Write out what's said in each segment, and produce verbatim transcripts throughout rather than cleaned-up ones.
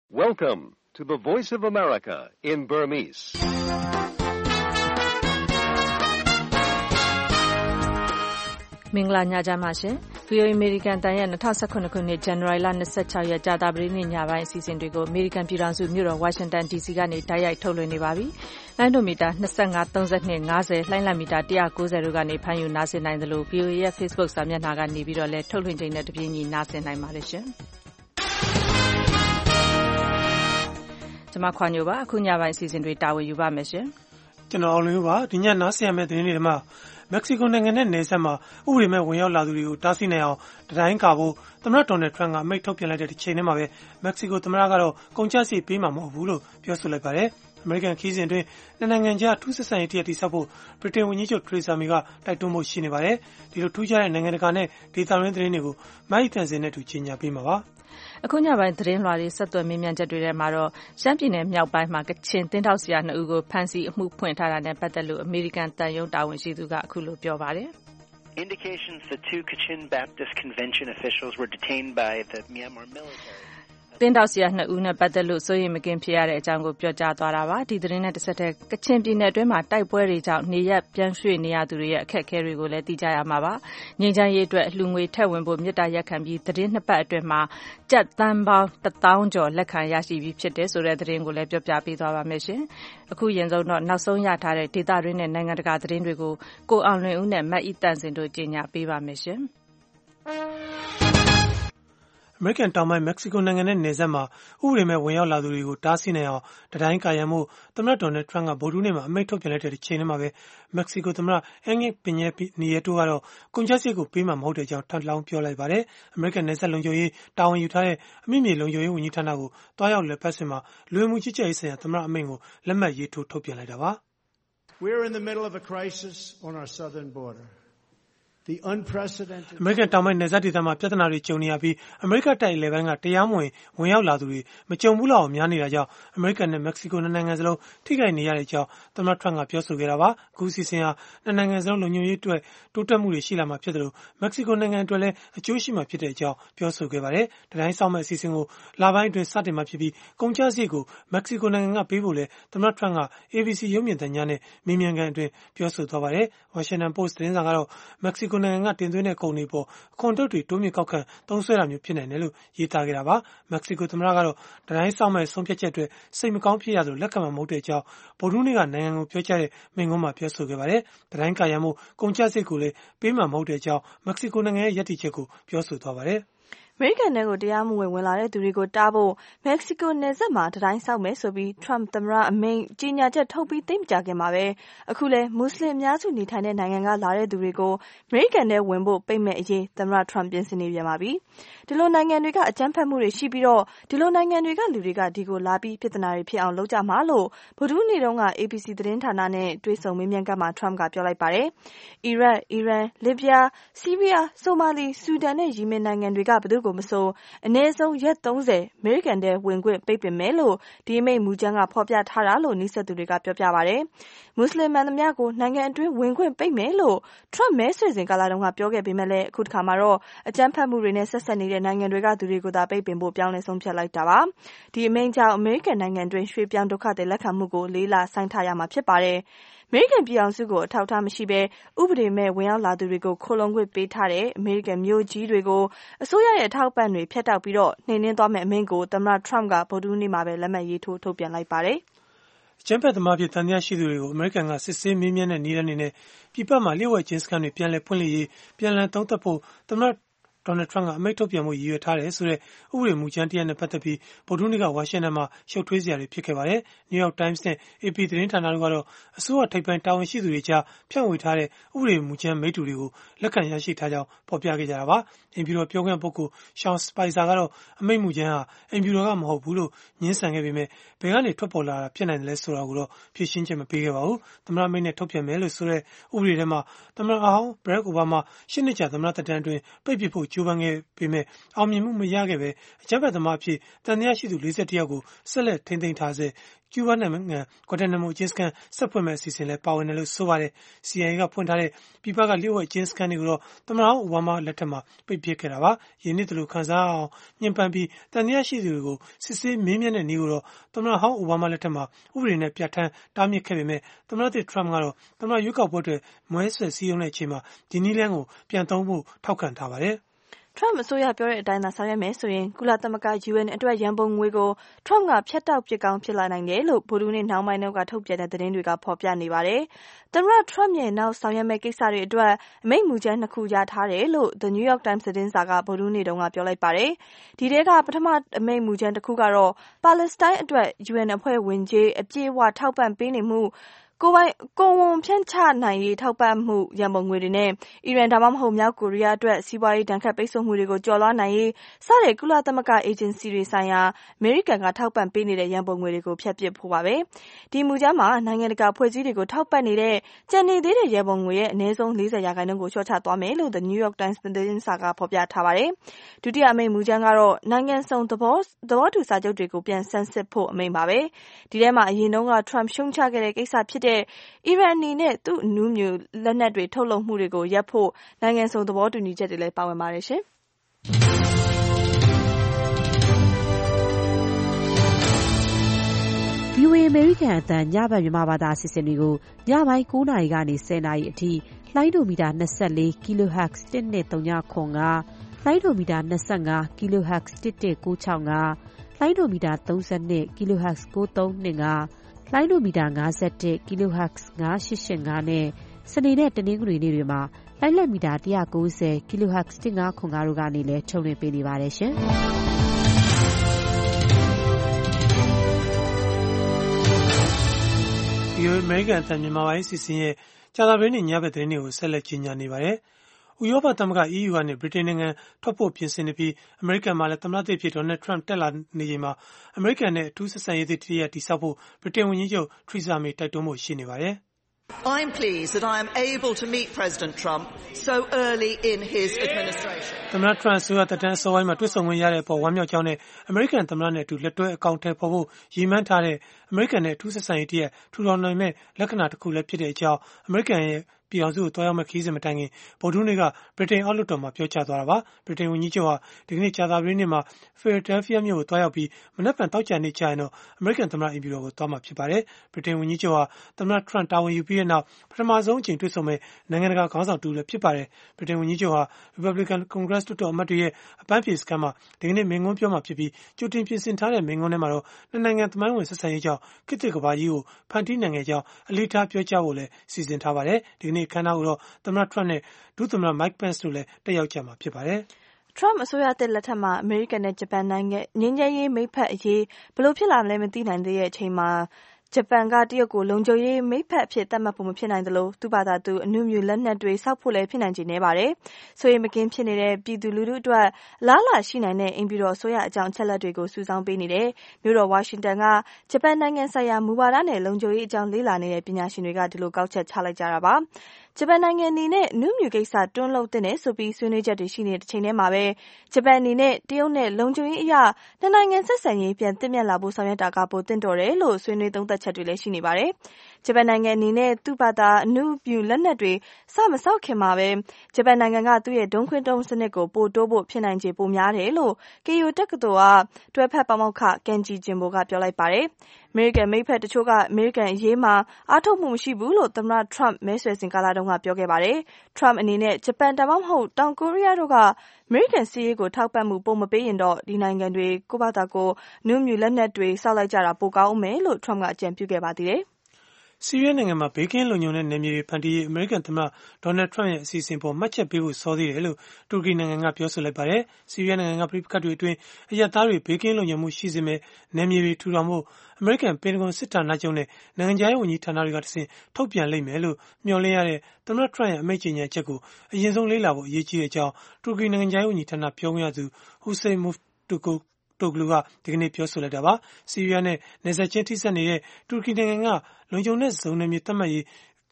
Welcome to the Voice of America in Burmese. ။မင်္ဂလာညချမ်းပါရှင်။ ဗွီအိုအေ American တန်ရဲ့ ၂၀၁၇ ခုနှစ် ဇန်နဝါရီလ ၂၆ ရက်ကြာသပတေးနေ့ညပိုင်းအစီအစဉ်တွေကို American ပြည်ထောင်စုမြို့တော် Washington ဒီ စီ ကနေတိုက်ရိုက်ထုတ်လွှင့်နေပါပြီ။လိုင်းဒိုမီတာ၂၅, ၃၂, ၅၀, လှိုင်းလံမီတာ၁၉၀တို့ကနေဖမ်းယူနားဆင်နိုင်သလို ဗွီအိုအေရဲ့ Facebook စာမျက်နှာကနေပြီးတော့လည်းထုတ်လွှင့်ချိန်နဲ့တပြေးညီနားဆင်နိုင်ပါတယ်ရှင်။ကျွန်မခွာညိုပါအခုညပိုင်းအစီအစဉ်တွေတာဝန်ယူပါမယ်ရှင်။ကျွန်တော်အောင်လင်းပါဒီညနားဆင်ရမယ့်သတင်းတွေထဲမှာမက္ကဆီကိုနိုင်ငံနဲ့နယ်စပ်မှာဥပဒေမဲ့ဝင်ရောက်လာသူတွေကိုတားဆီးနိုင်အောင်တတိုင်းကာဖို့သမ္မတဒေါ်နယ်ထရန့်ကအမိန့်ထုတ်ပြန်လိုက်တဲ့တစ်ချိန်တည်းမှာပဲမက္ကဆီကိုသမ္မတကတော့ကုန်ကျစရိတ်ပေးမှာမဟုတ်ဘူးလို့ပြောဆိုလိုက်ပါတယ်။အမေရိကန်ခီးစဉ်အတွင်းနှစ်နိုင်ငံကြားထူးဆက်ဆံရေးတရတည်ဆောက်ဖို့ဗြိတိန်ဝန်ကြီးချုပ်ထရီဆာမေကတိုက်တွန်းဖို့ရှိနေပါတယ်။ဒီလိုထူးခြားတဲ့နိုင်ငံတကာနဲ့ဒေသတွင်းသတင်းတွေကိုမိုက်တန်စင်နဲ့တူကြီးညာပေးမှာပါ။အခုညပိုင်းသတင်းလွှာတွေဆက်သွယ်မေးမြန်းချက်တွေထဲမှာတော့ရှမ်းပြည်နယ်မြောက်ပိုင်းမှာကချင်တင်းထောက်ဆရာနှစ်ဦးကိုဖမ်းဆီးအမှုဖွင့်ထားတာနဲ့ပတ်သက်လို့အမေရိကန်တန်ယုံတာဝန်ရှိသူကအခုလိုပြောပါတယ်။ Indications that two Kachin Baptist Convention officials were detained by the Myanmar military. တင်းတောက်ဆရာနှစ်ဦးနဲ့ပတ်သက်လို့စိုးရိမ်မကင်းဖြစ်ရတဲ့အကြောင်းကိုပြောကြားသွားတာပါဒီသတင်းနဲ့တစ်ဆက်တည်းကချင်ပြည်နယ်အတွင်းမှာတိုက်ပွဲတွေကြောင့်နေရက်ပြန်ရွှေ့နေရသူတွေရဲ့အခက်အခဲတွေကိုလည်းသိကြရမှာပါငြိမ်းချမ်းရေးအတွက်လှူငွေထည့်ဝင်ဖို့မြစ်တာရက်ခံပြီးသတင်းနှစ်ပတ်အတွင်းမှာကျပ်သန်းပေါင်းတစ်သောင်းကျော်လက်ခံရရှိပြီးဖြစ်တယ်ဆိုတဲ့သတင်းကိုလည်းပြောပြပေးသွားပါမယ်ရှင်အခုရင်ဆုံးတော့နောက်ဆုံးရထားတဲ့ဒေသတွင်းနဲ့နိုင်ငံတကာသတင်းတွေကိုကိုအောင်လွင်ဦးနဲ့မတ်ဤတန်စင်တို့ကြီးညာပေးပါမယ်ရှင်အမေရိကန်တောင်ပိုင်းမက္ကဆီကိုနိုင်ငံနဲ့နယ်စပ်မှာဥပဒေမဲ့ဝင်ရောက်လာသူတွေကိုတားဆီးနိုင်အောင်တတိုင်းကာရံမှုသမ္မတဒေါ်နယ်ထရန့်ကဗုဒ္ဓဟူးနေ့မှာအမိန့်ထုတ်ပြန်လိုက်တဲ့ချိန်ထဲမှာပဲမက္ကဆီကိုသမ္မတအင်ဂိပင်ညက်နီယက်တိုကတော့ကုန်ကျစရိတ်ကိုပေးမှာမဟုတ်တဲ့အကြောင်းထပ်လောင်းပြောလိုက်ပါတယ်အမေရိကန်နယ်စပ်လုံခြုံရေးတာဝန်ယူထားတဲ့အမိမြေလုံခြုံရေးဝန်ကြီးဌာနကိုတွားရောက်လက်ဖက်စင်မှာလူဝင်မှုကြီးကြပ်ရေးဆိုင်ရာသမ္မတအမိန့်ကိုလက်မှတ်ရေးထိုးထုတ်ပြန်လိုက်တာပါ We're in the middle of a crisis on our southern border. အမေရိကန်တောင်ပိုင်းနယ်စပ်ဒေသမှာပြဿနာတွေကြုံနေရပြီးအမေရိကတိုက်အလယ်ပိုင်းကတရားမဝင်ဝင်ရောက်လာသူတွေမကြုံဘူးလောက်အောင်များနေတာကြောင့်အမေရိကန်နဲ့မက္ကဆီကိုနှစ်နိုင်ငံစလုံးထိခိုက်နေရတဲ့အကြောင်းသမ္မတထရန့်ကပြောဆိုခဲ့တာပါအခုစီစဉ်ဟာနှစ်နိုင်ငံစလုံးလုံခြုံရေးအတွက်တိုးတက်မှုတွေရှိလာမှာဖြစ်တယ်လို့မက္ကဆီကိုနိုင်ငံအတွက်လည်းအကျိုးရှိမှာဖြစ်တဲ့အကြောင်းပြောဆိုခဲ့ပါတယ်တတိုင်းဆောင်မဲ့အစီအစဉ်ကိုလပိုင်းအတွင်းစတင်မှာဖြစ်ပြီးကုန်ကျစရိတ်ကိုမက္ကဆီကိုနိုင်ငံကပေးဖို့လဲသမ္မတထရန့်က A B C ရုပ်မြင်သံကြားနဲ့မေးမြန်းခန်းအတွင်းပြောဆိုသွားပါတယ် Washington Post သတင်းစာကတော့မက္ကဆီကိုနိုင်ငံကတင်သွင်းတဲ့ကုန်တွေပေါ်အခွန်တုတ်တွေတိုးမြင့်ကောက်ခံသုံးစွဲတာမျိုးဖြစ်နိုင်တယ်လို့ရေးသားခဲ့တာပါမက္ကဆီကိုသမ္မတကတော့တတိုင်းဆောင်မဲ့ဆုံးဖြတ်ချက်အတွက်စိတ်မကောင်းဖြစ်ရသလိုလက်ခံမှာမဟုတ်တဲ့အကြောင်းဗုဒ္ဓဟူးနေ့ကနိုင်ငံကိုပြောကြားတဲ့မိန့်ခွန်းမှာပြောဆိုခဲ့ပါတယ်တတိုင်းကာရံမှုကုန်ကျစရိတ်ကိုလည်းပေးမှာမဟုတ်တဲ့အကြောင်းမက္ကဆီကိုနိုင်ငံရဲ့ယက်တီချက်ကိုပြောဆိုသွားပါတယ်အမေရိကန်နိုင်ငံကိုတရားမဝင်ဝင်လာတဲ့သူတွေကိုတားဖို့မက္ကဆီကိုနယ်စပ်မှာတတိုင်းဆောက်မယ်ဆိုပြီး Trump သမ္မတအမိန့်ကြီးညာချက်ထုတ်ပြီးသိမ့်ကြခင်မှာပဲအခုလဲမွတ်စလင်အများစုနေထိုင်တဲ့နိုင်ငံကလာတဲ့သူတွေကိုအမေရိကန်ထဲဝင်ဖို့ပိတ်မဲ့အရေးသမ္မတ Trump ပြင်ဆင်နေပြန်ပါပြီဒီလိုနိုင်ငံတွေကအကြမ်းဖက်မှုတွေရှိပြီးတော့ဒီလိုနိုင်ငံတွေကလူတွေကဒီကိုလာပြီးပြဿနာတွေဖြစ်အောင်လုပ်ကြမှာလို့ဗုဒ္ဓဟူးနေ့တုန်းက A B C သတင်းဌာနနဲ့တွေ့ဆုံမေးမြန်းခန်းမှာ Trump ကပြောလိုက်ပါတယ်အီရတ်အီရန်လစ်ဗျားဆီးရီးယားဆိုမာလီဆူဒန်နဲ့ယီမင်နိုင်ငံတွေကဘယ်သူကိုမဆိုအနည်းဆုံးရက်သုံးဆယ်အမေရိကန်ထဲဝင်ခွင့်ပိတ်ပင်မယ်လို့ဒီအမိန့်မူကြမ်းကဖော်ပြထားတာလို့နှိစက်သူတွေကပြောပြပါတယ်မွတ်စလင်မှန်သမျှကိုနိုင်ငံအတွင်းဝင်ခွင့်ပိတ်မယ်လို့ Trump မဲဆွေစဉ်ကာလတုန်းကပြောခဲ့ပေမဲ့လည်းအခုတစ်ခါမှာတော့အကြမ်းဖက်မှုတွေနဲ့ဆက်ဆက်နေတဲ့နိုင်ငံတွေကသူတွေကိုသာပိတ်ပင်ဖို့ပြောင်းလဲဆုံးဖြတ်လိုက်တာပါဒီအမိန့်ကြောင့်အမေရိကန်နိုင်ငံအတွင်းရွှေ့ပြောင်းဒုက္ခသည်လက်ခံမှုကိုလေးလဆိုင်းထားရမှာဖြစ်ပါတယ်အမေရိကန်ပြည်အောင်စုကိုအထောက်အထားမရှိဘဲဥပဒေမဲ့ဝင်ရောက်လာသူတွေကိုခိုလုံခွင့်ပေးထားတဲ့အမေရိကန်မြို့ကြီးတွေကိုအစိုးရရဲ့အထောက်ပံ့တွေဖြတ်တောက်ပြီးတော့နှိမ်နင်းသွားမယ့်အမိန့်ကိုသမ္မတ Trump ကဗုဒ္ဓဟူးနေ့မှာပဲလက်မှတ်ရေးထိုးထုတ်ပြန်လိုက်ပါတယ်အကြမ်းဖက်သမားဖြစ်တန်တရားရှိသူတွေကိုအမေရိကန်ကစစ်ဆေးမေးမြန်းတဲ့နည်းလမ်းတွေနဲ့ပြည်ပမှာလျှို့ဝှက်ချင်းစကန်တွေပြန်လည်ဖွင့်လှစ်ရေးပြန်လည်သုံးသပ်ဖို့သမ္မတဒေါ်နယ်ထရန့်ကအမိန့်ထုတ်ပြန်မှုရည်ရွယ်ထားတယ်ဆိုတဲ့ဥပဒေမူကြမ်းတရပ်နဲ့ပတ်သက်ပြီးဗုဒ္ဓဟူးနေ့ကဝါရှင်တန်မှာရှုပ်ထွေးစရာတွေဖြစ်ခဲ့ပါတယ်။ New York Times နဲ့ A P သတင်းဌာနတို့ကတော့အစိုးရထိပ်ပိုင်းတာဝန်ရှိသူတွေကြားဖြန့်ဝေထားတဲ့ဥပဒေမူကြမ်းမိတ္တူတွေကိုလက်ခံရရှိထားကြောင်းဖော်ပြခဲ့ကြတာပါ။အိမ်ဖြူတော်ပြောခွင့်ရပုဂ္ဂိုလ် Sean Spicer ကတော့အမိန့်မူကြမ်းဟာအိမ်ဖြူတော်ကမဟုတ်ဘူးလို့ညှင်းဆန်ခဲ့ပေမဲ့ဘယ်ကနေထွက်ပေါ်လာတာဖြစ်နိုင်တယ်လဲဆိုတာကိုတော့ဖြေရှင်းချက်မပေးခဲ့ပါဘူး။သမ္မတမိန့်နဲ့ထုတ်ပြန်မယ်လို့ဆိုတဲ့ဥပဒေထဲမှာသမ္မတအဟောင်း Barack Obama ရှစ်နှစ်ကြာသမ္မတသက်တမ်းအတွင်းပိတ်ပစ်ဖို့ကြိုးပမ်းခဲ့ပေမဲ့အောင်မြင်မှုမရခဲ့ပဲအကြမ်းဖက်သမားအဖြစ်တန်တရားရှိသူ၄၁ယောက်ကိုဆက်လက်ထိန်းသိမ်းထားစေကျူးဘားနိုင်ငံဂွာတာနာမိုအကျဉ်းစခန်းဆက်ဖွင့်မဲ့အစီအစဉ်လည်းပါဝင်တယ်လို့ဆိုပါတယ်။ စီ အိုင် အေ ကဖွင့်ထားတဲ့ပြည်ပကလျှို့ဝှက်အကျဉ်းစခန်းတွေကိုတော့သမ္မတဟောင်းအိုဘားမားလက်ထက်မှာပိတ်ပစ်ခဲ့တာပါ။ယနေ့တလူခံစားအောင်ညှဉ်းပန်းပြီးတန်တရားရှိသူတွေကိုစစ်ဆေးမေးမြန်းတဲ့နည်းကိုတော့သမ္မတဟောင်းအိုဘားမားလက်ထက်မှာဥပဒေနဲ့ပြဋ္ဌာန်းတားမြစ်ခဲ့ပေမဲ့သမ္မတသစ်ထရမ့်ကတော့သမ္မတရွေးကောက်ပွဲအတွက်မဲဆွယ်စည်းရုံးတဲ့အချိန်မှာဒီနည်းလမ်းကိုပြန်သုံးဖို့ထောက်ခံထားပါတယ်။ Trump အစိုးရပြောတဲ့အတိုင်းသာဆောင်ရွက်မယ်ဆိုရင်ကုလသမဂ္ဂ ယူအန် အတွက်ရန်ပုံငွေကို Trump ကဖြတ်တောက်ပစ်ကောင်းဖြစ်လာနိုင်တယ်လို့ဗုဒ္ဓဟူးနေ့နှောင်းပိုင်းကထုတ်ပြန်တဲ့သတင်းတွေကဖော်ပြနေပါတယ်။သမ္မတ Trump ရဲ့နောက်ဆောင်ရွက်မယ့်ကိစ္စတွေအတွက်အမိန့်မူကြမ်းနှစ်ခုရထားတယ်လို့ The New York Times သတင်းစာကဗုဒ္ဓဟူးနေ့တုန်းကပြောလိုက်ပါတယ်။ဒီထဲကပထမအမိန့်မူကြမ်းတစ်ခုကတော့ပါလက်စတိုင်းအတွက် ယူအန် အဖွဲ့ဝင်ကြေးအပြည့်အဝထောက်ပံ့ပေးနေမှုကိုယ်ပိုင်ကိုယ်ဝန်ဖြန့်ချနိုင်ရေးထောက်ပံ့မှုရန်ပုံငွေတွေနဲ့အီရန်ဒါမှမဟုတ်မြောက်ကိုရီးယားအတွက်စီးပွားရေးဒဏ်ခတ်ပိတ်ဆို့မှုတွေကိုကျော်လွှားနိုင်ရေးစတဲ့ကုလသမဂ္ဂအေဂျင်စီတွေဆိုင်ရာအမေရိကန်ကထောက်ပံ့ပေးနေတဲ့ရန်ပုံငွေတွေကိုဖျက်ပစ်ဖို့ပါပဲ။ဒီမူကြမ်းမှာနိုင်ငံတကာအဖွဲ့အစည်းတွေကိုထောက်ပံ့နေတဲ့ကြံနေသေးတဲ့ရန်ပုံငွေရဲ့အနည်းဆုံး၄၀ရာခိုင်နှုန်းကိုလျှော့ချသွားမယ်လို့ The New York Times သတင်းစာကဖော်ပြထားပါတယ်။ဒုတိယအမိန့်မူကြမ်းကတော့နိုင်ငံစုံသဘောသဘောတူစာချုပ်တွေကိုပြန်ဆန်းစစ်ဖို့အမိန့်ပါပဲ။ဒီထဲမှာအရင်တုန်းက Trump ရှုံချခဲ့တဲ့ကိစ္စဖြစ်တဲ့အီရန်အနေနဲ့သူ့အနုမြူလက်နက်တွေထုတ်လုပ်မှုတွေကိုရပ်ဖို့နိုင်ငံစုံသဘောတူညီချက်တွေလည်းပါဝင်ပါတယ်ရှင်။ဗွီအိုအေ American အသံညဘက်မြန်မာဘာသာအစီအစဉ်တွေကိုညပိုင်း၉နာရီကနေ၁၀နာရီအထိလိုင်းဒိုမီတာ၂၄ kilohertz တစ်နှစ်သုံးခု၅လိုင်းဒိုမီတာ၂၅ kilohertz တစ်တစ်ကိုး၆၅လိုင်းဒိုမီတာ၃၂ kilohertz ကိုးသုံး၂၅လိုင်းဒိုမီတာ၅၁ kilohertz ၅၈၈၅နဲ့စနေနဲ့တနင်္ဂနွေနေ့တွေမှာလိုင်းလက်မီတာ၁၉၀ kilohertz တစ်ငါးခု၅တို့ကနေလည်းထုတ်လွှင့်ပေးနေပါတယ်ရှင်။ဒီလိုအမေရိကန်အသံမြန်မာပိုင်းအစီအစဉ်ရဲ့ကြာသပတေးနေ့ညဘက်သတင်းတွေကိုဆက်လက်ကြီးညာနေပါတယ်။ဥရောပသမဂ္ဂ E U ကနေဗြိတိန်နိုင်ငံထွက်ဖို့ပြင်ဆင်နေပြီးအမေရိကန်မှာလည်းသမ္မတသစ်ဖြစ် Donald Trump တက်လာနေချိန်မှာအမေရိကန်နဲ့အထူးဆက်ဆံရေးသစ်တစ်ရပ်တည်ဆောက်ဖို့ဗြိတိန်ဝန်ကြီးချုပ် Theresa May တိုက်တွန်းဖို့ရှိနေပါတယ်။ I'm pleased that I am able to meet President Trump so early in his administration. သမ္မတ Trump ဆိုရတဲ့တန်းအစောပိုင်းမှာတွေ့ဆုံခွင့်ရတဲ့အပေါ်ဝမ်းမြောက်ကြောင်းနဲ့အမေရိကန်သမ္မတနဲ့အတူလက်တွဲအကောင့်ထဲပေါ်ဖို့ရည်မှန်းထားတဲ့အမေရိကန်နဲ့အထူးဆက်ဆံရေးတည်းထူထောင်နိုင်မဲ့လက္ခဏာတစ်ခုလည်းဖြစ်တဲ့အကြောင်းအမေရိကန်ရဲ့ပြည်အောင်စုကိုတွားရောက်မဲ့ခီးစဉ်မတိုင်ခင်ဗုဒ္ဓဟူးနေ့ကဗြိတိန်အောက်လွှတ်တော်မှာပြောကြားသွားတာပါဗြိတိန်ဝန်ကြီးချုပ်ဟာဒီကနေ့ကြာသပတေးနေ့မှာ Philadelphia မြို့ကိုတွားရောက်ပြီးမနက်ဖြန်တောက်ကြနေ့ကျရင်တော့အမေရိကန်သမ္မတအိမ်ဖြူတော်ကိုသွားမှာဖြစ်ပါတယ်ဗြိတိန်ဝန်ကြီးချုပ်ဟာသမ္မတ Trump တာဝန်ယူပြီးတဲ့နောက်ပထမဆုံးအကြိမ်တွေ့ဆုံမဲ့နိုင်ငံတကာခေါင်းဆောင်တူလည်းဖြစ်ပါတယ်ဗြိတိန်ဝန်ကြီးချုပ်ဟာ Republican Congress လွှတ်တော်အမတ်တွေရဲ့အပန်းဖြေစခန်းမှာဒီကနေ့မိန့်ခွန်းပြောမှာဖြစ်ပြီးကြိုတင်ပြင်ဆင်ထားတဲ့မိန့်ခွန်းထဲမှာတော့နှစ်နိုင်ငံသမိုင်းဝင်ဆက်ဆံရေးကြောင့်ခေတ်သစ်ကမ္ဘာကြီးကိုဖန်တီးနိုင်ခဲ့ကြောင်းအလေးထားပြောကြားဖို့လည်းစီစဉ်ထားပါတယ်ဒီကနေ့အခမ်းအနားကိုတော့သမ္မတ Trump နဲ့ဒုသမ္မတ Mike Pence တို့လည်းတက်ရောက်ကြမှာဖြစ်ပါတယ်။ Trump အစိုးရသစ်လက်ထက်မှာအမေရိကန်နဲ့ဂျပန်နိုင်ငံငြိမ်းချမ်းရေးမိတ်ဖက်အရေးဘယ်လိုဖြစ်လာမလဲမသိနိုင်သေးတဲ့အချိန်မှာဂျပန်ကတရုတ်ကိုလုံခြုံရေးမိတ်ဖက်အဖြစ်သတ်မှတ်ဖို့မဖြစ်နိုင်သလိုသူ့ဘာသာသူအနုမြူလက်နက်တွေစောက်ဖို့လည်းဖြစ်နိုင်ခြေနေပါတယ်။ဆိုရင်မကင်းဖြစ်နေတဲ့ပြည်သူလူထုအတွက်လားလာရှိနိုင်တဲ့အိမ်ပြည်တော်အစိုးရအကြောင်းအချက်လက်တွေကိုစုဆောင်းပေးနေတဲ့မြို့တော်ဝါရှင်တန်ကဂျပန်နိုင်ငံဆိုင်ရာမူဝါဒနဲ့လုံခြုံရေးအကြောင်းလေ့လာနေတဲ့ပညာရှင်တွေကဒီလိုကောက်ချက်ချလိုက်ကြတာပါ။ဂျပန်နိုင်ငံအနေနဲ့နုမြူကိစ္စတွန်းလှုပ်တဲ့ဆိုပြီးဆွေးနွေးချက်တွေရှိနေတဲ့ချိန်ထဲမှာပဲဂျပန်အနေနဲ့တရုတ်နဲ့လုံခြုံရေးအရာနှစ်နိုင်ငံဆက်ဆံရေးပြန်တည်မြဲလာဖို့ဆောင်ရွက်တာကပိုတင့်တော်တယ်လို့ဆွေးနွေးသုံးသပ်ချက်တွေလည်းရှိနေပါတယ်။ဂျပန်နိုင်ငံအနေနဲ့သူ့ဘာသာအနုမြူလက်နက်တွေစမဆောက်ခင်မှာပဲဂျပန်နိုင်ငံကသူ့ရဲ့ဒုံးခွင်းဒုံးစနစ်ကိုပို့တိုးဖို့ဖြစ်နိုင်ခြေပိုများတယ်လို့ကီယိုတက္ကသိုလ်ကတွဲဖက်ပါမောက္ခကန်ဂျီဂျင်ဘိုကပြောလိုက်ပါတယ်။အမေရိကန်မိတ်ဖက်တချို့ကအမေရိကန်အရေးမှာအားထုတ်မှုမရှိဘူးလို့သမ္မတ Trump မဲဆွယ်စဉ်ကာလတုန်းကပြောခဲ့ပါတယ်။ Trump အနေနဲ့ဂျပန်ဒါမှမဟုတ်တောင်ကိုရီးယားတို့ကအမေရိကန်စစ်ရေးကိုထောက်ပံ့မှုပုံမပေးရင်တော့ဒီနိုင်ငံတွေကိုယ့်ဘာသာကိုနုမြူလက်နက်တွေစောက်လိုက်ကြတာပိုကောင်းဦးမယ်လို့ Trump ကအကြံပြုခဲ့ပါသေးတယ်။ဆီးရီးယားနိုင်ငံမှာဘေးကင်းလုံခြုံတဲ့နယ်မြေတွေဖန်တီးရေးအမေရိကန်သမ္မတ Donald Trump ရဲ့အစီအစဉ်ပေါ်မှတ်ချက်ပေးဖို့စောသေးတယ်လို့တူရကီနိုင်ငံကပြောဆိုလိုက်ပါတယ်။ဆီးရီးယားနိုင်ငံကပြည်ပခတ်တွေအတွင်းအရပ်သားတွေဘေးကင်းလုံခြုံမှုရှိစေမယ့်နယ်မြေတွေထူထောင်ဖို့အမေရိကန်ပင်တဂွန်စစ်ဌာနချုပ်နဲ့နိုင်ငံခြားရေးဝန်ကြီးဌာနတွေကတဆင့်ထုတ်ပြန်လိမ့်မယ်လို့မျှော်လင့်ရတဲ့သမ္မတ Trump ရဲ့အမိန့်ကြေညာချက်ကိုအရင်ဆုံးလေ့လာဖို့အရေးကြီးတဲ့အကြောင်းတူရကီနိုင်ငံခြားရေးဝန်ကြီးဌာနပြောခွင့်ရသူ Hussein Muftukuတိုဂလူကဒီကနေ့ပြောဆိုလိုက်တာပါဆီးရီးယားနဲ့နယ်စပ်ချင်းထိစပ်နေတဲ့တူရကီနိုင်ငံကလုံခြုံတဲ့ဇုံနယ်မြေသတ်မှတ်ရေး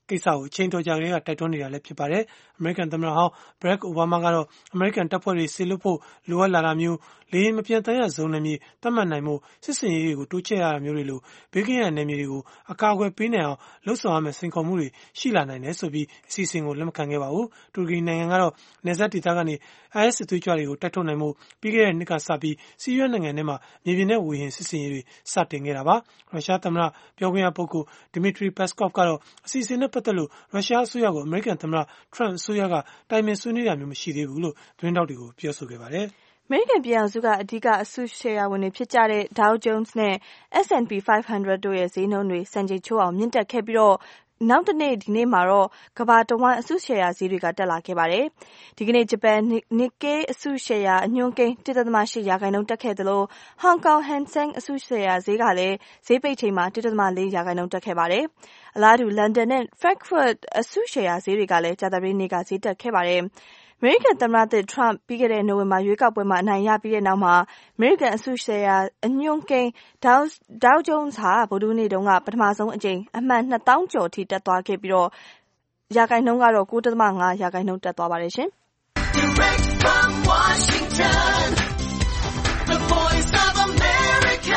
ကိစ္စကိုအချိန်တော်ကြာကလေးကတိုက်တွန်းနေတာလည်းဖြစ်ပါတယ်။ အမေရိကန်သမ္မတဟောင်း Barack Obama ကတော့အမေရိကန်တပ်ဖွဲ့တွေစေလွှတ်ဖို့လိုအပ်လာတာမျိုးလေယာဉ်မပျံသန်းရဇုံနယ်မြေသတ်မှတ်နိုင်မှုစစ်စင်ရေးတွေကိုတိုးချဲ့ရတာမျိုးတွေလိုဘေးကင်းရနယ်မြေတွေကိုအကာအကွယ်ပေးနိုင်အောင်လှုပ်ဆောင်ရမယ့်စိန်ခေါ်မှုတွေရှိလာနိုင်တယ်ဆိုပြီးအစီအစဉ်ကိုလက်မခံခဲ့ပါဘူး။တူရကီနိုင်ငံကတော့နယ်စပ်ဒေသကနေ အိုင်အက်စ် စစ်သွေးကြွတွေကိုတိုက်ထုတ်နိုင်မှုပြီးခဲ့တဲ့နှစ်ကစပြီးဆီးရီးယားနိုင်ငံထဲမှာမြေပြင်နဲ့ဝေဟင်စစ်စင်ရေးတွေစတင်ခဲ့တာပါ။ရုရှားသမ္မတပြောခွင့်ရပုဂ္ဂိုလ် Dmitry Peskov ကတော့အစီအစဉ်နဲ့ပတ်သက်လို့ရုရှားအစိုးရကိုအမေရိကန်သမ္မတ Trump အစိုးရကတိုင်ပင်ဆွေးနွေးတာမျိုးမရှိသေးဘူးလို့သတင်းထောက်တွေကိုပြောဆိုခဲ့ပါတယ်။အမေရိကန်ပြည်ထောင်စုကအဓိကအစုရှယ်ယာဝင်တွေဖြစ်ကြတဲ့ Dow Jones နဲ့ S and P ၅၀၀ တို့ရဲ့ဈေးနှုန်းတွေစံချိန်ချိုးအောင်မြင့်တက်ခဲ့ပြီးတော့နောက်တနေ့ဒီနေ့မှာတော့ကမ္ဘာတဝန်းအစုရှယ်ယာဈေးတွေကတက်လာခဲ့ပါတယ်။ဒီကနေ့ဂျပန် Nikkei အစုရှယ်ယာအညွှန်းကိန်း ၁ ဒသမ ၈ ရာခိုင်နှုန်းတက်ခဲ့သလို Hong Kong Hang Seng အစုရှယ်ယာဈေးကလည်းဈေးပိတ်ချိန်မှာ ၁ ဒသမ ၄ ရာခိုင်နှုန်းတက်ခဲ့ပါတယ်။အလားတူလန်ဒန်နဲ့ Frankfurt အစုရှယ်ယာဈေးတွေကလည်းကြာသပတေးနေ့ကဈေးတက်ခဲ့ပါတယ်။အမေရိကန်သမ္မတသစ် Trump ပြီးခဲ့တဲ့နိုဝင်ဘာရွေးကောက်ပွဲမှာအနိုင်ရပြီးတဲ့နောက်မှာအမေရိကန်အစုရှယ်ယာအညွှန်းကိန်း Dow, Dow Jones ဟာဗုဒ္ဓဟူးနေ့တုန်းကပထမဆုံးအကြိမ်အမှတ်နှစ်သောင်းကျော်ထိတက်သွားခဲ့ပြီးတော့ရာခိုင်နှုန်းကတော့ ၉ ဒသမ ၅ ရာခိုင်နှုန်းတက်သွားပါတယ်ရှင်။ Direct from Washington, the voice of America,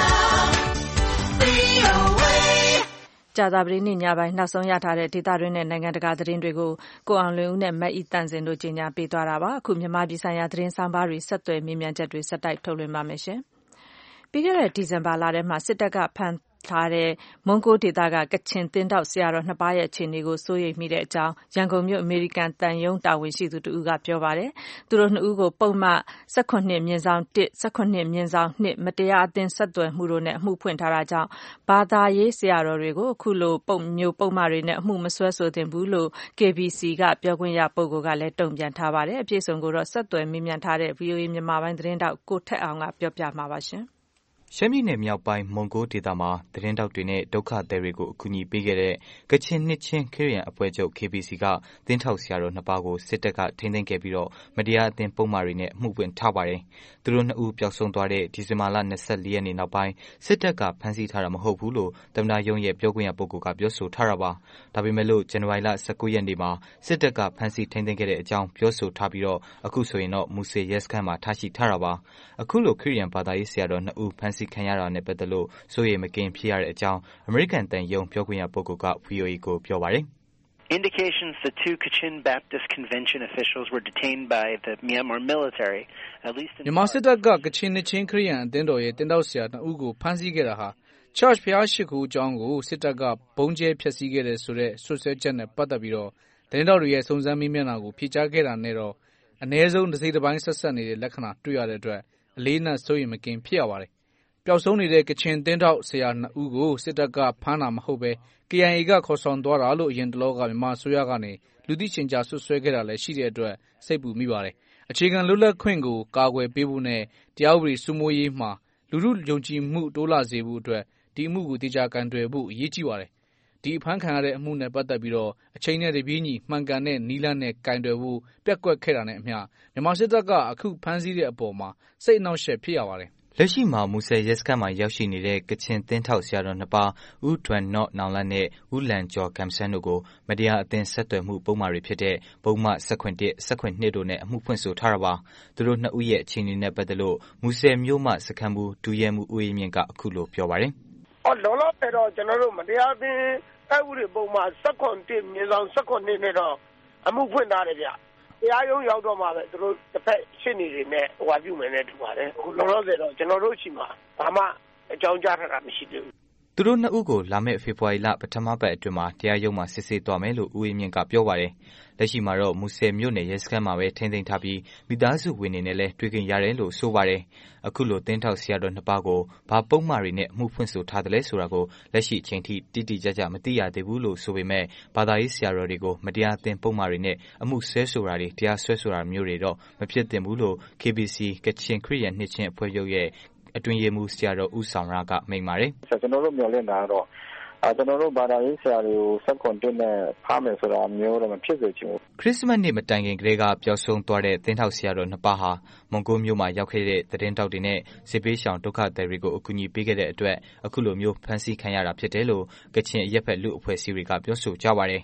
ကြာသပတေးနေ့ညပိုင်းနောက်ဆုံးရထားတဲ့ဒေသတွင်းနဲ့နိုင်ငံတကာသတင်းတွေကိုကိုအောင်လွင်ဦးနဲ့မတ်ဤတန့်စင်တို့ကြီးညာပေးသွားတာပါအခုမြန်မာပြည်ဆိုင်ရာသတင်းဆောင်ပါတွေဆက်သွယ်မြင်းမြန်းချက်တွေဆက်တိုက်ထုတ်လွှင့်ပါမယ်ရှင်ပြီးခဲ့တဲ့ဒီဇင်ဘာလထဲမှာစစ်တပ်ကဖမ်းထားတဲ့မွန်ဂိုဒေသကကချင်သင်းတောက်ဆရာတော်နှစ်ပါးရဲ့အခြေအနေကိုစိုးရိမ်မိတဲ့အကြောင်းရန်ကုန်မြို့အမေရိကန်တန်ယုံတာဝန်ရှိသူတဦးကပြောပါတယ်သူတို့နှစ်ဦးကိုပုံမှန်၁၇မြင်းဆောင်၁ ၁၇မြင်းဆောင်၂မတရားအသင်းဆက်သွယ်မှုတို့နဲ့အမှုဖွင့်ထားတာကြောင့်ဘာသာရေးဆရာတော်တွေကိုအခုလိုပုံမျိုးပုံမှန်တွေနဲ့အမှုမဆွဲဆိုသင့်ဘူးလို့ K B C ကပြောခွင့်ရပုဂ္ဂိုလ်ကလည်းတုံ့ပြန်ထားပါတယ်အပြည့်စုံကိုတော့ဆက်သွယ်မေးမြန်းထားတဲ့ V O A မြန်မာပိုင်းသတင်းတောက်ကိုထက်အောင်ကပြောပြမှာပါရှင်ရှမ်းပြည်နယ်မြောက်ပိုင်းမွန်ဂိုဒေသမှာသတင်းတောက်တွေနဲ့ဒုက္ခသည်တွေကိုအကူအညီပေးခဲ့တဲ့ကချင်နှစ်ချင်းခရစ်ယာန်အဖွဲ့ချုပ် K B C ကသင်းထောက်ဆရာတော်နှစ်ပါးကိုစစ်တပ်ကထိန်းသိမ်းခဲ့ပြီးတော့မတရားအသင်းပုံမှန်တွေနဲ့အမှုပွင့်ထားပါတယ်။သူတို့နှစ်ဦးပျောက်ဆုံးသွားတဲ့ဒီဇင်ဘာလ၂၄ရက်နေ့နောက်ပိုင်းစစ်တပ်ကဖမ်းဆီးထားတာမဟုတ်ဘူးလို့သမ္မတရုံးရဲ့ပြောခွင့်ရပုဂ္ဂိုလ်ကပြောဆိုထားတာပါ။ဒါပေမဲ့လို့ဇန်နဝါရီလ၁၉ရက်နေ့မှာစစ်တပ်ကဖမ်းဆီးထိန်းသိမ်းခဲ့တဲ့အကြောင်းပြောဆိုထားပြီးတော့အခုဆိုရင်တော့မူဆယ်ရဲစခန်းမှာထားရှိထားတာပါ။အခုလိုခရစ်ယာန်ဘာသာရေးဆရာတော်နှစ်ဦးဖမ်းဆီးခံရတာနဲ့ပတ်သက်လို့စိုးရိမ်မကင်းဖြစ်ရတဲ့အကြောင်းအမေရိကန်တန်ယုံပြောခွင့်ရပုဂ္ဂိုလ်က V O A ကိုပြောပါတယ်။ Indications that two Kachin Baptist Convention officials were detained by the Myanmar military, at least in မြန်မာစစ်တပ်ကကချင်နှစ်ချင်းခရစ်ယာန်အသင်းတော်ရဲ့တင်တောက်ဆရာနှစ်ဦးကိုဖမ်းဆီးခဲ့တာဟာ Church ဘုရားရှိခိုးအကြောင်းကိုစစ်တပ်ကဘုံကျဲဖျက်ဆီးခဲ့တဲ့ဆိုတဲ့ဆွဆွဲချက်နဲ့ပတ်သက်ပြီးတော့တင်တောက်တွေရဲ့စုံစမ်းမေးမြန်းတာကိုဖြေကြားခဲ့တာနဲ့တော့အ ਨੇ ဆုံးတစ်စိတ်တစ်ပိုင်းဆက်ဆက်နေတဲ့လက္ခဏာတွေ့ရတဲ့အတွက်အလေးနက်စိုးရိမ်မကင်းဖြစ်ရပါတယ်။ပျောက်ဆုံးနေတဲ့ကချင်သင်းထောက်ဆရာနှစ်ဦးကိုစစ်တပ်ကဖမ်းတာမဟုတ်ပဲ K I A ကခေါ်ဆောင်သွားတာလို့အရင်တလောကမြန်မာအစိုးရကနေလူသိရှင်ကြားဆွဆွဲခဲ့တာလည်းရှိတဲ့အတွက်စိတ်ပူမိပါတယ်။အခြေခံလွတ်လပ်ခွင့်ကိုကာကွယ်ပေးဖို့နဲ့တရားဥပဒေစိုးမိုးရေးမှာလူထုယုံကြည်မှုတိုးလာစေဖို့အတွက်ဒီအမှုကိုတေချာကန်တွယ်ဖို့အရေးကြီးပါတယ်။ဒီအဖမ်းခံရတဲ့အမှုနဲ့ပတ်သက်ပြီးတော့အချိန်နဲ့တပြေးညီမှန်ကန်တဲ့နီးလန်းနဲ့ကန်တွယ်ဖို့ပြက်ကွက်ခဲ့တာနဲ့အမျှမြန်မာစစ်တပ်ကအခုဖမ်းဆီးတဲ့အပေါ်မှာစိတ်အနှောက်အယှက်ဖြစ်ရပါတယ်။လက်ရှိမှာမူဆယ်ရဲစခန်းမှာရောက်ရှိနေတဲ့ကချင်သင်းထောက်ဆရာတော်နှစ်ပါးဦးထွန်းနော့နောင်လတ်နဲ့ဦးလန်ကျော်ကမ်ဆန်းတို့ကိုမတရားအသင်းဆက်သွယ်မှုပုံမှန်တွေဖြစ်တဲ့ပုံမှန်၁၇ ၁၇ ၂တို့နဲ့အမှုဖွင့်ဆိုထားတာပါသူတို့နှစ်ဦးရဲ့အခြေအနေနဲ့ပတ်သက်လို့မူဆယ်မြို့မှစခန်းဘူးဒူရဲမှုဦးအေးမြင့်ကအခုလိုပြောပါတယ်။အော်လောလောဆယ်တော့ကျွန်တော်တို့မတရားအသင်းအဥပဒေပုံမှန်၁၇ မြေဆောင်၁၇နဲ့တော့အမှုဖွင့်ထားတယ်ဗျ။တရားရုံးရောက်တော့မှပဲသူတို့တစ်ဖက်ရှင်းနေနေနဲ့ဟိုပြုမယ်နဲ့တူပါတယ်အခုလောလောဆယ်တော့ကျွန်တော်တို့ရှိမှာဘာမှအကြောင်းကြားထားတာမရှိသေးဘူးသူတို့နှစ်ဦးကိုလာမယ့်ဖေဖော်ဝါရီလပထမပတ်အတွင်းမှာတရားရုံးမှာစစ်ဆေးသွားမယ်လို့ဦးအေးမြင့်ကပြောပါတယ်လက်ရှိမှာတော့မူဆယ်မြို့နယ်ရဲစခန်းမှာပဲထိန်းသိမ်းထားပြီးမိသားစုဝင်တွေနဲ့လည်းတွေ့ကြရတယ်လို့ဆိုပါတယ်အခုလိုတင်းထောက်ဆရာတော်နှစ်ပါးကိုဘာပုံမှန်တွေနဲ့အမှုဖွင့်ဆိုထားတယ်လဲဆိုတာကိုလက်ရှိအချိန်ထိတိတိကျကျမသိရသေးဘူးလို့ဆိုပေမဲ့ဘာသာရေးဆရာတော်တွေကိုမတရားအသင်းပုံမှန်တွေနဲ့အမှုဆွဲဆိုတာတွေတရားစွဲဆိုတာမျိုးတွေတော့မဖြစ်သင့်ဘူးလို့ K B C ကချင်ခရစ်ယာန်နှစ်ချင်းအဖွဲ့ချုပ်ရဲ့အတွင်းရေးမှူးဆရာတော်ဦးဆောင်ရကမိန့်ပါတယ်ကျွန်တော်တို့မျှော်လင့်တာတော့အဲကျွန်တော်တို့ဘာသာရေးဆရာတွေကိုစက်ကွန်တင်နဲ့ဖမ်းမယ်ဆိုတာမျိုးတော့မဖြစ်စေချင်ဘူးခရစ်စမတ်နေ့မတိုင်ခင်ကလေးကပျောက်ဆုံးသွားတဲ့သင်းထောက်ဆရာတော်နှစ်ပါးဟာမွန်ဂိုမြို့မှာရောက်ခဲ့တဲ့သတင်းတောက်တွေနဲ့စစ်ပေးရှောင်ဒုက္ခသည်တွေကိုအကူအညီပေးခဲ့တဲ့အတွက်အခုလိုမျိုးဖမ်းဆီးခံရတာဖြစ်တယ်လို့ကချင်အရက်ဖက်လူအဖွဲ့အစည်းတွေကပြောဆိုကြပါတယ်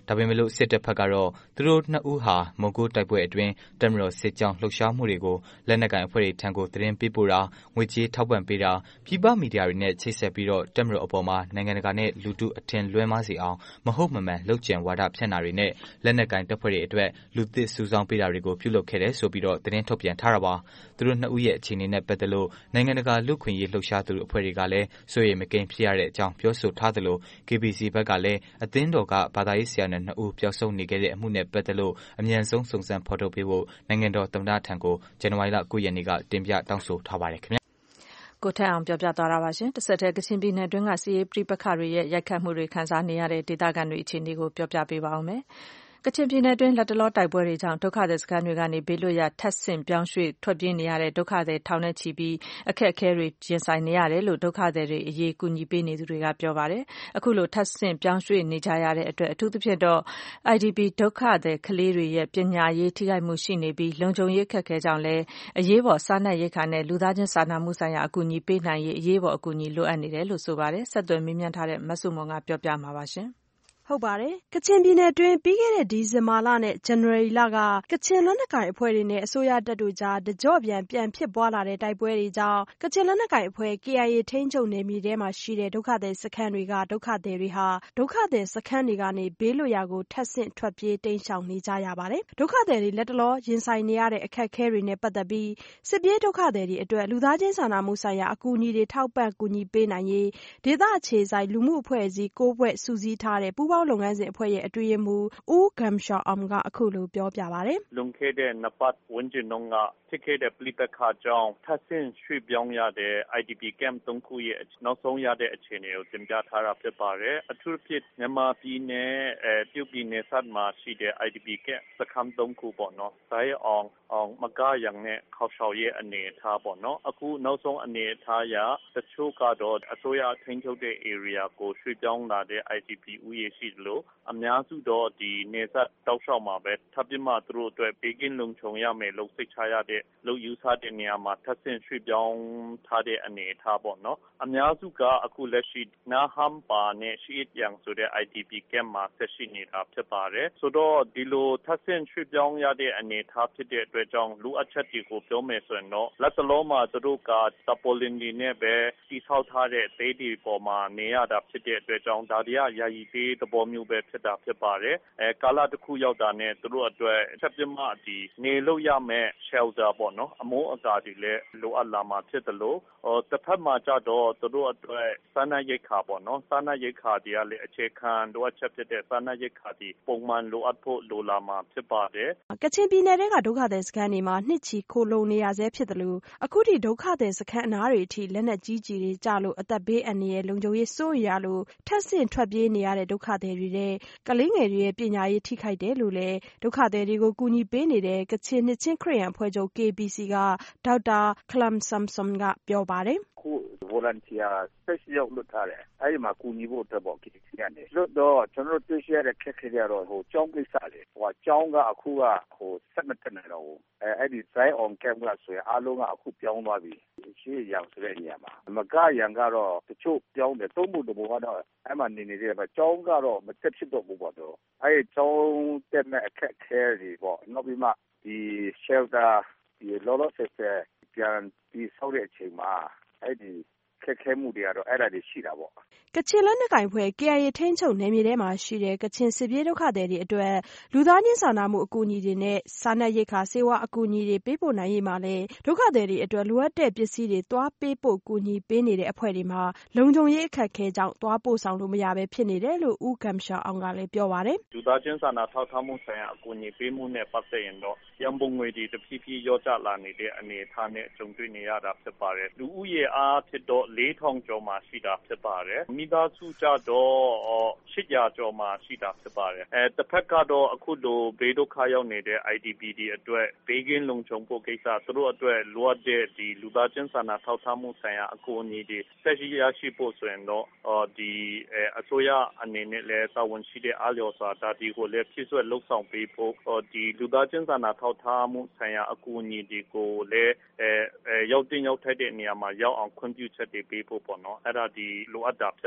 ဒါပေမဲ့လို့စစ်တပ်ဘက်ကတော့သူတို့နှစ်ဦးဟာမွန်ဂိုတိုက်ပွဲအတွင်းတပ်မတော်စစ်ကြောင်းလှုပ်ရှားမှုတွေကိုလက်နက်ကိုင်အဖွဲ့တွေထံကိုသတင်းပေးပို့တာငွေကြေးထောက်ပံ့ပေးတာပြည်ပမီဒီယာတွေနဲ့ချိတ်ဆက်ပြီးတော့တပ်မတော်အပေါ်မှာနိုင်ငံတကာနဲ့လူထုအထင်လွဲမှားစေအောင်မဟုတ်မမှန်လုပ်ကြံဝါဒဖြန့်တာတွေနဲ့လက်နက်ကိုင်တပ်ဖွဲ့တွေအတွက်လူသစ်စုဆောင်းပေးတာတွေကိုပြုလုပ်ခဲ့တယ်ဆိုပြီးတော့သတင်းထုတ်ပြန်ထားတာပါသူတို့နှစ်ဦးရဲ့အခြေအနေနဲ့ပတ်သက်လို့နိုင်ငံတကာလူခွင့်ရေးလှုပ်ရှားသူအဖွဲ့တွေကလည်းစိုးရိမ်မကင်းဖြစ်ရတဲ့အကြောင်းပြောဆိုထားသလို K B C ဘက်ကလည်းအသင်းတော်ကဘာသာရေးဆရာနဲ့နှစ်ဦးပျောက်ဆုံးနေခဲ့တဲ့အမှုနဲ့ပတ်သက်လို့အမြန်ဆုံးစုံစမ်းဖော်ထုတ်ပေးဖို့နိုင်ငံတော်သမ္မတထံကိုဇန်နဝါရီလ၉ရက်နေ့ကတင်ပြတောင်းဆိုထားပါတယ်ခင်ဗျာကိုထက်အောင်ပြောပြသွားတာပါရှင်တစ်ဆက်တည်းကချင်ပြည်နယ်တွင်းကစီးရေးပြိပခါတွေရဲ့ရိုက်ခတ်မှုတွေခံစားနေရတဲ့ဒေသခံတွေအခြေအနေကိုပြောပြပေးပါအောင်မယ်ကချင်ပြည်နယ်တွင်းလက်တလောတိုက်ပွဲတွေကြောင့်ဒုက္ခသည်စခန်းတွေကနေဘေးလွတ်ရာထပ်ဆင့်ပြောင်းရွှေ့ထွက်ပြေးနေရတဲ့ဒုက္ခသည်ထောင်နဲ့ချီပြီးအခက်အခဲတွေရင်ဆိုင်နေရတယ်လို့ဒုက္ခသည်တွေအရေးကူညီပေးနေသူတွေကပြောပါတယ်အခုလိုထပ်ဆင့်ပြောင်းရွှေ့နေကြရတဲ့အတွက်အထူးသဖြင့်တော့ I D P ဒုက္ခသည်ကလေးတွေရဲ့ပညာရေးထိခိုက်မှုရှိနေပြီးလုံခြုံရေးအခက်အခဲကြောင့်လည်းအရေးပေါ်စားနပ်ရိက္ခာနဲ့လူသားချင်းစာနာမှုဆိုင်ရာအကူအညီပေးနိုင်ရေးအရေးပေါ်အကူအညီလိုအပ်နေတယ်လို့ဆိုပါတယ်ဆက်သွယ်မေးမြန်းထားတဲ့မဆုမွန်ကပြောပြမှာပါရှင်ဟုတ်ပါတယ်ကချင်ပြည်နယ်တွင်းပြီးခဲ့တဲ့ဒီဇင်ဘာလနဲ့ဇန်နဝါရီလကကချင်လက်နက်ကိုင်အဖွဲ့တွေနဲ့အစိုးရတပ်တို့ကြားတကြော့ပြန်ပြန်ဖြစ်ပွားလာတဲ့တိုက်ပွဲတွေကြောင့်ကချင်လက်နက်ကိုင်အဖွဲ့ K I A ထိန်းချုပ်နယ်မြေထဲမှာရှိတဲ့ဒုက္ခသည်စခန်းတွေကဒုက္ခသည်တွေဟာဒုက္ခသည်စခန်းတွေကနေဘေးလွတ်ရာကိုထပ်ဆင့်ထွက်ပြေးတိမ်းရှောင်နေကြရပါတယ်ဒုက္ခသည်တွေလက်တလောရင်ဆိုင်နေရတဲ့အခက်အခဲတွေနဲ့ပတ်သက်ပြီးစစ်ပြေးဒုက္ခသည်တွေအတွက်လူသားချင်းစာနာမှုဆိုင်ရာအကူအညီတွေထောက်ပံ့ကူညီပေးနိုင်ရေးဒေသအခြေစိုက်လူမှုအဖွဲ့အစည်း၉ဖွဲ့စုစည်းထားတဲ့ပူးပေါင်းလုပ်ငန်းစဉ်အဖွဲ့ရဲ့အတွင်းရေးမှူးဦးဂမ်ရှောအောင်ကအခုလိုပြောပြပါတယ်လွန်ခဲ့တဲ့နှစ်ပတ်ဝန်းကျင်တုန်းကဖြစ်ခဲ့တဲ့ပဋိပက္ခကြောင့်ထပ်ဆင့်ရွှေ့ပြောင်းရတဲ့ I D P camp သုံးခုရဲ့နောက်ဆုံးရတဲ့အခြေအနေကိုတင်ပြထားတာဖြစ်ပါတယ်အထူးသဖြင့်မြန်မာပြည်နယ်အဲတရုတ်ပြည်နယ်စပ်မှာရှိတဲ့ I D P camp စခန်းသုံးခုပေါ့နော်ဇိုင်းအောင်အောင်မကားရံနဲ့ခေါရှောက်ရဲ့အနေအထားပေါ့နော်အခုနောက်ဆုံးအနေအထားရတချို့ကတော့အစိုးရထိန်းချုပ်တဲ့ area ကိုရွှေ့ပြောင်းလာတဲ့ I D P ဥယျာဉ်ရှိသလိုအများစုတော့ဒီနေဆက်တောက်လျှောက်မှာပဲထပ်ပြီးမှသူတို့အတွက်ဘေးကင်းလုံခြုံရမယ်လို့စိတ်ချရတဲ့လို့ယူဆတဲ့နေရာမှာထပ်ဆင့်ရွှေ့ပြောင်းထားတဲ့အနေအထားပေါ့နော်အများစုကအခုလက်ရှိနာဟမ်ပါနဲ့ရှီအစ်ယန်ဆိုတဲ့ I D P camp မှာဆက်ရှိနေတာဖြစ်ပါတယ်ဆိုတော့ဒီလိုထပ်ဆင့်ရွှေ့ပြောင်းရတဲ့အနေအထားဖြစ်တဲ့အတွက်ကြောင့်လူအချက်တွေကိုပြောမယ်ဆိုရင်တော့လက်တလုံးမှာသူတို့ကတပိုလင်ဒီနဲ့ပဲတိဆောက်ထားတဲ့သေးတွေပေါ်မှာနေရတာဖြစ်တဲ့အတွက်ကြောင့်ဒါတွေကယာယီသေးသဘောမျိုးပဲဖြစ်တာဖြစ်ပါတယ်အဲကာလတစ်ခုရောက်တာနဲ့သူတို့အတွက်ချက်ပြမဒီနေလို့ရမယ် shelter ပေါ့နော်အမိုးအကာတွေလည်းလိုအပ်လာမှာဖြစ်တယ်လို့ဟိုတစ်ဖက်မှာကြတော့သူတို့အတွက်စားနပ်ရိက္ခာပေါ့နော်စားနပ်ရိက္ခာတွေကလည်းအခြေခံလိုအပ်ချက်ဖြစ်တဲ့စားနပ်ရိက္ခာတွေပုံမှန်လိုအပ်ဖို့လိုလာမှာဖြစ်ပါတယ်ကချင်ပြည်နယ်ကဒုက္ခသည်စခန်းတွေမှာနှစ်ချီခိုလုံနေရဆဲဖြစ်တယ်လို့အခုထိဒုက္ခသည်စခန်းအနားတွေအထိလက်နက်ကြီးကြီးတွေကြလို့အသက်ဘေးအန္တရာယ်လုံခြုံရေးစိုးရိမ်ရလို့ထပ်ဆင့်ထွက်ပြေးနေရတဲ့ဒုက္ခသည်တွေတဲ့ကလေးငယ်တွေရဲ့ပညာရေးထိခိုက်တယ်လို့လည်းဒုက္ခသည်တွေကိုကူညီပေးနေတဲ့ကချင်နှစ်ချင်းခရစ်ယာန်အဖွဲ့ချုပ် K B C ကဒေါက်တာခလမ်ဆမ်ဆွမ်ကပြောပါတယ်ခု volunteer special လုပ်ထားတယ်အဲ့ဒီမှာကူညီဖို့အတွက်ပေါ့ K B C ကနေလို့တော့ကျွန်တော်တို့တွေ့ရှိရတဲ့ခက်ခဲကြတော့ဟိုကျောင်းကိစ္စလေဟိုကျောင်းကအခုကဟိုဆက်မတက်နိုင်တော့ဘူးအဲအဲ့ဒီဇိုင်းအောင်ကမ်ကဆိုရင်အားလုံးကအခုပြောင်းသွားပြီရှေ့ရောင်ဆိုတဲ့နေရာမှာမကရံကတော့တချို့ပြောင်းတယ်သုံးဖို့တဘောကတော့အဲ့မှာနေနေတယ်ပဲကျောင်းကတော့မတက်ဖြစ်တော့ဘူးပေါ့တော့အဲ့ဒီကျောင်းတက်မဲ့အခက်ခဲတွေပေါ့နောက်ပြီးမှဒီ shelter ဒီလောလောဆယ်ဆယ်ပြန်ပြီးဆောက်တဲ့အချိန်မှာအဲ့ဒီခက်ခဲမှုတွေကတော့အဲ့ဒါတွေရှိတာပေါ့ကချင်လက်နက်ကိုင်ဖွဲ့ K I A ထိန်းချုပ်နယ်မြေထဲမှာရှိတဲ့ကချင်စစ်ပြေးဒုက္ခသည်တွေအတွက်လူသားချင်းစာနာမှုအကူအညီတွေနဲ့စားနပ်ရိက္ခာဆေးဝါးအကူအညီတွေပေးပို့နိုင်ရေးမှာလည်းဒုက္ခသည်တွေအတွက်လိုအပ်တဲ့ပစ္စည်းတွေသွားပေးပို့ကူညီပေးနေတဲ့အဖွဲ့တွေမှာလုံခြုံရေးအခက်အခဲကြောင့်သွားပို့ဆောင်လို့မရဘဲဖြစ်နေတယ်လို့ဦးဂမ်ရှောအောင်ကလည်းပြောပါတယ်လူသားချင်းစာနာထောက်ထားမှုဆိုင်ရာအကူအညီပေးမှုနဲ့ပတ်သက်ရင်တော့ရန်ပုံငွေတွေတဖြည်းဖြည်းရောကျလာနေတဲ့အနေအထားနဲ့ကြုံတွေ့နေရတာဖြစ်ပါတယ်လူဦးရေအားဖြစ်တော့လေးထောင်ကျော်မှာရှိတာဖြစ်ပါတယ်မိသားစုကြတော့ရှစ်ရာကျော်မှာရှိတာဖြစ်ပါတယ်အဲတစ်ဖက်ကတော့အခုလိုဘေးဒုက္ခရောက်နေတဲ့ I D P တွေအတွက်ဘေးကင်းလုံခြုံဖို့ကိစ္စသူတို့အတွက်လိုအပ်တဲ့ဒီလူသားချင်းစာနာထောက်ထားမှုဆိုင်ရာအကူအညီတွေဆက်ရှိရရှိဖို့ဆိုရင်တော့ဒီအစိုးရအနေနဲ့လည်းတာဝန်ရှိတဲ့အားလျော်စွာဒါဒီကိုလည်းဖြစ်ဆွဲလှုပ်ဆောင်ပေးဖို့ဒီလူသားချင်းစာနာထောက်ထားမှုဆိုင်ရာအကူအညီတွေကိုလည်းအဲရောက်တင်ရောက်ထိုက်တဲ့နေရာမှာရောက်အောင်ခွင့်ပြုချက်တွေပေးဖို့ပေါ့နော်အဲ့ဒါဒီလိုအပ်တာဖြစ်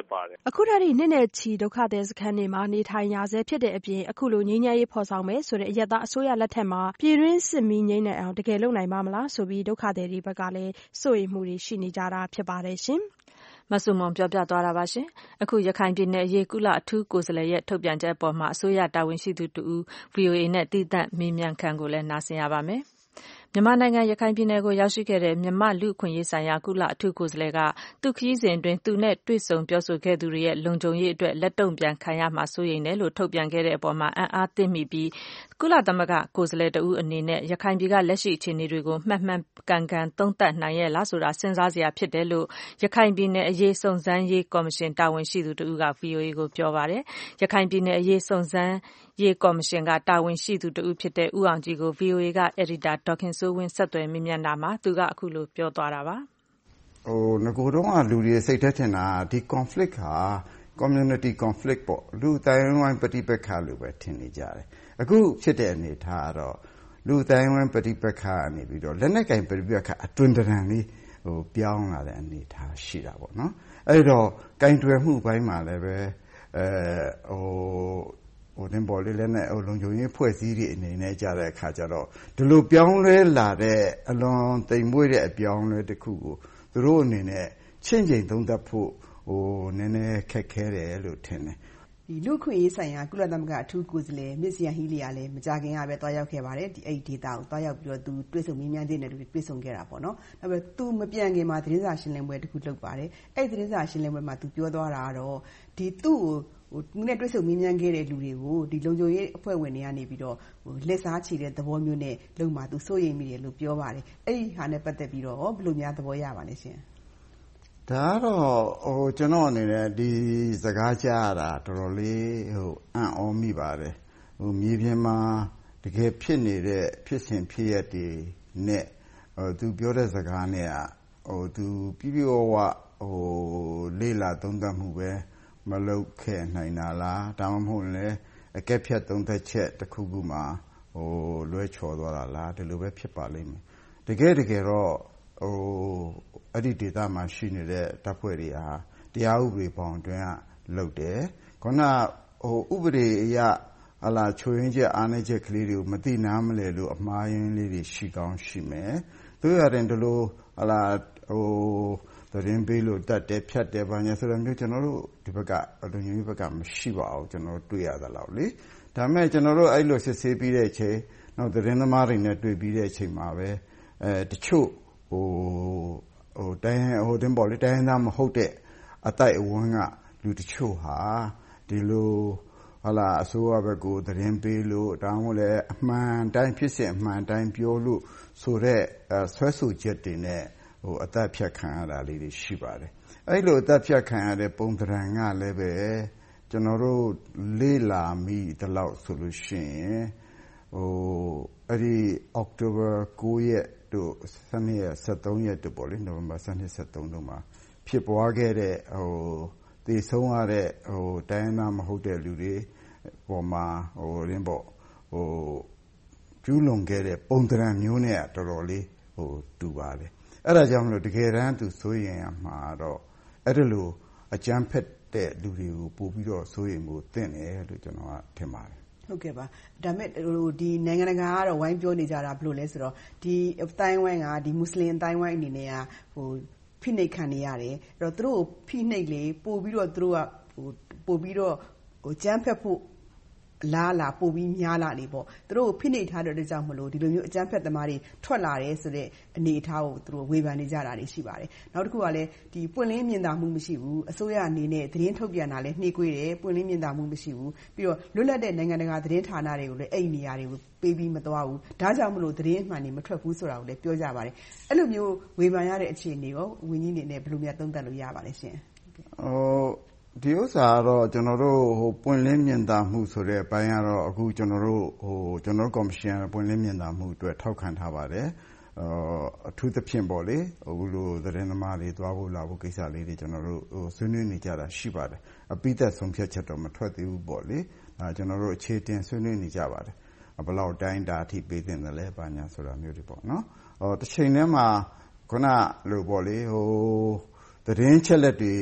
ဖြစ်ပါတယ်။အခုထက်ထိနှစ်နဲ့ချီဒုက္ခသည်စခန်းတွေမှာနေထိုင်ရဆဲဖြစ်တဲ့အပြင်အခုလိုငြိမ်းချမ်းရေးဖော်ဆောင်မယ်ဆိုတဲ့အရပ်သားအစိုးရလက်ထက်မှာပြည်တွင်းစစ်မီးငြိမ်းနိုင်အောင်တကယ်လုပ်နိုင်ပါမလားဆိုပြီးဒုက္ခသည်တွေဘက်ကလည်းစိုးရိမ်မှုတွေရှိနေကြတာဖြစ်ပါတယ်ရှင်။မဆုမွန်ပြောပြသွားတာပါရှင်။အခုရခိုင်ပြည်နယ်အရေးကုလအထူးကိုယ်စားလှယ်ရဲ့ထုတ်ပြန်ချက်အပေါ်မှာအစိုးရတာဝန်ရှိသူတူ ဗွီအိုအေနဲ့တည်တံ့မေးမြန်းခန်းကိုလည်းနားဆင်ရပါမယ်။မြန်မာနိုင်ငံရခိုင်ပြည်နယ်ကိုရောက်ရှိခဲ့တဲ့မြန်မာလူ့အခွင့်အရေးဆိုင်ရာကုလအထူးကိုယ်စားလှယ်ကသူခရီးစဉ်အတွင်းသူနဲ့တွေ့ဆုံပြောဆိုခဲ့သူတွေရဲ့လုံခြုံရေးအတွက်လက်တုံ့ပြန်ခံရမှာစိုးရိမ်တယ်လို့ထုတ်ပြန်ခဲ့တဲ့အပေါ်မှာအံ့အားသင့်မိပြီးကုလသမဂ္ဂကိုယ်စားလှယ်တဦးအနေနဲ့ရခိုင်ပြည်ကလက်ရှိအခြေအနေတွေကိုမှတ်မှန်ကန်ကန်သုံးသပ်နိုင်ရဲ့လားဆိုတာစဉ်းစားစရာဖြစ်တယ်လို့ရခိုင်ပြည်နယ်အရေးစုံစမ်းရေးကော်မရှင်တာဝန်ရှိသူတဦးက ဗွီအိုအေကိုပြောပါတယ်။ရခိုင်ပြည်နယ်အရေးစုံစမ်းရေးကော်မရှင်ကတာဝန်ရှိသူတဦးဖြစ်တဲ့ဦးအောင်ကြည်ကို ဗွီအိုအေကအယ်ဒီတာဒေါ်ခင်စိုးဝင်းဆက်သွယ်မေးမြန်းတာမှာသူကအခုလိုပြောသွားတာပါ။ဟိုငကိုတော့ကလူတွေစိတ်ထဲထင်တာဒီ conflict ဟာ community conflict ပေါ့လူတိုင်းဝိုင်းပဋိပက္ခလို့ပဲထင်နေကြတယ်။အခုဖြစ်တဲ့အနေထားကတော့လူတိုင်းဝိုင်းပဋိပက္ခအနေပြီးတော့လက်နက်ကင်ပဋိပက္ခအတွင်တရံလေးဟိုပြောင်းလာတဲ့အနေထားရှိတာပေါ့နော်။အဲ့တော့ကင်တွယ်မှုပိုင်းမှာလည်းပဲအဲဟိုဟိုတင်ပေါ်လေးလည်းနဲ့ဟိုလုံခြုံရေးဖွဲ့စည်းတွေအနေနဲ့ကြတဲ့အခါကျတော့ဒီလိုပြောင်းလဲလာတဲ့အလွန်တိမ်မွေ့တဲ့အပြောင်းလဲတစ်ခုကိုသူတို့အနေနဲ့ချင့်ချိန်သုံးသပ်ဖို့ဟိုနည်းနည်းခက်ခဲတယ်လို့ထင်တယ်ဒီလူခွင့်ရေးဆိုင်ရာကုလသမဂ္ဂအထူးကိုယ်စားလှယ်မစ္စယန်ဟီလီယာလည်းမကြခင်ကပဲတွားရောက်ခဲ့ပါတယ်ဒီအဲ့ဒီဒေတာကိုတွားရောက်ပြီးတော့သူတွေ့ဆုံမြင်းမြန်းတဲ့နယ်တွေတွေ့ဆုံခဲ့တာပေါ့နော်ဒါပေမဲ့သူမပြန်ခင်မှာသတင်းစာရှင်းလင်းပွဲတစ်ခုလုပ်ပါတယ်အဲ့ဒီသတင်းစာရှင်းလင်းပွဲမှာသူပြောသွားတာကတော့ဒီသူ့ကိုဟိုသူနဲ့တွေ့ဆုံမြင်းမြန်းခဲ့တဲ့လူတွေကိုဒီလုံခြုံရေးအဖွဲ့ဝင်တွေကနေပြီးတော့ဟိုလက်စားချေတဲ့သဘောမျိုးနဲ့လုံမှာသူစိုးရိမ်မိတယ်လို့ပြောပါတယ်အဲ့ဒီဟာနဲ့ပတ်သက်ပြီးတော့ဘယ်လိုများသဘောရပါလဲရှင်ဒါတော့ဟိုကျွန်တော်အနေနဲ့ဒီစကားကြားရတာတော်တော်လေးဟိုအံ့ဩမိပါတယ်ဟိုမြေပြင်မှာတကယ်ဖြစ်နေတဲ့ဖြစ်စဉ်ဖြစ်ရတဲ့နဲ့ဟိုသူပြောတဲ့စကားနဲ့ဟိုသူပြပြဝဝဟိုလေးလာသုံးသပ်မှုပဲမလုပ်ခဲ့နိုင်တာလားဒါမှမဟုတ်လည်းအကက်ဖြတ်သုံးသက်ချက်တစ်ခုခုမှဟိုလွဲချော်သွားတာလားဒီလိုပဲဖြစ်ပါလိမ့်မယ်တကယ်တကယ်တော့ဟိုအဲ့ဒီဒေတာမှာရှိနေတဲ့တပ်ဖွဲ့တွေဟာတရားဥပဒေပေါင်းအတွင်းကလုပ်တယ်ခုနဟိုဥပဒေအရဟလာချိုးရင်းချက်အားနည်းချက်ကလေးတွေကိုမသိနားမလဲလို့အမှားယွင်းလေးတွေရှိကောင်းရှိမယ်တို့ရတယ်ဒီလိုဟလာဟိုသတင်းပေးလို့တတ်တယ်ဖြတ်တယ်ဘာညာဆိုတော့မျိုးကျွန်တော်တို့ဒီဘက်ကလူမျိုးဘက်ကမရှိပါဘူးကျွန်တော်တွေ့ရသလောက်လေဒါပေမဲ့ကျွန်တော်တို့အဲ့လိုစစ်ဆေးပြီးတဲ့အချိန်နောက်သတင်းသမားတွေနဲ့တွေ့ပြီးတဲ့အချိန်မှာပဲအဲတချို့ဟိုဟိုတိုင်းဟိုတင်ပေါ်လေတိုင်းသားမဟုတ်တဲ့အတိုက်အဝန်းကလူတချို့ဟာဒီလိုဟလာအစိုးရဘက်ကိုသတင်းပေးလို့တောင်းလဲအမှန်တိုင်းဖြစ်စဉ်အမှန်တိုင်းပြောလို့ဆိုတော့ဆွဲဆိုချက်တွေနဲ့ဟိုအသက်ဖြတ်ခံရတာလေးတွေရှိပါတယ်အဲ့လိုအသက်ဖြတ်ခံရတဲ့ပုံသဏ္ဍာန်ကလည်းပဲကျွန်တော်တို့လေးလာမိတလောက်ဆိုလို့ရှိရင်ဟိုအဲ့ဒီအောက်တိုဘာကိုးရက်တို့ဆယ်ရက်ဆယ်သုံးရက်တို့ပေါ့လေနိုဝင်ဘာဆယ်နှစ်ဆယ်သုံးတို့မှာဖြစ်ပွားခဲ့တဲ့ဟိုတည်ဆုံးရတဲ့ဟိုတိုင်းသားမဟုတ်တဲ့လူတွေပေါ်မှာဟိုရင်းပေါ့ဟိုကျူးလွန်ခဲ့တဲ့ပုံသဏ္ဍာန်မျိုးနဲ့တော်တော်လေးဟိုတူပါတယ်အဲ့ဒါကြောင့်မလို့တကယ်တမ်းသူစိုးရင်ရမှာတော့အဲ့ဒါလိုအကြမ်းဖက်တဲ့လူတွေကိုပို့ပြီးတော့စိုးရင်မှုတင့်တယ်လို့ကျွန်တော်ကထင်ပါတယ်ဟုတ်ကဲ့ပါဒါမဲ့ဟိုဒီနိုင်ငံတကာကတော့ဝိုင်းပြောနေကြတာဘယ်လိုလဲဆိုတော့ဒီတိုင်းဝိုင်းကဒီမွတ်စလင်တိုင်းဝိုင်းအနေနဲ့ကဟိုဖိနှိပ်ခံနေရတယ်အဲ့တော့သူတို့ဖိနှိပ်လေပို့ပြီးတော့သူတို့ကဟိုပို့ပြီးတော့ဟိုကြမ်းဖက်ဖို့လာလာပို့ပြီးများလာနေပေါ့သူတို့ဖိနှိပ်ထားတဲ့အတွက်ကြောင့်မလို့ဒီလိုမျိုးအကြမ်းဖက်သမားတွေထွက်လာတယ်ဆိုတဲ့အနေအထားကိုသူတို့ဝေဖန်နေကြတာတွေရှိပါတယ်နောက်တစ်ခုကလည်းဒီပွင့်လင်းမြင်သာမှုမရှိဘူးအစိုးရအနေနဲ့သတင်းထုတ်ပြန်တာလည်းနှေးကွေးတယ်ပွင့်လင်းမြင်သာမှုမရှိဘူးပြီးတော့လွတ်လပ်တဲ့နိုင်ငံတကာသတင်းဌာနတွေကိုလည်းအဲ့ဒီနေရာတွေကိုပေးပြီးမသွားဘူးဒါကြောင့်မလို့သတင်းမှန်နေမထွက်ဘူးဆိုတာကိုလည်းပြောကြပါတယ်အဲ့လိုမျိုးဝေဖန်ရတဲ့အခြေအနေကိုဝင်းကြီးနေနဲ့ဘယ်လိုများသုံးသပ်လို့ရပါလဲရှင်ဟိုဒီဥစ္စာကတော့ကျွန်တော်တို့ဟိုပွင့်လင်းမြင်သာမှုဆိုတဲ့အပိုင်းကတော့အခုကျွန်တော်တို့ဟိုကျွန်တော်ကော်မရှင်ပွင့်လင်းမြင်သာမှုအတွက်ထောက်ခံထားပါတယ်အာအထူးသဖြင့်ပေါ့လေအခုလိုသတင်းသမားတွေသွားဖို့လာဖို့ကိစ္စလေးတွေကျွန်တော်တို့ဟိုဆွေးနွေးနေကြတာရှိပါတယ်အပိသက်ဆုံးဖြတ်ချက်တော့မထွက်သေးဘူးပေါ့လေအဲကျွန်တော်တို့အခြေတင်ဆွေးနွေးနေကြပါတယ်ဘယ်လောက်တိုင်းတာအထိပေးတင်တယ်လဲဘာညာဆိုတာမျိုးတွေပေါ့နော်ဟိုတစ်ချိန်တည်းမှာခုနလိုပေါ့လေဟိုသတင်းချက်လက်တွေဟ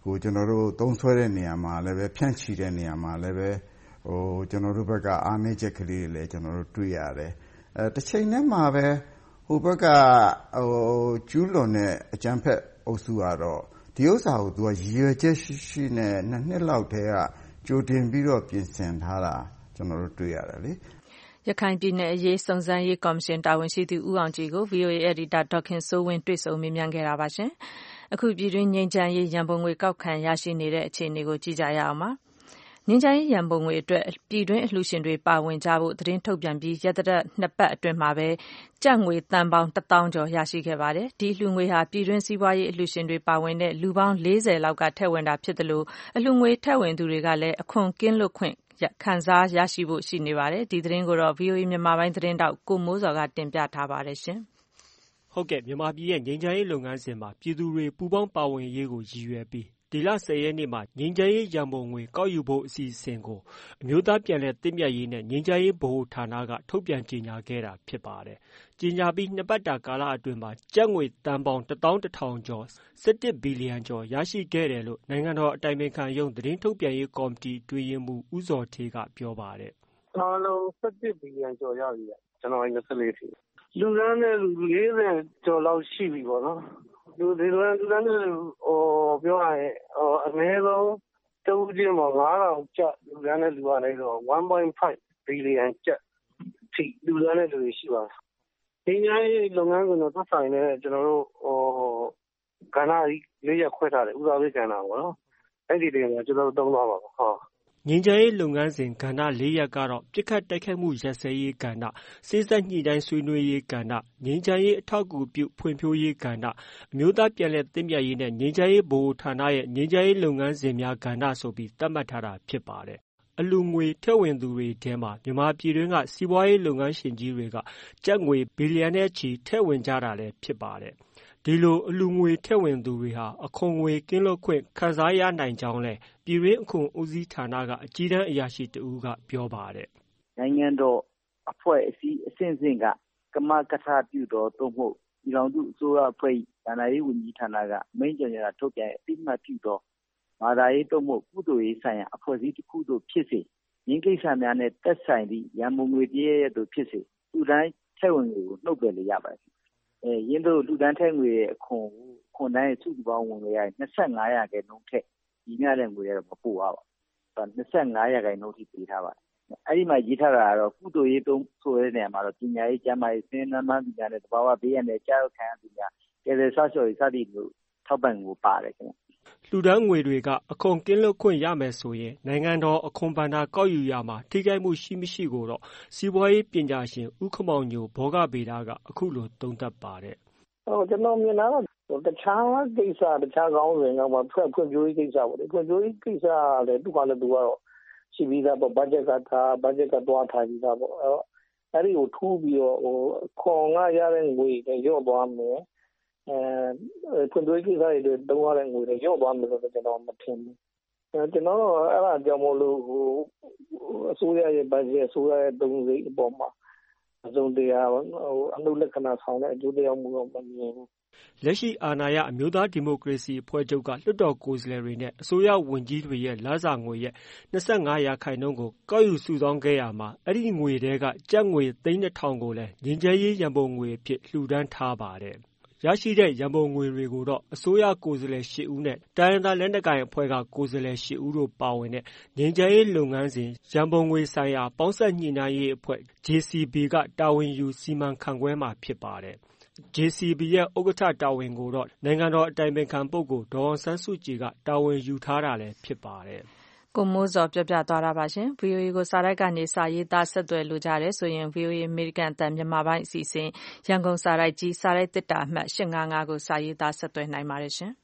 ကိုကျွန်တော်တို့သုံးဆွဲတဲ့နေရာမှာလည်းပဲဖြန့်ချီတဲ့နေရာမှာလည်းပဲဟိုကျွန်တော်တို့ဘက်ကအားနည်းချက်ကလေးတွေလည်းကျွန်တော်တို့တွေ့ရတယ်အဲတစ်ချိန်တည်းမှာပဲဟိုဘက်ကဟိုကျူးလွန်တဲ့အကြမ်းဖက်အုပ်စုကတော့ဒီဥစ္စာကိုသူကရည်ရွယ်ချက်ရှိရှိနဲ့နှစ်နှစ်လောက်တည်းကကြိုတင်ပြီးတော့ပြင်ဆင်ထားတာကျွန်တော်တို့တွေ့ရတယ်လေရခိုင်ပြည်နယ်အရေးစုံစမ်းရေးကော်မရှင်တာဝန်ရှိသူဦးအောင်ကြည်ကို ဗီအိုအေ editor ဒေါက်ခင်စိုးဝင်းတွေ့ဆုံမေးမြန်းခဲ့တာပါရှင်။အခုပြည်တွင်းငြိမ်းချမ်းရေးရန်ပုံငွေကောက်ခံရရှိနေတဲ့အခြေအနေကိုကြည့်ကြရအောင်ပါ။ငြိမ်းချမ်းရေးရန်ပုံငွေအတွက်ပြည်တွင်းအလှူရှင်တွေပါဝင်ကြဖို့သတင်းထုတ်ပြန်ပြီးရက်သတ္တနှစ်ပတ်အတွင်းမှာပဲကျပ်ငွေတန်ပေါင်းတစ်သောင်းကျော်ရရှိခဲ့ပါတယ်။ဒီအလှူငွေဟာပြည်တွင်းစီးပွားရေးအလှူရှင်တွေပါဝင်တဲ့လူပေါင်းလေးဆယ်လောက်ကထည့်ဝင်တာဖြစ်တယ်လို့အလှူငွေထည့်ဝင်သူတွေကလည်းအခွန်ကင်းလွတ်ခွင့်ခံစားရရှိဖို့ရှိနေပါတယ်ဒီသတင်းကိုတော့ ဗီအိုအေ မြန်မာပိုင်းသတင်းတောက်ကိုမိုးစော်ကတင်ပြထားပါတယ်ရှင်ဟုတ်ကဲ့မြန်မာပြည်ရဲ့ငြိမ်းချမ်းရေးလုပ်ငန်းစဉ်မှာပြည်သူတွေပူးပေါင်းပါဝင်ရေးကိုရည်ရွယ်ပြီးဒီလဆယ်ရက်နေ့မှာငြိမ်းချမ်းရေးရန်ပုံငွေကောက်ယူဖို့အစီအစဉ်ကိုအမျိုးသားပြန်လည်သင့်မြတ်ရေးနဲ့ငြိမ်းချမ်းရေးဗဟိုဌာနကထုတ်ပြန်ကြေညာခဲ့တာဖြစ်ပါတယ်။ကြေညာပြီးနှစ်ပတ်တာကာလအတွင်းမှာကျပ်ငွေတန်ပေါင်းတစ်သောင်းတစ်ထောင်ကျော်၁၁ဘီလီယံကျော်ရရှိခဲ့တယ်လို့နိုင်ငံတော်အတိုင်ပင်ခံရုံးသတင်းထုတ်ပြန်ရေးကော်မတီတွင်ရင်မှုဦးစောထေးကပြောပါတယ်။အားလုံး၁၁ဘီလီယံကျော်ရပြီ။ကျွန်တော်၂၄ထိ။လူရန်တဲ့လူလေးဆယ်ကျော်လောက်ရှိပြီပေါ့နော်။လူဒီလိုလူတန်းတွေဟိုပြောရရင်ဟိုအနည်းဆုံးတဦးချင်းမှာငါးထောင်ကျပ်လူတန်းတဲ့လူကနေတော့one point fiveဘီလီယံကျပ်ထိလူတန်းတဲ့လူတွေရှိပါတယ်။ဒီညာရေးလုပ်ငန်းကတော့သက်ဆိုင်တဲ့ကျွန်တော်တို့ဟိုကဏ္ဍလေးရက်ခွဲထားတယ်ဥစားပေးကဏ္ဍပေါ့နော်။အဲ့ဒီတွေမှာကျွန်တော်တို့သုံးသွားပါပေါ့။ဟုတ်ငြိမ်းချမ်းရေးလုပ်ငန်းစဉ်ကဏ္ဍလေးရပ်ကတော့ပြစ်ခတ်တိုက်ခိုက်မှုရပ်စဲရေးကဏ္ဍစေ့စပ်ညှိနှိုင်းဆွေးနွေးရေးကဏ္ဍငြိမ်းချမ်းရေးအထောက်အကူပြုဖွံ့ဖြိုးရေးကဏ္ဍအမျိုးသားပြန်လည်သင့်မြတ်ရေးနဲ့ငြိမ်းချမ်းရေးဗဟိုဌာနရဲ့ငြိမ်းချမ်းရေးလုပ်ငန်းစဉ်များကဏ္ဍဆိုပြီးသတ်မှတ်ထားတာဖြစ်ပါတယ်။အလှူငွေထည့်ဝင်သူတွေထဲမှာမြန်မာပြည်တွင်းကစီးပွားရေးလုပ်ငန်းရှင်ကြီးတွေကကျပ်ငွေဘီလီယံနဲ့ချီထည့်ဝင်ကြတာလည်းဖြစ်ပါတယ်။ဒီလိုအလှူငွေထည့်ဝင်သူတွေဟာအခွန်ငွေကင်းလွတ်ခွင့်ခံစားရနိုင်ကြောင်းလဲပြည်တွင်းအခွန်ဦးစီးဌာနကအကြီးတန်းအရာရှိတဦးကပြောပါတယ်။နိုင်ငံတော်အဖွဲ့အစည်းအဆင့်ဆင့်ကကမကထပြုတော်သို့မဟုတ်ပြည်ထောင်စုအစိုးရအဖွဲ့၏ဗဏ္ဍာရေးဝန်ကြီးဌာနကအမိန့်ကြေညာထုတ်ပြန်အသိအမှတ်ပြုသောဘာသာရေးသို့မဟုတ်ကုသိုလ်ရေးဆိုင်ရာအဖွဲ့အစည်းတစ်ခုသို့ဖြစ်စေငင်းကိစ္စများနဲ့သက်ဆိုင်သည့်ရန်ပုံငွေတည်းရဲ့သို့ဖြစ်စေသူတိုင်းထည့်ဝင်ငွေကိုနှုတ်ပယ်လို့ရပါတယ်။အဲရင်းတို့လူတန်းထည့်ငွေရဲ့အခွန်ခွန်တိုင်းရဲ့စုစုပေါင်းဝင်ငွေရ၂၅ရာခိုင်နှုန်းထက်ညီမျှတဲ့ငွေရတော့မပို့ပါဘူး။၂၅ရာခိုင်နှုန်းထိပေးထားပါတယ်။အဲ့ဒီမှာရေးထားတာကတော့ကုသိုလ်ရေးသုံးဆိုတဲ့နေရာမှာတော့ပညာရေးကျန်းမာရေးစင်းနန်းမှန်းပညာနဲ့တဘာဝဘေးရန်နဲ့ကြားရောက်ခံရသူများကယ်ဆယ်ဆောက်ရှောက်ရေးစသည့်မျိုးထောက်ပံ့ငွေပါတယ်ခင်ဗျ။လှူဒန်းငွေတွေကအခွန်ကင်းလွတ်ခွင့်ရမယ်ဆိုရင်နိုင်ငံတော်အခွန်ဘဏ္ဍာကောက်ယူရမှာထိခိုက်မှုရှိမရှိကိုတော့စီးပွားရေးပညာရှင်ဦးခမောင်ညိုဘောဂဗေဒကအခုလိုသုံးသပ်ပါတယ်။ဟိုကျွန်တော်မြင်တာတော့တခြားကိစ္စတခြားကောင်းစဉ်ကမှဖွံ့ဖြိုးရေးကိစ္စပေါ့လေဖွံ့ဖြိုးရေးကိစ္စလည်းသူကလည်းသူကတော့ရှိပြီးသားပေါ့ဘတ်ဂျက်ကထားဘတ်ဂျက်ကတွားထားပြီးသားပေါ့အဲ့ဒီကိုထူးပြီးတော့ဟိုခွန်ကရတဲ့ငွေတွေရော့သွားမယ်အဲဖွံ့ဖြိုးရေးကိစ္စတွေတုံးရတဲ့ငွေတွေရော့သွားမယ်ဆိုတော့ကျွန်တော်မထင်ဘူးအဲကျွန်တော်တော့အဲ့ဒါကြောင့်မို့လို့ဟိုအစိုးရရဲ့ဘတ်ဂျက်အစိုးရရဲ့တုံးစိအပေါ်မှာအစုံတရားဟိုအမှုလက္ခဏာဆောင်တဲ့အကျိုးတရားမှုတော့မမြင်ဘူးလက်ရှိအာဏာရအမျိုးသားဒီမိုကရေစီအဖွဲ့ချုပ်ကလွှတ်တော်ကိုယ်စားလှယ်တွေနဲ့အစိုးရဝန်ကြီးတွေရဲ့လစာငွေရဲ့၂၅ရာခိုင်နှုန်းကိုကောက်ယူစုဆောင်းခဲ့ရမှာအဲ့ဒီငွေတွေကကျပ်ငွေသိန်း၂ထောင်ကိုလည်းငြိမ်းချမ်းရေးရန်ပုံငွေအဖြစ်လှူဒန်းထားပါတယ်။ရရှိတဲ့ရန်ပုံငွေတွေကိုတော့အစိုးရကိုယ်စားလှယ်၈ဦးနဲ့တိုင်းရင်းသားလက်နက်ကိုင်အဖွဲ့ကကိုယ်စားလှယ်၈ဦးတို့ပါဝင်တဲ့ငြိမ်းချမ်းရေးလုပ်ငန်းစဉ်ရန်ပုံငွေဆိုင်ရာပေါင်းစပ်ညှိနှိုင်းရေးအဖွဲ့ ဂျေစီဘီ ကတာဝန်ယူစီမံခန့်ခွဲမှာဖြစ်ပါတယ်။ ဂျေစီဘီ ရဲ့ဥက္ကဋ္ဌတာဝန်ကိုတော့နိုင်ငံတော်အတိုင်ပင်ခံပုဂ္ဂိုလ်ဒေါ်အောင်ဆန်းစုကြည်ကတာဝန်ယူထားတာလည်းဖြစ်ပါတယ်။ကိုမိုးစော်ပြောပြသွားတာပါရှင်။ ဗွီအိုအေကိုစာတိုက်ကနေစာရေးသားဆက်သွယ်လိုကြတယ်ဆိုရင် ဗွီအိုအေအမေရိကန်အသံမြန်မာပိုင်းအစီအစဉ်ရန်ကုန်စာတိုက်ကြီးစာတိုက်တစ်တာအမှတ်၈၅၅ကိုစာရေးသားဆက်သွယ်နိုင်ပါတယ်ရှင်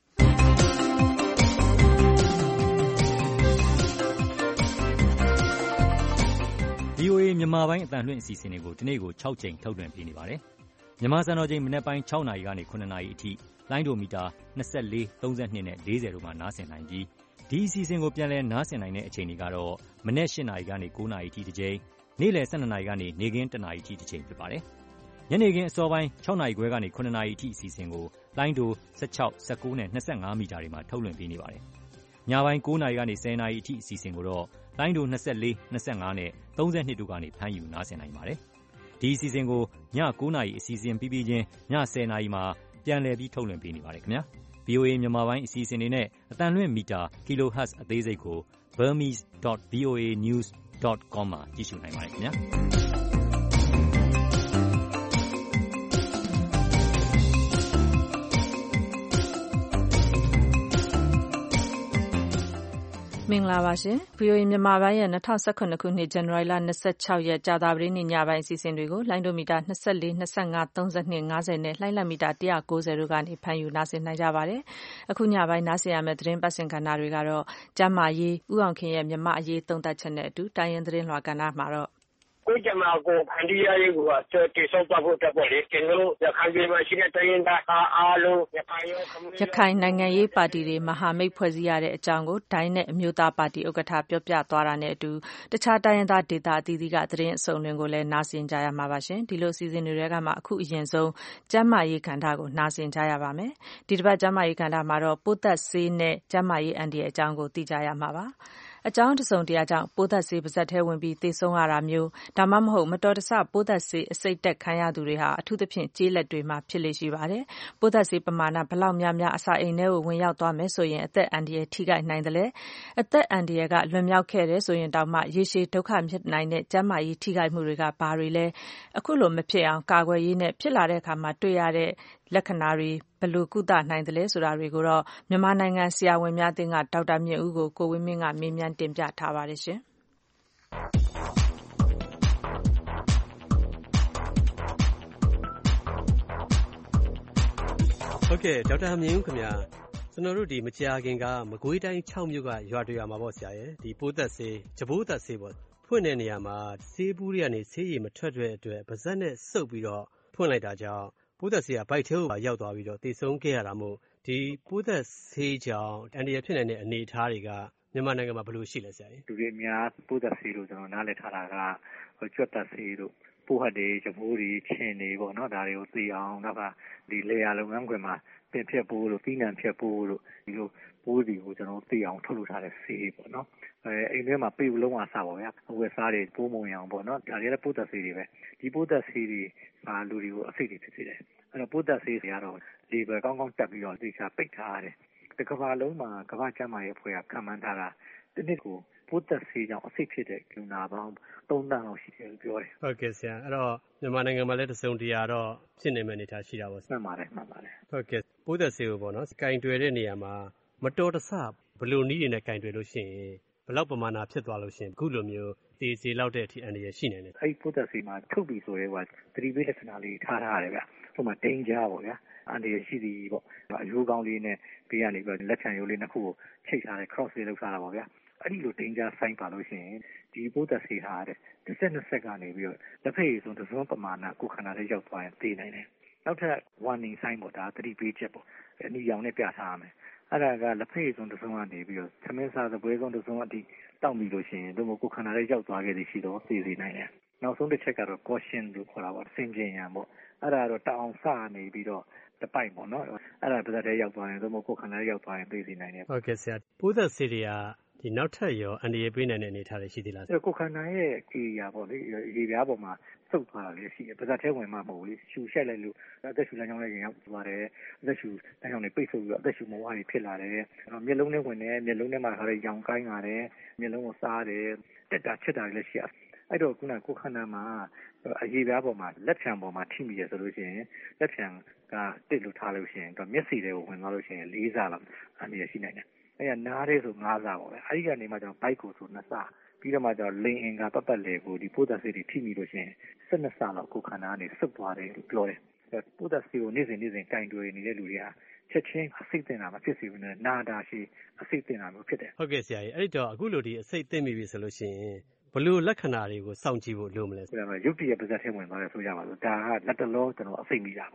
။ ဗွီအိုအေမြန်မာပိုင်းအသံလွှင့်အစီအစဉ်တွေကိုဒီနေ့ကို၆ကြိမ်ထုတ်လွှင့်ပေးနေပါတယ်။မြန်မာစံတော်ချိန်မနက်ပိုင်း၆နာရီကနေ၇နာရီအထိလိုင်းဒိုမီတာ၂၄၊၃၂နဲ့၄၀တို့မှာနားဆင်နိုင်ပြီးဒီအစီအစဉ်ကိုပြန်လည်နားဆင်နိုင်တဲ့အချိန်တွေကတော့မနက်၈နာရီကနေ၉နာရီအထိတစ်ကြိမ်နေ့လယ်၁၂နာရီကနေနေ့ခင်း၁နာရီအထိတစ်ကြိမ်ဖြစ်ပါတယ်။ညနေခင်းအစောပိုင်း၆နာရီခွဲကနေ၇နာရီအထိအစီအစဉ်ကိုလိုင်းတို၁၆ ၁၉နဲ့၂၅မီတာတွေမှာထုတ်လွှင့်ပေးနေပါတယ်။ညပိုင်း၉နာရီကနေ၁၀နာရီအထိအစီအစဉ်ကိုတော့လိုင်းတို၂၄ ၂၅နဲ့၃၂တို့ကနေဖမ်းယူနားဆင်နိုင်ပါတယ်။ဒီအစီအစဉ်ကိုည၉နာရီအစီအစဉ်ပြီးပြီးချင်းည၁၀နာရီမှာပြန်လည်ပြီးထုတ်လွှင့်ပေးနေပါတယ်ခင်ဗျာ။ဗီအိုအေ မြန်မာပိုင်းအစီအစဉ်တွေနဲ့အသံလွှင့်မီတာ kilohertz အသေးစိတ်ကို burmese dot v o a news dot com မှာကြည့်ရှုနိုင်ပါတယ်ခင်ဗျာ။မင်္ဂလာပါရှင်။ ဗီအိုအေမြန်မာပိုင်းရဲ့၂၀၁၇ခုနှစ်ဇန်နဝါရီလ၂၆ရက်ကြာသပတေးနေ့ညပိုင်းအစီအစဉ်တွေကိုလိုင်းဒိုမီတာ၂၄ ၂၅ ၃၂ ၅၀နဲ့လှိုင်းလံမီတာ၁၉၀တို့ကနေဖမ်းယူနားဆင်နိုင်ကြပါတယ်။အခုညပိုင်းနားဆင်ရမယ့်သတင်းပတ်စင်ကဏ္ဍတွေကတော့ကျန်းမာရေး၊ဦးအောင်ခင်ရဲ့မြန်မာအရေးသုံးသပ်ချက်နဲ့အတူတိုင်းရင်းသတင်းလွှာကဏ္ဍမှာတော့ကိုကျမကိုဖန်တီးရရေးကိုတိစောက်သွားဖို့တက်ပေါ်လေကျွန်တော်တို့ရခိုင်ပြည်မှာရှိတဲ့တိုင်းရင်းသားအားလုံးရခိုင်ရောရခိုင်နိုင်ငံရေးပါတီတွေမဟာမိတ်ဖွဲ့စည်းရတဲ့အကြောင်းကိုဒိုင်းနဲ့အမျိုးသားပါတီဥက္ကဋ္ဌပြောပြသွားတာနဲ့အတူတခြားတိုင်းရင်းသားဒေသအသီးသီးကသတင်းအစုံတွေကိုလည်းနားဆင်ကြရမှာပါရှင်ဒီလိုအစီအစဉ်တွေကမှအခုအရင်ဆုံးကျန်းမာရေးကဏ္ဍကိုနားဆင်ကြရပါမယ်ဒီတစ်ပတ်ကျန်းမာရေးကဏ္ဍမှာတော့ပိုးသက်ဆေးနဲ့ကျန်းမာရေးအန်ဒီရဲ့အကြောင်းကိုသိကြရမှာပါအကြောင်းတစုံတရာကြောင့်ပိုးသက်ဆေးပါးစပ်ထဲဝင်ပြီးသေဆုံးရတာမျိုးဒါမှမဟုတ်မတော်တဆပိုးသက်ဆေးအဆိပ်တက်ခံရသူတွေဟာအထူးသဖြင့်ကျေးလက်တွေမှာဖြစ်လေရှိပါတယ်ပိုးသက်ဆေးပမာဏဘလောက်များများအစာအိမ်ထဲကိုဝင်ရောက်သွားမယ်ဆိုရင်အသက်အန္တရာယ်ထိခိုက်နိုင်တယ်လေအသက်အန္တရာယ်ကလွန်မြောက်ခဲ့တယ်ဆိုရင်တောင်မှရေရှည်ဒုက္ခဖြစ်နိုင်တဲ့ကျန်းမာရေးထိခိုက်မှုတွေကဘာတွေလဲအခုလိုမဖြစ်အောင်ကာကွယ်ရေးနဲ့ဖြစ်လာတဲ့အခါမှာတွေ့ရတဲ့လက္ခဏာတွေဘယ်လိုကုသနိုင်တယ်လဲဆိုတာတွေကိုတော့မြန်မာနိုင်ငံဆရာဝန်များအသင်းကဒေါက်တာမြင့်ဦးကိုကိုဝင်းမင်းကမေးမြန်းတင်ပြထားပါတယ်ရှင်။ဟုတ်ကဲ့ဒေါက်တာမြင့်ဦးခင်ဗျာကျွန်တော်တို့ဒီမကြာခင်ကမကွေးတိုင်း၆မြို့ကရွာတွေရွာမှာပေါ့ဆရာရဲ့ဒီပိုးသက်ဆေးဂျပိုးသက်ဆေးပေါ့ဖွင့်တဲ့နေရာမှာဆေးဘူးတွေကနေဆေးရည်မထွက်တဲ့အတွက်ပါးစပ်နဲ့စုပ်ပြီးတော့ဖွင့်လိုက်တာကြောင့်ပိုးသက်ဆေးကဗိုက်ထဲကိုရောက်သွားပြီးတော့သေဆုံးခဲ့ရတာမို့ဒီပိုးသက်ဆေးကြောင့်အန္တရာယ်ဖြစ်နိုင်တဲ့အနေအထားတွေကမြန်မာနိုင်ငံမှာဘယ်လိုရှိလဲဆရာကြီးလူတွေအများပိုးသက်ဆေးလို့ကျွန်တော်နားလည်ထားတာကကြွက်သက်ဆေးတို့ပိုးဟတ်တွေဂျပိုးတွေချင်းတွေပေါ့နော်ဒါတွေကိုသိအောင်နောက်ကဒီလေယာလုပ်ငန်းခွင်မှာပင်ဖြတ်ပိုးတို့ပြီးနံဖြတ်ပိုးတို့ဒီလိုပိုးတွေကိုကျွန်တော်သိအောင်ထုတ်လုပ်ထားတဲ့ဆေးပေါ့နော်အဲအိမ်ထဲမှာပေလုံးဝစားပါဗျာအဝတ်စားတွေပိုးမဝင်အောင်ပေါ့နော်ဒါတွေလည်းပိုးသက်ဆေးတွေပဲဒီပိုးသက်ဆေးတွေမှာလူတွေကိုအဆိပ်တွေဖြစ်စေတယ်အဲ့တော့ပိုးသက်ဆေးတွေကတော့လေဘယ်ကောင်းကောင်းတက်ပြီးတော့သေချာပိတ်ထားရတယ်ဒီကမ္ဘာလုံးမှာကမ္ဘာ့ကျန်းမာရေးအဖွဲ့ကခံမှန်းထားတာဒီနှစ်ကိုပိုးသက်ဆေးကြောင့်အဆိပ်ဖြစ်တဲ့လူနာပေါင်းသုံးသန်းလောက်ရှိတယ်လို့ပြောတယ်ဟုတ်ကဲ့ဆရာအဲ့တော့မြန်မာနိုင်ငံမှာလည်းတစုံတရာတော့ဖြစ်နေမယ့်အနေအထားရှိတာပေါ့မှန်ပါတယ်မှန်ပါတယ်ဟုတ်ကဲ့ပိုးသက်ဆေးကိုပေါ့နော်ကင်တွယ်တဲ့နေရာမှာမတော်တဆဘယ်လိုနည်းတွေနဲ့ကင်တွယ်လို့ရှိရင်ဘယ်လောက်ပမာဏဖြစ်သွားလို့ရှိရင်အခုလိုမျိုးသေစေလောက်တဲ့အထိအန္တရာယ်ရှိနေတယ်အဲ့ပိုးသက်ဆေးမှာထုတ်ပြီးဆိုရဲကသတိပေးလက္ခဏာလေးထားထားရတယ်ဗျဟိုမှာဒိန်ဂျာပေါ့ဗျာအန္တရာယ်ရှိသည်ပေါ့အရိုးကောင်းလေးနဲ့ဘေးကနေပြီးလက်ချံရိုးလေးနှစ်ခုကိုချိတ်ထားတယ် cross လေးလုပ်ထားတာပေါ့ဗျာအဲ့ဒီလို danger sign ပါလို့ရှိရင်ဒီပိုးသက်ဆေးဟာတဲ့တစ်ဆက်နှစ်ဆက်ကနေပြီးတော့လက်ဖက်ရည်စုံတစ်စုံပမာဏကိုခန္ဓာထဲရောက်သွားရင်သိနိုင်တယ်နောက်ထပ် warning sign ပေါ့ဒါသတိပေးချက်ပေါ့အနီရောင်နဲ့ပြထားရမယ်အဲ့ဒါကလက်ဖက်ရည်စုံတစ်စုံကနေပြီးတော့သမင်းစားသပွဲစုံတစ်စုံအထိတောက်ပြီးလို့ရှိရင်တို့မကိုခန္ဓာထဲရောက်သွားခဲ့သည်ရှိတော့သိစေနိုင်တယ်နောက်ဆုံးတစ်ချက်ကတော့ caution လို့ခေါ်တာပေါ့စင်ကြင်ရံပေါ့အဲ့ဒါတော့တအောင်စနေပြီးတော့တပိုက်ပေါ့နော်အဲ့ဒါပါးစပ်ထဲရောက်သွားရင်တို့မကိုခန္ဓာထဲရောက်သွားရင်သိစေနိုင်တယ်ဟုတ်ကဲ့ဆရာပိုးသက်ဆေးတွေကဒီနောက်ထပ်ရောအန္တရာယ်ပေးနိုင်တဲ့အနေအထားတွေရှိသေးလား။ကိုယ်ခန္ဓာရဲ့ကြေရာပေါ့လေရေပြားပေါ်မှာစုပ်သွားတာလည်းရှိတယ်။ပါးစပ်ထဲဝင်မှမဟုတ်ဘူးလေ။ရှူရှက်လိုက်လို့အသက်ရှူလမ်းကြောင်းလည်းရင်ရောက်သွားတယ်။အသက်ရှူလမ်းကြောင်းတွေပိတ်ဆို့ပြီးတော့အသက်ရှူမဝါးတွေဖြစ်လာတယ်။အဲ့တော့မျက်လုံးထဲဝင်တယ်မျက်လုံးထဲမှာခါလေးရောင်ကိုင်းလာတယ်။မျက်လုံးကိုစားတယ်။တက်တာချက်တာလည်းရှိရတယ်။အဲ့တော့ခုနကကိုယ်ခန္ဓာမှာအရေပြားပေါ်မှာလက်ဖြံပေါ်မှာထိမိရဆိုလို့ရှိရင်လက်ဖြံကတစ်လို့ထားလို့ရှိရင်တော့မျက်စိထဲကိုဝင်သွားလို့ရှိရင်လေးစားလောက်အန္တရာယ်ရှိနိုင်တယ်။အဲ့ကနားလေးဆိုငါးစားပါပဲအဲ့ဒီကနေမှကျတော့ဘိုက်ကိုဆိုနှစ်စားပြီးတော့မှကျတော့လိန်အင်ကပတ်ပတ်လေကိုဒီပိုးသက်ဆေးတွေထိမိလို့ရှိရင်၁၂စားလောက်ကိုခန္ဓာကနေဆုတ်သွားတယ်လို့ပြောတယ်အဲ့ပိုးသက်ဆေးကိုနေ့စဉ်နေ့စဉ်ကင်တွယ်နေတဲ့လူတွေကချက်ချင်းအဆိပ်တင်တာမဖြစ်စေဘူးနဲ့နာတာရှိအဆိပ်တင်တာမျိုးဖြစ်တယ်ဟုတ်ကဲ့ဆရာကြီးအဲ့တော့အခုလိုဒီအဆိပ်တင်မိပြီဆိုလို့ရှိရင်ဘလို့လက္ခဏာတွေကိုစောင့်ကြည့်ဖို့လိုမလဲဆိုတော့ရုပ်တရက်ပါးစပ်ထဲဝင်သွားတယ်ဆိုကြပါစို့ဒါကလက်တလောကျွန်တော်အဆိပ်မိတာပေါ့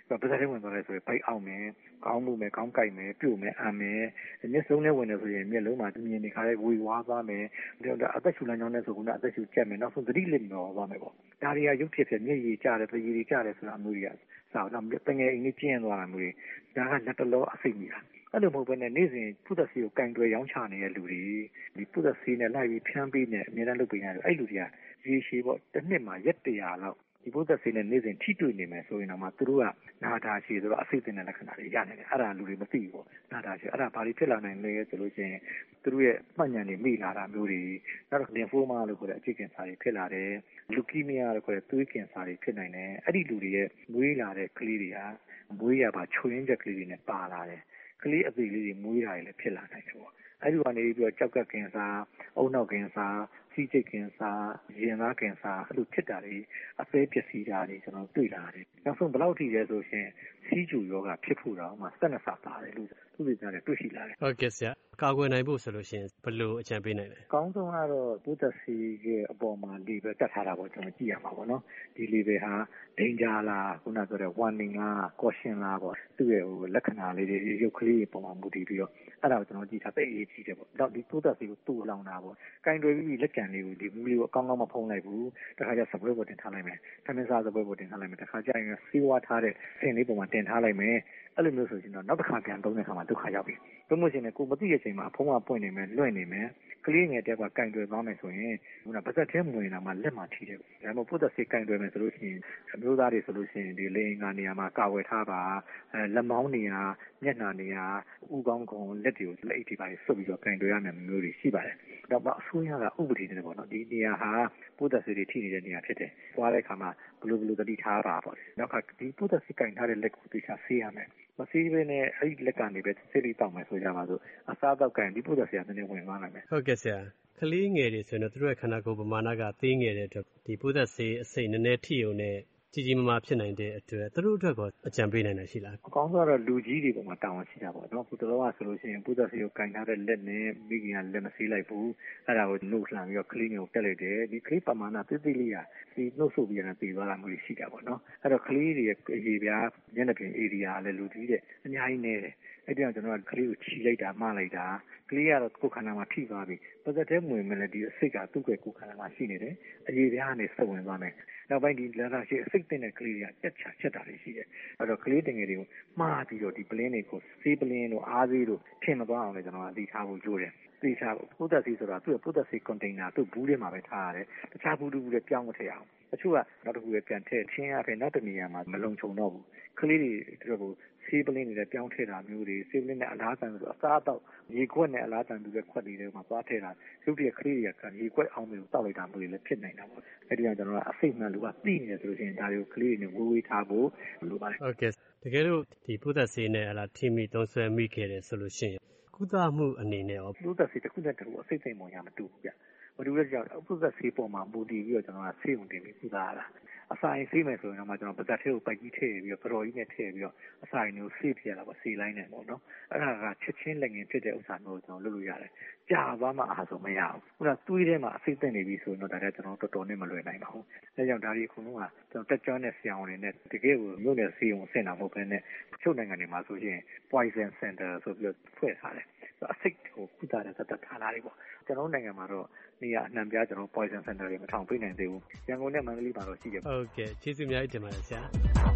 ပါဇက်ထဲဝင်သွားတယ်ဆိုရင်ဘိုက်အောင်မယ်ခေါင်းမှုမယ်ခေါင်းကိုက်မယ်ပြုတ်မယ်အမ်းမယ်မျက်စုံနဲ့ဝင်တယ်ဆိုရင်မျက်လုံးမှာမြင်နေခါလေးဝေဝါးသွားမယ်အသက်ရှူလမ်းကြောင်းနဲ့ဆိုကတော့အသက်ရှူကျက်မယ်နောက်ဆုံးသတိလစ်မျောသွားမယ်ပေါ့ဒါတွေကရုပ်ဖြစ်ဖြစ်မျက်ရည်ကျတယ်ပရည်တွေကျတယ်ဆိုတာမျိုးတွေကစာတော့တငယ်အင်းကြီးကျင်းသွားတာမျိုးတွေဒါကလက်တလောအစိတ်မိတာအဲ့လိုမဟုတ်ဘဲနဲ့နေ့စဉ်ပုဒ်ဆေးကိုကင်တွယ်ရောင်းချနေတဲ့လူတွေဒီပုဒ်ဆေးနဲ့လိုက်ပြီးဖြန်းပေးနေအများအားလုပ်ပေးနေတယ်အဲ့လူတွေကရေရှည်ပေါ့တစ်နှစ်မှာရက်တရာလောက်ဒီပုဒ်ဆေးနဲ့နေ့စဉ်ထိတွေ့နေမယ်ဆိုရင်တော့မှသူတို့ကနာတာရှည်ဆိုတော့အစိတ်တင်တဲ့လက္ခဏာတွေရနေတယ်အဲ့ဒါလူတွေမသိဘူးပေါ့နာတာရှည်အဲ့ဒါဘာတွေဖြစ်လာနိုင်လဲဆိုလို့ချင်းသူတို့ရဲ့မှတ်ဉာဏ်တွေမိလာတာမျိုးတွေနောက်တော့လင်ဖိုးမာလို့ခေါ်တဲ့အကျဉ်းကင်ဆာတွေဖြစ်လာတယ်လူကီးမီးယားလို့ခေါ်တဲ့သွေးကင်ဆာတွေဖြစ်နိုင်တယ်အဲ့ဒီလူတွေရဲ့မွေးလာတဲ့ကလေးတွေဟာမွေးရပါချွင်းချက်ကလေးတွေနဲ့ပါလာတယ်ကလေးအသေးလေးတွေမွေးတာတွေလည်းဖြစ်လာနိုင်တယ်ပေါ့အဲ့ဒီကနေပြီးတော့ကြောက်ကကင်ဆာအုံနောက်ကင်ဆာစီးကျိတ်ကင်ဆာရင်သားကင်ဆာအဲ့လိုဖြစ်တာတွေအသေးပျက်စီးတာတွေကျွန်တော်တွေ့လာတယ်နောက်ဆုံးဘယ်လောက်ထိလဲဆိုရှင်စီးကျူယောဂဖြစ်ဖို့တော့မှစက်နှစ်ဆပါတယ်လို့သူတွေကြားတယ်တွေ့ရှိလာတယ်ဟုတ်ကဲ့ဆရာကာကွယ်နိုင်ဖို့ဆိုလို့ရှိရင်ဘယ်လိုအကြံပေးနိုင်လဲအကောင်းဆုံးကတော့ပုဒ်ဆေးရဲ့အပေါ်မှာ level တက်ထားတာပေါ့ကျွန်တော်ကြည့်ရမှာပေါ့နော်ဒီ level ဟာ danger လားခုနပြောတဲ့ warning လား caution လားပေါ့သူ့ရဲ့ဟိုလက္ခဏာလေးတွေရုပ်ကလေးတွေပုံမှာမူတည်ပြီးတော့အဲ့ဒါကိုကျွန်တော်ကြည့်ထားသိအရေးကြီးတယ်ပေါ့တော့ဒီပုဒ်ဆေးကိုတူလောင်တာပေါ့ကင်တွယ်ပြီးလက်ကန်လေးကိုဒီမူလေးကိုအကောင်းကောင်းမဖုံးလိုက်ဘူးတခါကျစပွဲပေါ်တင်ထားလိုက်မယ်ထမင်းစားစပွဲပေါ်တင်ထားလိုက်မယ်တခါကျရင်ဆေးဝါးထားတဲ့ဆင်လေးပုံမှာတင်ထားလိုက်မယ်အဲ့လိုမျိုးဆိုရင်တော့နောက်တစ်ခါပြန်သုံးတဲ့အခါမှာဒုက္ခရောက်ပြီဘယ်မှရှင်လည်းကိုမသိတဲ့အချိန်မှာဖုံးကပွင့်နေမယ်လွှင့်နေမယ်ကလေးငယ်တယောက်ကကင်တွယ်သွားမယ်ဆိုရင်ခုနပါဇက်ထဲဝင်လာမှလက်မှာထိတယ်ဒါမှမဟုတ်ပုဒ်ဆေးကင်တွယ်မယ်ဆိုလို့ရှိရင်အမျိုးသားတွေဆိုလို့ရှိရင်ဒီလေအင်္ဂါနေရာမှာကာဝယ်ထားပါအဲလက်မောင်းနေရာမျက်နှာနေရာဥကောင်းကုံလက်တွေကိုလက်အိတ်တွေပါဆွတ်ပြီးတော့ကင်တွယ်ရမယ်မျိုးတွေရှိပါတယ်တော့အဆိုးရကဥပဒေနဲ့ပေါ့နော်ဒီနေရာဟာပုဒ်ဆေးတွေထိနေတဲ့နေရာဖြစ်တယ်သွားတဲ့အခါမှာဘယ်လိုဘယ်လိုတတိထားပါပေါ့နောက်ကဒီပုဒ်ဆေးကင်ထားတဲ့လက်ကိုသိချဆေးရမယ်မဆေးဘဲနဲ့အဲ့ဒီလက်ကနေပဲဆေးလေးတောက်မယ်ဆိုကြပါစို့အစားတောက်ကန်ဒီပုဒ်ဆေးကနည်းနည်းဝင်သွားနိုင်မယ်ဟုတ်ကဲ့ဆရာကလေးငယ်တွေဆိုရင်တော့သူတို့ရဲ့ခန္ဓာကိုယ်ပမာဏကသေးငယ်တဲ့အတွက်ဒီပုဒ်ဆေးအစိတ်နည်းနည်းထိုံနဲ့ကြီးကြီးမားမားဖြစ်နိုင်တဲ့အတွက်သူတို့အတွက်ကအကြံပေးနိုင်တာရှိလားအကောင်းဆုံးကတော့လူကြီးတွေပေါ်မှာတာဝန်ရှိတာပေါ့နော်ခုတလောကဆိုလို့ရှိရင်ပုဒ်ဆေးကိုကင်ထားတဲ့လက်နဲ့မိခင်ကလက်မဆေးလိုက်ဘူးအဲ့ဒါကိုနှုတ်လှန်ပြီးတော့ကလေးငယ်ကိုတက်လိုက်တယ်ဒီကလေးပမာဏသေးသေးလေးကဒီနှုတ်ဆုပ်ပြီးတော့ပြေးသွားတာမျိုးရှိတာပေါ့နော်အဲ့တော့ကလေးတွေရဲ့အရေးပြားညနေပြင် area လည်းလူကြီးတဲ့အများကြီးနေတယ်အဲ့ဒီတော့ကျွန်တော်ကကလေးကိုခြိလိုက်တာမှားလိုက်တာကလေးကတော့ကိုယ်ခန္ဓာမှာထိသွားပြီပါဇက်ထဲဝင်မယ်လေဒီအစိတ်ကသူ့ရဲ့ကိုယ်ခန္ဓာမှာရှိနေတယ်အရေးပြားကနေဆက်ဝင်သွားမယ်နောက်ပိုင်းဒီလာလာရှိအစိတ်တင်တဲ့ကလေးတွေကတက်ချာချက်တာတွေရှိတယ်အဲ့တော့ကလေးတငယ်တွေကိုမှားပြီးတော့ဒီပလင်းတွေကိုဆေးပလင်းတို့အားဆေးတို့ထင်မသွားအောင်လေကျွန်တော်အတိထားဖို့ကြိုးတယ်သိချဖို့ပုဒ်ဆေးဆိုတာသူ့ရဲ့ပုဒ်ဆေး container သူ့ဘူးထဲမှာပဲထားရတယ်တခြားဘူးတူဘူးတွေပြောင်းမထည့်အောင်တချို့ကနောက်တစ်ခုပဲပြန်ထည့်ချင်းအပြင်နောက်တစ်နေရာမှာမလုံခြုံတော့ဘူးကလေးတွေတို့ကိုဆေးပလင်းတွေလည်းပြောင်းထည့်တာမျိုးတွေဆေးပလင်းနဲ့အလားတန်ဆိုအစားတော့ရေခွက်နဲ့အလားတန်တူတဲ့ခွက်တွေထဲမှာသွားထည့်တာရုပ်တရက်ကလေးတွေကရေခွက်အောင်မျိုးတောက်လိုက်တာမျိုးတွေလည်းဖြစ်နိုင်တာပေါ့အဲ့ဒီကကျွန်တော်ကအစိတ်မှန်လူကသိနေတယ်ဆိုလို့ရှိရင်ဒါတွေကိုကလေးတွေနဲ့ဝေးဝေးထားဖို့လိုပါတယ်ဟုတ်ကဲ့တကယ်လို့ဒီပုဒ်ဆေးနဲ့အလားထိမိသုံးဆွဲမိခဲ့တယ်ဆိုလို့ရှိရင်ကုသမှုအနေနဲ့ရောပုဒ်ဆေးတစ်ခုနဲ့တစ်ခုအစိတ်စိတ်ပုံရမတူဘူးဗျမတူတဲ့ကြောင့်ပုဒ်ဆေးပေါ်မှာမူတည်ပြီးတော့ကျွန်တော်ကဆေးုံတင်ပြီးကုသရတာအစာရင်ဆေးမယ်ဆိုရင်တော့ကျွန်တော်ပါဇက်ထဲကိုပိုက်ကြီးထည့်ပြီးတော့ပတော်ကြီးနဲ့ထည့်ပြီးတော့အစာရင်ကိုဆေးပြရတာပေါ့ဆေးလိုင်းနဲ့ပေါ့နော်အဲ့ဒါကချက်ချင်းလက်ငင်းဖြစ်တဲ့ဥစ္စာမျိုးကျွန်တော်လုပ်လို့ရတယ်ကြာသွားမှအားဆိုမရဘူးခုနသွေးထဲမှာအစိတ်သိမ့်နေပြီဆိုရင်တော့ဒါကကျွန်တော်တော်တော်နဲ့မလွယ်နိုင်ပါဘူးအဲကြောင့်ဒါဒီခုလုံးကကျွန်တော်တက်ကြွတဲ့ဆရာဝန်တွေနဲ့တကယ်ကိုမြို့နယ်ဆေးရုံဆင်တာမဟုတ်ဘဲနဲ့ချုပ်နိုင်ငံတွေမှာဆိုရင် poison center ဆိုပြီးတော့ဖွဲ့ထားတယ်အစိတ်ကိုကုသတဲ့သတ်သက်ထားတာတွေပေါ့ကျွန်တော်နိုင်ငံမှာတော့နေရာအနှံပြကျွန်တော် poison center တွေမထောင်ပေးနိုင်သေးဘူးရန်ကုန်နဲ့မန္တလေးမှာတော့ရှိတယ်ဟုတ်ကဲ့ကျေးဇူးအများကြီးတင်ပါတယ်ဆရာ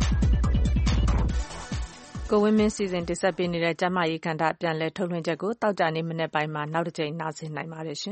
ကိုဝင်းမင်းစီစဉ်တင်ဆက်ပေးနေတဲ့ကျမကြီးခန္ဓာပြန်လဲထုတ်လွှင့်ချက်ကိုတောက်ကြနေမနေ့ပိုင်းမှာနောက်တစ်ကြိမ်နားဆင်နိုင်ပါတယ်ရှင်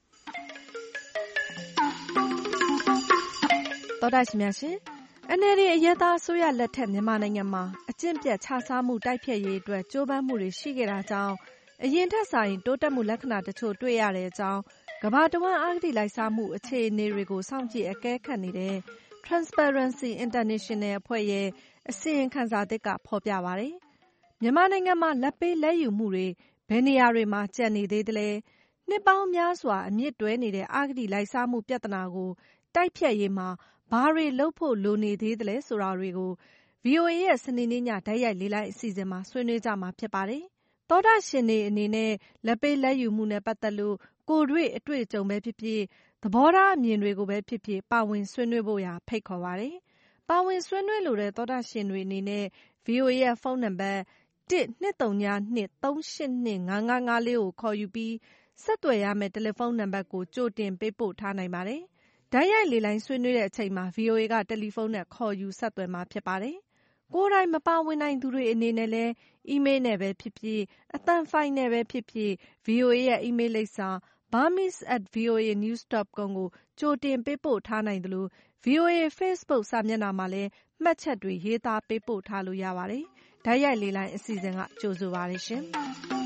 တော်တာရှင်များရှင် အန်အယ်လ်ဒီ အရပ်သားအစိုးရလက်ထက်မြန်မာနိုင်ငံမှာအကျင့်ပျက်ခြစားမှုတိုက်ဖျက်ရေးအတွက်ကြိုးပမ်းမှုတွေရှိခဲ့တာကြောင့်အရင်ထက်စာရင်တိုးတက်မှုလက္ခဏာတချို့တွေ့ရတဲ့အကြောင်းကမ္ဘာတဝန်းအဂတိလိုက်စားမှုအခြေအနေတွေကိုစောင့်ကြည့်အကဲခတ်နေတဲ့ Transparency International အဖွဲ့ရဲ့အစီရင်ခံစာသစ်ကဖော်ပြပါတယ်။မြန်မာနိုင်ငံမှာလာဘ်ပေးလာဘ်ယူမှုတွေဘယ်နေရာတွေမှာကျန်နေသေးသလဲ၊နှစ်ပေါင်းများစွာအမြစ်တွယ်နေတဲ့အဂတိလိုက်စားမှုပြဿနာကိုတိုက်ဖျက်ရေးမှာဘာတွေလုပ်ဖို့လိုနေသေးသလဲဆိုတာတွေကို ဗွီအိုအေရဲ့စနေနေ့ညတိုက်ရိုက်လေ့လာအစီအစဉ်မှာဆွေးနွေးကြမှာဖြစ်ပါတယ်။သောတရှင်တွေအနေနဲ့လာဘ်ပေးလာဘ်ယူမှုနဲ့ပတ်သက်လို့ကိုယ်တွေ့အတွေ့အကြုံပဲဖြစ်ဖြစ်၊သဘောထားအမြင်တွေကိုပဲဖြစ်ဖြစ်ပါဝင်ဆွေးနွေးဖို့ရာဖိတ်ခေါ်ပါတယ်။ပါဝင်ဆွေးနွေးလိုတဲ့သောတာရှင်တွေအနေနဲ့ ဗွီအိုအေ ရဲ့ဖုန်းနံပါတ်တစ် နှစ် သုံး နှစ် သုံး ရှစ် နှစ် ငါး ငါး ငါး လေးကိုခေါ်ယူပြီးဆက်သွယ်ရမယ့်တယ်လီဖုန်းနံပါတ်ကိုကြိုတင်ပေးပို့ထားနိုင်ပါတယ်။တိုက်ရိုက်လေလိုင်းဆွေးနွေးတဲ့အချိန်မှာ ဗွီအိုအေကတယ်လီဖုန်းနဲ့ခေါ်ယူဆက်သွယ်မှာဖြစ်ပါတယ်။ကိုယ်တိုင်မပါဝင်နိုင်သူတွေအနေနဲ့လည်းအီးမေးလ်နဲ့ပဲဖြစ်ဖြစ်အသံဖိုင်နဲ့ပဲဖြစ်ဖြစ် ဗွီအိုအေ ရဲ့အီးမေးလ်လိပ်စာ burmese at voa news dot com ကိုကြိုတင်ပေးပို့ထားနိုင်သလို ဗွီအိုအေ Facebook စာမျက်နှာမှာလည်းမှတ်ချက်တွေရေးသားပေးပို့ထားလို့ရပါတယ်။တိုက်ရိုက်လေလိုင်းအစီအစဉ်ကကြိုဆိုပါတယ်ရှင်။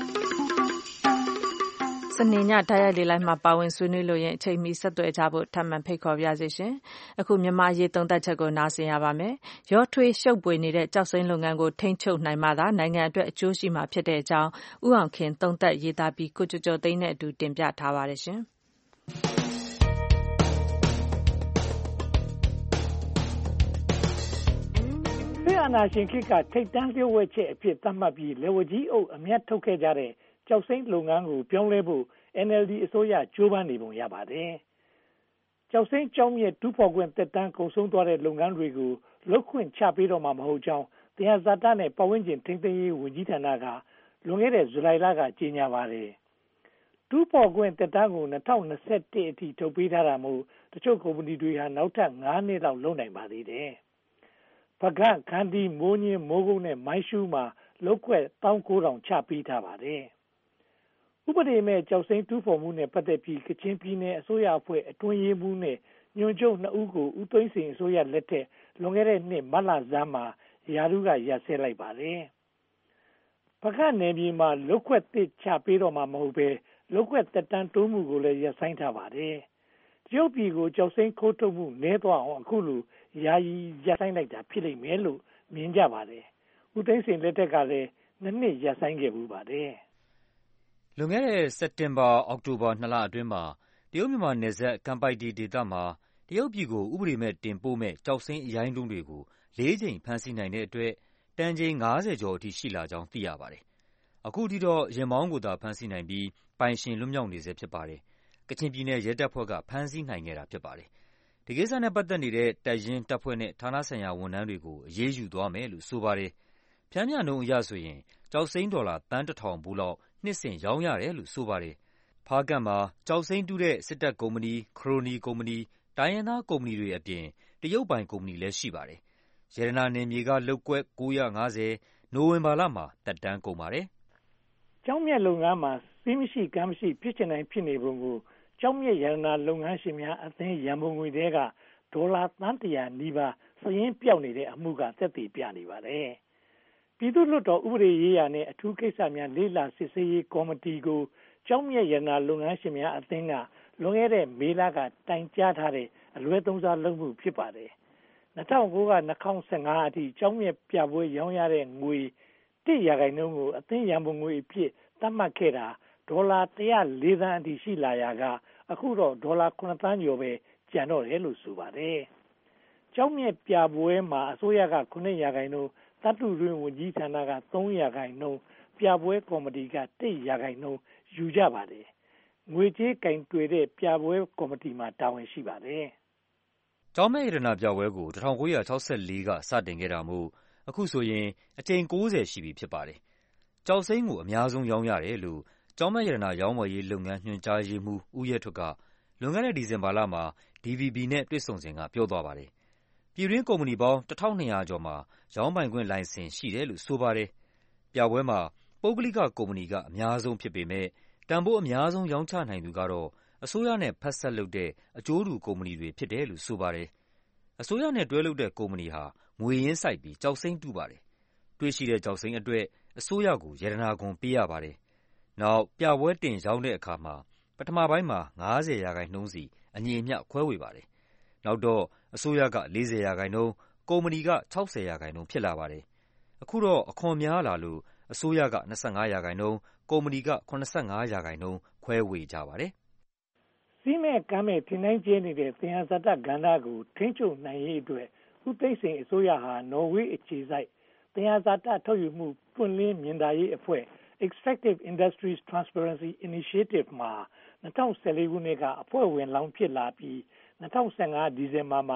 စနေညတိုက်ရိုက်လေလိုင်းမှာပါဝင်ဆွေးနွေးလို့ရင်အချိန်မီဆက်သွယ်ကြဖို့ထပ်မံဖိတ်ခေါ်ပါရစေရှင်။အခုမြန်မာရေးသုံးသပ်ချက်ကိုနားဆင်ရပါမယ်။ရောထွေးရှုပ်ပွေနေတဲ့ကြောက်စိမ်းလုပ်ငန်းကိုထိန်းချုပ်နိုင်မှသာနိုင်ငံအတွက်အကျိုးရှိမှာဖြစ်တဲ့အကြောင်းဦးအောင်ခင်သုံးသပ်ရေးသားပြီးကိုကျော်ကျော်သိန်းနဲ့အတူတင်ပြထားပါတယ်ရှင်။အာဏာရှင်ခေတ်ကထိပ်တန်းလျှို့ဝှက်ချက်အဖြစ်သတ်မှတ်ပြီးလက်ဝါးကြီးအုပ်အမြတ်ထုတ်ခဲ့ကြတဲ့ကျောက်စိမ်းလုပ်ငန်းကိုပြောင်းလဲဖို့ အန် အယ်လ် ဒီ အစိုးရကြိုးပမ်းနေပုံရပါတယ်။ကျောက်စိမ်းကျောက်မျက်တူးဖော်ခွင့်သက်တမ်းကုန်ဆုံးသွားတဲ့လုပ်ငန်းတွေကိုလုပ်ခွင့်ချပေးတော့မှာမဟုတ်ကြောင်းသယံဇာတနဲ့ပတ်ဝန်းကျင်ထိန်းသိမ်းရေးဝန်ကြီးဌာနကလွန်ခဲ့တဲ့ဇူလိုင်လကကြေညာပါတယ်။တူးဖော်ခွင့်သက်တမ်းကို၂၀၂၁အထိထုတ်ပေးထားတာမို့တချို့ကုမ္ပဏီတွေဟာနောက်ထပ်ငါးနှစ်လောက်လုပ်နိုင်ပါသေးတယ်။ပကန့်ခန္တီမိုးညင်းမိုးကုတ်နဲ့မိုင်းရှူးမှာလုပ်ခွက်၁၉,၀၀၀ ချပေးထားပါတယ်။ဥပဒေမဲ့ကျောက်စိမ်းတူးဖော်မှုနဲ့ပတ်သက်ပြီးကချင်ပြည်နယ်အစိုးရအဖွဲ့အတွင်းရေးမှူးနဲ့ညွှန်ချုပ်နှစ်ဦးကိုဦးသိန်းစိန်အစိုးရလက်ထက်လွန်ခဲ့တဲ့နှစ်မတ်လဆန်းမှာရာထူးကရပ်စဲလိုက်ပါတယ်။ပကန့်နယ်မြေမှာလုပ်ခွက်သစ်ချပေးတော့မှာမဟုတ်ဘဲလုပ်ခွက်သက်တမ်းတိုးမှုကိုလည်းရပ်ဆိုင်းထားပါတယ်။တရုတ်ပြည်ကိုကျောက်စိမ်းခိုးထုတ်မှုနည်းသွားအောင်အခုလိုယာယီရပ်ဆိုင်းလိုက်တာဖြစ်လိမ့်မယ်လို့မြင်ကြပါတယ်။ဦးသိန်းစိန်လက်ထက်ကလည်းနှစ်နှစ်ရပ်ဆိုင်းခဲ့မှုပါတယ်။လွန်ခဲ့တဲ့စက်တင်ဘာအောက်တိုဘာနှစ်လအတွင်းမှာတရုတ်မြန်မာနယ်စပ်ကန်ပိုက်တီဒေသမှာတရုတ်ပြည်ကိုဥပဒေမဲ့တင်ပို့မဲ့ကျောက်စိမ်းအရိုင်းတုံးတွေကိုလေးကြိမ်ဖမ်းဆီးနိုင်တဲ့အတွက်တန်ချိန်ငါးဆယ်ကျော်အထိရှိလာကြောင်းသိရပါတယ်။အခုထိတော့ရင်မောင်းကိုသာဖမ်းဆီးနိုင်ပြီးပိုင်ရှင်လွတ်မြောက်နေဆဲဖြစ်ပါတယ်။ကချင်ပြည်နယ်ရဲတပ်ဖွဲ့ကဖမ်းဆီးနိုင်ခဲ့တာဖြစ်ပါတယ်။ဒီကိစ္စနဲ့ပတ်သက်နေတဲ့တပ်ရင်းတပ်ဖွဲ့နဲ့ဌာနဆိုင်ရာဝန်ထမ်းတွေကိုအရေးယူသွားမယ်လို့ဆိုပါတယ်။ဖြန်းမျှနှုန်းအရဆိုရင်ကျောက်စိမ်းဒေါ်လာသန်းတစ်ထောင်ဘူးလောက်နှစ်စဉ်ရောင်းရတယ်လို့ဆိုပါတယ်။ဖားကန့်မှာကျောက်စိမ်းတူးတဲ့စစ်တပ်ကုမ္ပဏီ၊ခရိုနီကုမ္ပဏီ၊တိုင်းရင်းသားကုမ္ပဏီတွေအပြင်တရုတ်ပိုင်ကုမ္ပဏီလည်းရှိပါတယ်။ရတနာနယ်မြေကလုပ်ကွက်ကိုးရာငါးဆယ်နိုဝင်ဘာလမှာသက်တမ်းကုန်ပါတယ်။ကျောက်မျက်လုပ်ငန်းမှာစီးမရှိကမ်းမရှိဖြစ်ချင်တိုင်းဖြစ်နေပုံကိုကျောက်မျက်ရတနာလုပ်ငန်းရှင်များအသင်းရန်ပုံငွေတွေကဒေါ်လာသန်းတစ်ရာနီးပါးစရင်းပြောက်နေတဲ့အမှုကသက်သေပြနေပါတယ်။ပြည်သူ့လွှတ်တော်ဥပဒေရေးရာနဲ့အထူးကိစ္စများလေ့လာစစ်ဆေးရေးကော်မတီကိုကျောက်မျက်ရတနာလုပ်ငန်းရှင်များအသင်းကလွန်ခဲ့တဲ့မေလကတိုင်ကြားထားတဲ့အလွဲသုံးစားလုပ်မှုဖြစ်ပါတယ်။၂၀၀၉က၂၀၁၅အထိကျောက်မျက်ပြပွဲရောင်းရတဲ့ငွေတစ်ရာခိုင်နှုန်းကိုအသင်းရန်ပုံငွေအဖြစ်သတ်မှတ်ခဲ့တာဒေါ်လာ၁၀၄သန်းအထိရှိလာရာကအခုတော့ဒေါ်လာခုနှစ်သန်းကျော်ပဲကျန်တော့တယ်လို့ဆိုပါတယ်။ကျောက်မျက်ပြပွဲမှာအစိုးရကခုနှစ်ရာခိုင်နှုန်းသတ္တုတွင်းဝန်ကြီးဌာနကသုံးရာခိုင်နှုန်းပြပွဲကော်မတီကတစ်ရာခိုင်နှုန်းယူကြပါတယ်။ငွေကြေးကင်တွယ်တဲ့ပြပွဲကော်မတီမှာတာဝန်ရှိပါတယ်။ကျောက်မျက်ရတနာပြပွဲကို၁၉၆၄ကစတင်ခဲ့တာမို့အခုဆိုရင်အကြိမ်၉၀ရှိပြီဖြစ်ပါတယ်။ကျောက်စိမ်းကိုအများဆုံးရောင်းရတယ်လို့ကျောက်မျက်ရတနာရောင်းဝယ်ရေးလုပ်ငန်းညွှန်ကြားရေးမှူးဦးရဲထွဋ်ကလွန်ခဲ့တဲ့ဒီဇင်ဘာလမှာ ဒီ ဗီ ဘီ နဲ့တွေ့ဆုံစဉ်ကပြောသွားပါတယ်။ပြည်တွင်းကုမ္ပဏီပေါင်းတစ်ထောင်နှစ်ရာကျော်မှာရောင်းပိုင်ခွင့်လိုင်စင်ရှိတယ်လို့ဆိုပါတယ်။ပြပွဲမှာပုဂ္ဂလိကကုမ္ပဏီကအများဆုံးဖြစ်ပေမဲ့တန်ဖိုးအများဆုံးရောင်းချနိုင်သူကတော့အစိုးရနဲ့ဖက်စပ်လုပ်တဲ့အကျိုးတူကုမ္ပဏီတွေဖြစ်တယ်လို့ဆိုပါတယ်။အစိုးရနဲ့တွဲလုပ်တဲ့ကုမ္ပဏီဟာငွေရင်းစိုက်ပြီးကျောက်စိမ်းတူးပါတယ်။တွေ့ရှိတဲ့ကျောက်စိမ်းအတွက်အစိုးရကိုရတနာခွန်ပေးရပါတယ်။နောက်ပြပွဲတင်ရောင်းတဲ့အခါမှာပထမပိုင်းမှာငါးဆယ်ရာခိုင်နှုန်းစီအညီအမျှခွဲဝေပါတယ်။နောက်တော့အစိုးရကလေးဆယ်ရာခိုင်နှုန်းကုမ္ပဏီကခြောက်ဆယ်ရာခိုင်နှုန်းဖြစ်လာပါတယ်။အခုတော့အခွန်များလာလို့အစိုးရက၂၅ရာခိုင်နှုန်းကုမ္ပဏီက၇၅ရာခိုင်နှုန်းခွဲဝေကြပါတယ်။စီးမဲ့ကမ်းမဲ့ထင်တိုင်းကျဲနေတဲ့သယံဇာတကဏ္ဍကိုထိန်းချုပ်နိုင်ရေးအတွက်ဦးသိန်းစိန်အစိုးရဟာနော်ဝေးအခြေစိုက်သယံဇာတထုတ်ယူမှုပွင့်လင်းမြင်သာရေးအဖွဲ့ Extractive Industries Transparency Initiative မှာ၂၀၁၄ခုနှစ်ကအဖွဲ့ဝင်လောင်းဖြစ်လာပြီး၂၀၁၅ဒီဇင်ဘာမှာ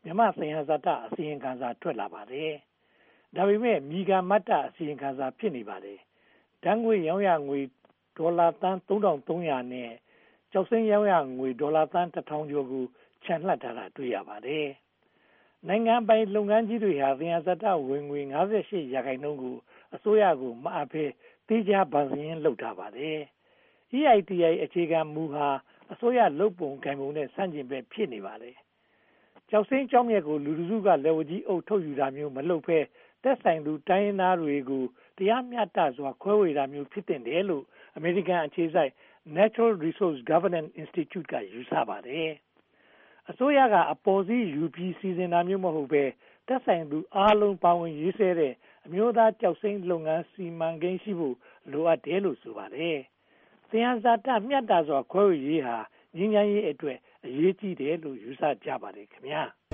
မြန်မာသယံဇာတအစီရင်ခံစာထွက်လာပါတယ်။ဒါပေမဲ့မိဂါမတ္တအစီရင်ခံစာဖြစ်နေပါတယ်။ဓာတ်ငွေရောင်းရငွေဒေါ်လာသန်းသုံးထောင်သုံးရာနဲ့ကျောက်စိမ်းရောင်းရငွေဒေါ်လာသန်းတစ်ထောင်ကျော်ကိုချန်လှပ်ထားတာတွေ့ရပါတယ်။နိုင်ငံပိုင်လုပ်ငန်းကြီးတွေဟာသယံဇာတဝင်ငွေ၅၈ရာခိုင်နှုန်းကိုအစိုးရကိုမအပ်ဘဲတေးကြဗန်စင်းလုပ်ထားပါတယ်။ E I T I အခြေခံမူဟာအစိုးရလုပ်ပုံကံပုံနဲ့ဆန့်ကျင်ဘက်ဖြစ်နေပါတယ်။ကျောက်စိမ်းကြောင်းမြတ်ကိုလူလူစုကလက်ဝကြီးအုပ်ထုတ်ယူတာမျိုးမလုပ်ဘဲသက်ဆိုင်သူတိုင်းရင်းသားတွေကိုတရားမျှတစွာခွဲဝေတာမျိုးဖြစ်တဲ့တယ်လို့အမေရိကန်အခြေစိုက် Natural Resource Governance Institute ကယူဆပါတယ်။အစိုးရကအပေါ်စီးယူပြီးစီစဉ်တာမျိုးမဟုတ်ဘဲသက်ဆိုင်သူအားလုံးပါဝင်ရေးဆွဲတဲ့အမျိုးသားကျောက်စိမ်းလုပ်ငန်းစီမံကိန်းရှိဖို့လိုအပ်တယ်လို့ဆိုပါတယ်။သယံဇာတမျှတစွာခွဲဝေရေးဟာငြိမ်းချမ်းရေးအတွက်အရေးကြီးတယ်လို့ယူဆကြပါတယ်ခင်ဗျာ။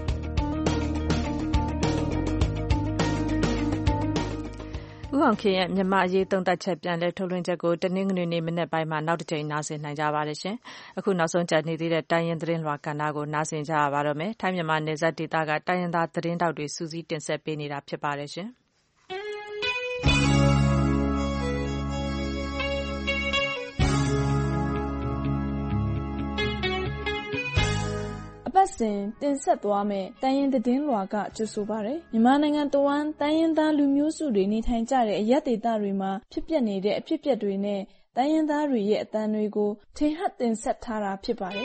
ဦးအောင်ခင်ရဲ့မြန်မာအရေးသုံးသပ်ချက်ပြန်လည်ထုတ်လွှင့်ချက်ကိုတနင်္ဂနွေနေ့မနက်ပိုင်းမှာနောက်တစ်ကြိမ်နားဆင်နိုင်ကြပါတယ်ရှင်။အခုနောက်ဆုံးကြနေသေးတဲ့တိုင်းရင်းသတင်းလွှာကဏ္ဍကိုနားဆင်ကြရပါတော့မယ်။ထိုင်းမြန်မာနယ်စပ်ဒေသကတိုင်းရင်းသားသတင်းတောက်တွေစူးစီးတင်ဆက်ပေးနေတာဖြစ်ပါတယ်ရှင်။အပတ်စဉ်တင်ဆက်သွားမယ့်တိုင်းရင်းသတင်းလွှာကကြိုဆိုပါရယ်မြန်မာနိုင်ငံတဝန်းတိုင်းရင်းသားလူမျိုးစုတွေနေထိုင်ကြတဲ့အရပ်ဒေသတွေမှာဖြစ်ပျက်နေတဲ့အဖြစ်အပျက်တွေနဲ့တိုင်းရင်းသားတွေရဲ့အသံတွေကိုထင်ဟပ်တင်ဆက်ထားတာဖြစ်ပါတယ်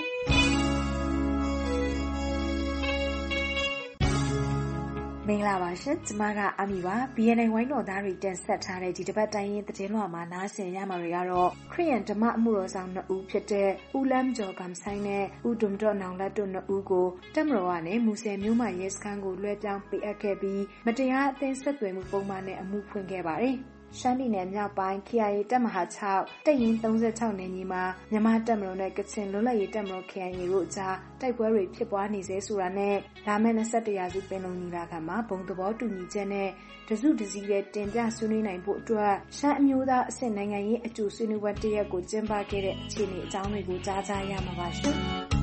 မင်္ဂလာပါရှင်ကျမကအမီပါ B N I ဝိုင်းတော်သားတွေတင်ဆက်ထားတဲ့ဒီတစ်ပတ်တိုင်းရင်းသတင်းလွှာမှာနားဆင်ရမှာတွေကတော့ခရစ်ယာန်ဓမ္မအမှုတော်ဆောင်နှစ်ဦးဖြစ်တဲ့ဦးလမ်းကျော်ကမ်ဆိုင်နဲ့ဦးဒုံတော်နောင်လက်တို့နှစ်ဦးကိုတပ်မတော်ကနေမူဆယ်မြို့မှာရဲစခန်းကိုလွှဲပြောင်းပေးအပ်ခဲ့ပြီးမတရားအသင်းဆက်သွယ်မှုပုံမှန်နဲ့အမှုဖွင့်ခဲ့ပါတယ်ရှမ်းပြည်နယ်မြောက်ပိုင်း K I A တပ်မဟာ၆တပ်ရင်း၃၆နယ်မြေမှာမြန်မာတပ်မတော်နဲ့ကချင်လွတ်လပ်ရေးတပ်မတော် K I A တို့အကြားတိုက်ပွဲတွေဖြစ်ပွားနေစေဆိုတာနဲ့လာမယ့်၂၁ရာစုပင်လုံညီလာခံမှာဘုံသဘောတူညီချက်နဲ့တစုတစည်းနဲ့တင်ပြဆွေးနွေးနိုင်ဖို့အတွက်ရှမ်းအမျိုးသားအဆင့်နိုင်ငံရေးအကျိုးဆွေးနွေးပွဲတစ်ရက်ကိုကျင်းပခဲ့တဲ့အခြေအနေအကြောင်းတွေကိုကြားကြရမှာပါရှင်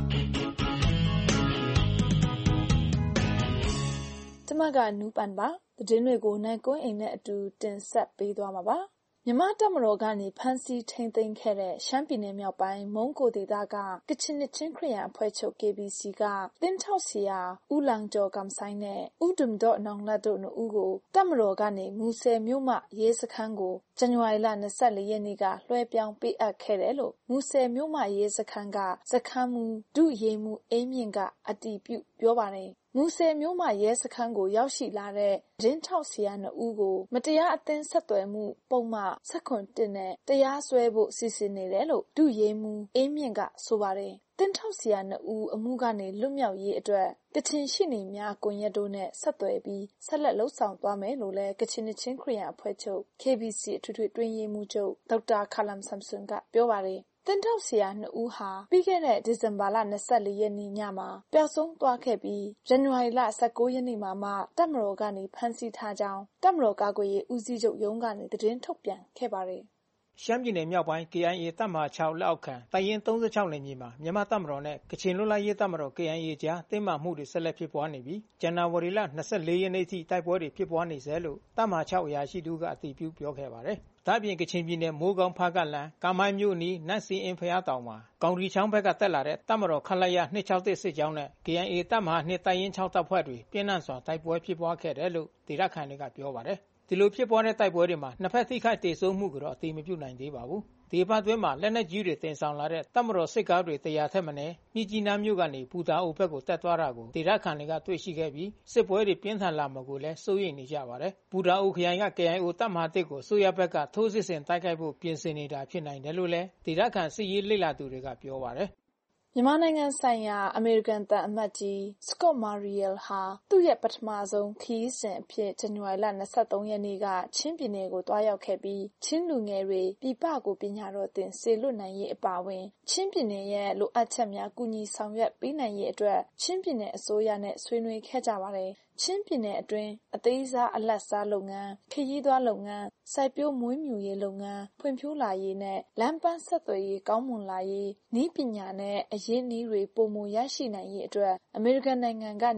။ကျမကနူးပန်ပါသတင်းတွေကိုနိုင်ကွန်းအိမ်နဲ့အတူတင်ဆက်ပေးသွားမှာပါမြန်မာတပ်မတော်ကနေဖမ်းဆီးထိန်းသိမ်းခဲ့တဲ့ရှမ်းပြည်နယ်မြောက်ပိုင်းမုံကိုဒေသကကချင်နှစ်ချင်းခရစ်ယာန်အဖွဲ့ချုပ် K B C ကတင်းထောက်ဆရာဦးလံကျော်ကမ်ဆိုင်နဲ့ဦးဒုံဒေါ့နောင်လတ်တို့နှစ်ဦးကိုတပ်မတော်ကနေမူဆယ်မြို့မှရဲစခန်းကိုဇန်နဝါရီလ၂၄ရက်နေ့ကလွှဲပြောင်းပေးအပ်ခဲ့တယ်လို့မူဆယ်မြို့မှရဲစခန်းကစခန်းမှူးဒုရဲမှူးအေးမြင့်ကအတည်ပြုပြောပါတယ်မူဆယ်မြို့မှရဲစခန်းကိုရောက်ရှိလာတဲ့သတင်းထောက်ဆရာနှစ်ဦးကိုမတရားအသင်းဆက်သွယ်မှုပုံမှန်၁၇နဲ့တရားစွဲဖို့စီစဉ်နေတယ်လို့ဒုရဲမှူးအေးမြင့်ကဆိုပါတယ်တင်းထောက်ဆရာနှစ်ဦးအမှုကနေလွတ်မြောက်ရေးအတွက်ကချင်ရှိနေများကွန်ရက်တို့နဲ့ဆက်သွယ်ပြီးဆက်လက်လှုပ်ဆောင်သွားမယ်လို့လည်းကချင်ချင်းခရစ်ယာန်အဖွဲ့ချုပ် K B C အထွေထွေတွင်းရေးမှူးချုပ်ဒေါက်တာခါလမ်ဆမ်ဆွန်ကပြောပါတယ်တင်းထောက်ဆရာနှစ်ဦးဟာပြီးခဲ့တဲ့ဒီဇင်ဘာလ၂၄ရက်နေ့ညမှာပျောက်ဆုံးသွားခဲ့ပြီးဇန်နဝါရီလ၁၉ရက်နေ့မှာမှတပ်မတော်ကနေဖမ်းဆီးထားကြောင်းတပ်မတော်ကာကွယ်ရေးဦးစီးချုပ်ရုံးကနေသတင်းထုတ်ပြန်ခဲ့ပါတယ်ရှမ်းပြည်နယ်မြောက်ပိုင်း K I A တပ်မဟာ၆လက်အောက်ခံတပ်ရင်း၃၆နယ်မြေမှာမြန်မာတပ်မတော်နဲ့ကချင်လွတ်လပ်ရေးတပ်မတော် K I A ကြားတင်းမာမှုတွေဆက်လက်ဖြစ်ပွားနေပြီးဇန်နဝါရီလ၂၄ရက်နေ့ထိတိုက်ပွဲတွေဖြစ်ပွားနေဆဲလို့တပ်မဟာ၆အရာရှိတူကအတည်ပြုပြောခဲ့ပါတယ်။ဒါ့အပြင်ကချင်ပြည်နယ်မိုးကောင်းဖားကလန်ကာမိုင်းမြို့နီနန့်စီအင်းဖျားတောင်မှာကောင်ရီချောင်းဘက်ကတက်လာတဲ့တပ်မတော်ခလိုက်ရ၂၆၁စစ်ကြောင်းနဲ့ K I A တပ်မဟာ၂တပ်ရင်း၆တပ်ဖွဲ့တွေပြင်းထန်စွာတိုက်ပွဲဖြစ်ပွားခဲ့တယ်လို့ဒေသခံတွေကပြောပါတယ်။ဒီလိုဖြစ်ပွားတဲ့တိုက်ပွဲတွေမှာနှစ်ဖက်ထိခိုက်ဒေဆုံးမှုကတော့အတိမပြုနိုင်သေးပါဘူး။ဒီပတ်တွင်းမှာလက်နက်ကြီးတွေတင်ဆောင်လာတဲ့တပ်မတော်စစ်ကားတွေတရာထက်မနည်းမြကြီးနားမြို့ကနေပူတာအိုဘက်ကိုတက်သွားတာကိုဒေသခံတွေကတွေ့ရှိခဲ့ပြီးစစ်ပွဲတွေပြင်းထန်လာမှာကိုလည်းစိုးရိမ်နေကြပါတယ်။ပူတာအိုခရိုင်က K I O တပ်မဟာ၁ကိုဆိုရဘက်ကထိုးစစ်ဆင်တိုက်ခိုက်ဖို့ပြင်ဆင်နေတာဖြစ်နိုင်တယ်လို့လည်းဒေသခံစစ်ရေးလေ့လာသူတွေကပြောပါတယ်။မြန်မာနိုင်ငံဆိုင်ရာအမေရိကန်သံအမတ်ကြီးစကော့မာရီယယ်ဟာသူ့ရဲ့ပထမဆုံးခရီးစဉ်အဖြစ်ဇန်နဝါရီလ၂၃ရက်နေ့ကချင်းပြည်နယ်ကိုတွားရောက်ခဲ့ပြီးချင်းလူငယ်တွေပြည်ပကိုပညာတော်သင်စေလွတ်နိုင်ရေးအပါအဝင်ချင်းပြည်နယ်ရဲ့လိုအပ်ချက်များကူညီဆောင်ရွက်ပေးနိုင်ရေးအတွက်ချင်းပြည်နယ်အစိုးရနဲ့ဆွေးနွေးခဲ့ကြပါတယ်။ချင်းပြည်နယ်အတွင်းအသေးစားအလတ်စားလုပ်ငန်းခရီးသွားလုပ်ငန်းစိုက်ပျိုးမွေးမြူရေးလုပ်ငန်းဖွံ့ဖြိုးလာရေးနဲ့လမ်းပန်းဆက်သွယ်ရေးကောင်းမွန်လာရေးနည်းပညာနဲ့အရင်းအနှီးတွေပိုမိုရရှိနိုင်ရေးအတွက်အမေရိကန်နိုင်ငံကနေ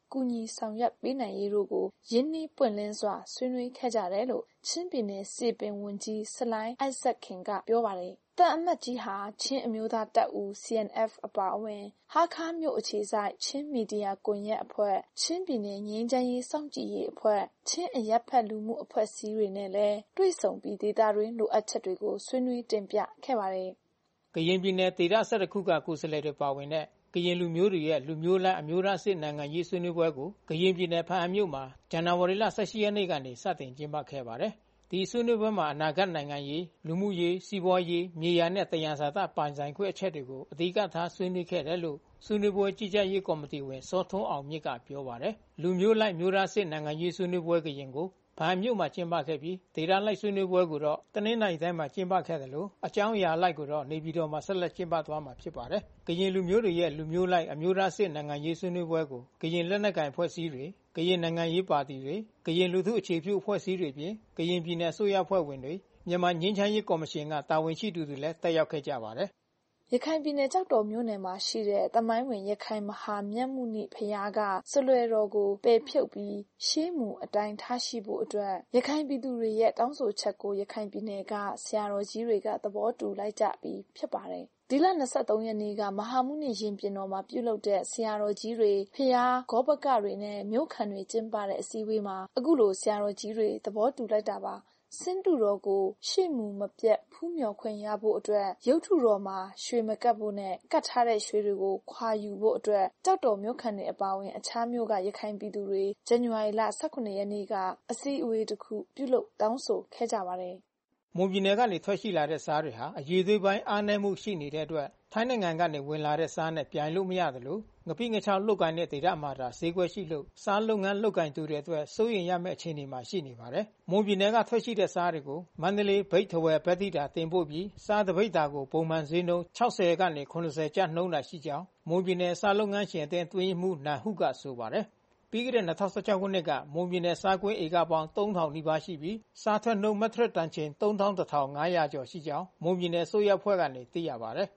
ကူညီဆောင်ရွက်ပေးနိုင်ရေးတို့ကိုရင်းနှီးပွင့်လင်းစွာဆွေးနွေးခဲ့ကြတယ်လို့ချင်းပြည်နယ်စည်ပင်ဝန်ကြီးဆလိုင်းအိုက်ဇက်ခင်ကပြောပါတယ်။တပ်အမတ်ကြီးဟာချင်းအမျိုးသားတပ်ဦး C N F အပါအဝင်ဟာခါမြို့အခြေစိုက်ချင်းမီဒီယာကွန်ရက်အဖွဲ့ချင်းပြည်နယ်ငြိမ်းချမ်းရေးစောင့်ကြည့်ရေးအဖွဲ့ချင်းအရက်ဖက်လူမှုအဖွဲ့အစည်းတွေနဲ့လည်းတွေ့ဆုံပြီးဒေသတွင်းလိုအပ်ချက်တွေကိုဆွေးနွေးတင်ပြခဲ့ပါတယ်။ကရင်ပြည်နယ်ဒေသဆယ့်တစ်ခုကကိုယ်စားလှယ်တွေပါဝင်တဲ့ကရင်လူမျိုးတွေရဲ့လူမျိုးလမ်းအမျိုးသားစစ်နိုင်ငံရေးဆွေးနွေးပွဲကိုကရင်ပြည်နယ်ဖားအံမြို့မှာဇန်နဝါရီလ၁၈ရက်နေ့ကနေစတင်ကျင်းပခဲ့ပါတယ်။ဒီဆွေးနွေးပွဲမှာအနာဂတ်နိုင်ငံရေးလူမှုရေးစီးပွားရေးမြေယာနဲ့တယံဇာတပိုင်ဆိုင်ခွင့်အချက်တွေကိုအဓိကထားဆွေးနွေးခဲ့တယ်လို့ဆွေးနွေးပွဲကြီးကြပ်ရေးကော်မတီဝင်စောထွန်းအောင်မြင့်ကပြောပါတယ်။လူမျိုးလိုက်မျိုးသားစစ်နိုင်ငံရေးဆွေးနွေးပွဲကရင်ကိုဖားမြို့မှာကျင်းပခဲ့ပြီးဒေသလိုက်ဆွေးနွေးပွဲကိုတော့တနင်္လာရီတိုင်းမှာကျင်းပခဲ့တယ်လို့အကြောင်းအရာလိုက်ကိုတော့နေပြည်တော်မှာဆက်လက်ကျင်းပသွားမှာဖြစ်ပါတယ်။ကရင်လူမျိုးတွေရဲ့လူမျိုးလိုက်အမျိုးသားစစ်နိုင်ငံရေးဆွေးနွေးပွဲကိုကရင်လက်နက်ကိုင်ဖွဲ့စည်းတွေကရင်နိုင်ငံရေးပါတီတွေကရင်လူထုအခြေပြုအဖွဲ့အစည်းတွေပြင်ကရင်ပြည်နယ်အစိုးရအဖွဲ့ဝင်တွေမြန်မာငြိမ်းချမ်းရေးကော်မရှင်ကတာဝန်ရှိသူတွေလည်းတက်ရောက်ခဲ့ကြပါတယ်ရခိုင်ပြည်နယ်ကြောက်တော်မြို့နယ်မှာရှိတဲ့တမိုင်းဝင်ရခိုင်မဟာမြတ်မှုနိဖျားကဆွလွယ်တော်ကိုပယ်ဖြုတ်ပြီးရှေးမူအတိုင်းထားရှိဖို့အတွက်ရခိုင်ပြည်သူတွေရဲ့တောင်းဆိုချက်ကိုရခိုင်ပြည်နယ်ကဆရာတော်ကြီးတွေကသဘောတူလိုက်ကြပြီးဖြစ်ပါတယ်။ဒီလ၂၃ရက်နေ့ကမဟာမုနိရင်ပြင်တော်မှာပြုလုပ်တဲ့ဆရာတော်ကြီးတွေဖျားဂောဘကတွေနဲ့မြို့ခံတွေကျင်းပတဲ့အစည်းအဝေးမှာအခုလိုဆရာတော်ကြီးတွေသဘောတူလိုက်တာပါ။စင်တူတော်ကိုရှေ့မူမပြတ်ဖူးမြော်ခွင့်ရဖို့အတွက်ရုပ်ထုတော်မှာရွှေမကပ်ဖို့နဲ့ကတ်ထားတဲ့ရွှေတွေကိုခွာယူဖို့အတွက်ကြောက်တော်မြို့ခံတွေအပါအဝင်အခြားမြို့ကရခိုင်ပြည်သူတွေဇန်နဝါရီလ၁၇ရက်နေ့ကအစည်းအဝေးတစ်ခုပြုလုပ်တောင်းဆိုခဲ့ကြပါတယ်။မွန်ပြည်နယ်ကနေထွက်ရှိလာတဲ့စားတွေဟာအရေးသွေးပိုင်းအားနည်းမှုရှိနေတဲ့အတွက်ထိုင်းနိုင်ငံကနေဝင်လာတဲ့စားနဲ့ပြိုင်လို့မရတယ်လို့ငပိငချောင်းလုတ်ကိုင်းတဲ့ဒေသမှာဒါဈေးကွက်ရှိလို့စားလုပ်ငန်းလုတ်ကိုင်းသူတွေအတွက်စိုးရိမ်ရမယ့်အခြေအနေမှာရှိနေပါတယ်။မွန်ပြည်နယ်ကထွက်ရှိတဲ့စားတွေကိုမန္တလေးဗိတ်ထဝယ်ဗက်တိတာတင်ပို့ပြီးစားတပိတ်တာကိုပုံမှန်ဈေးနှုန်း၆၀ကနေ၇၀ကျပ်နှုန်းတာရှိကြောင်းမွန်ပြည်နယ်စားလုပ်ငန်းရှင်အသင်းတွင်းမှုနာဟုကဆိုပါတယ်။ပြီးခဲ့တဲ့၂၀၁၆ခုနှစ်ကမွန်ပြည်နယ်စားကွင်းဧကပေါင်းသုံးထောင်နီးပါးရှိပြီးစားထွက်နှုန်းမက်ထရစ်တန်ချိန်သုံးသောင်းတစ်ထောင်ငါးရာကျော်ရှိကြောင်းမွန်ပြည်နယ်အစိုးရအဖွဲ့ကနေသိရပါတယ်။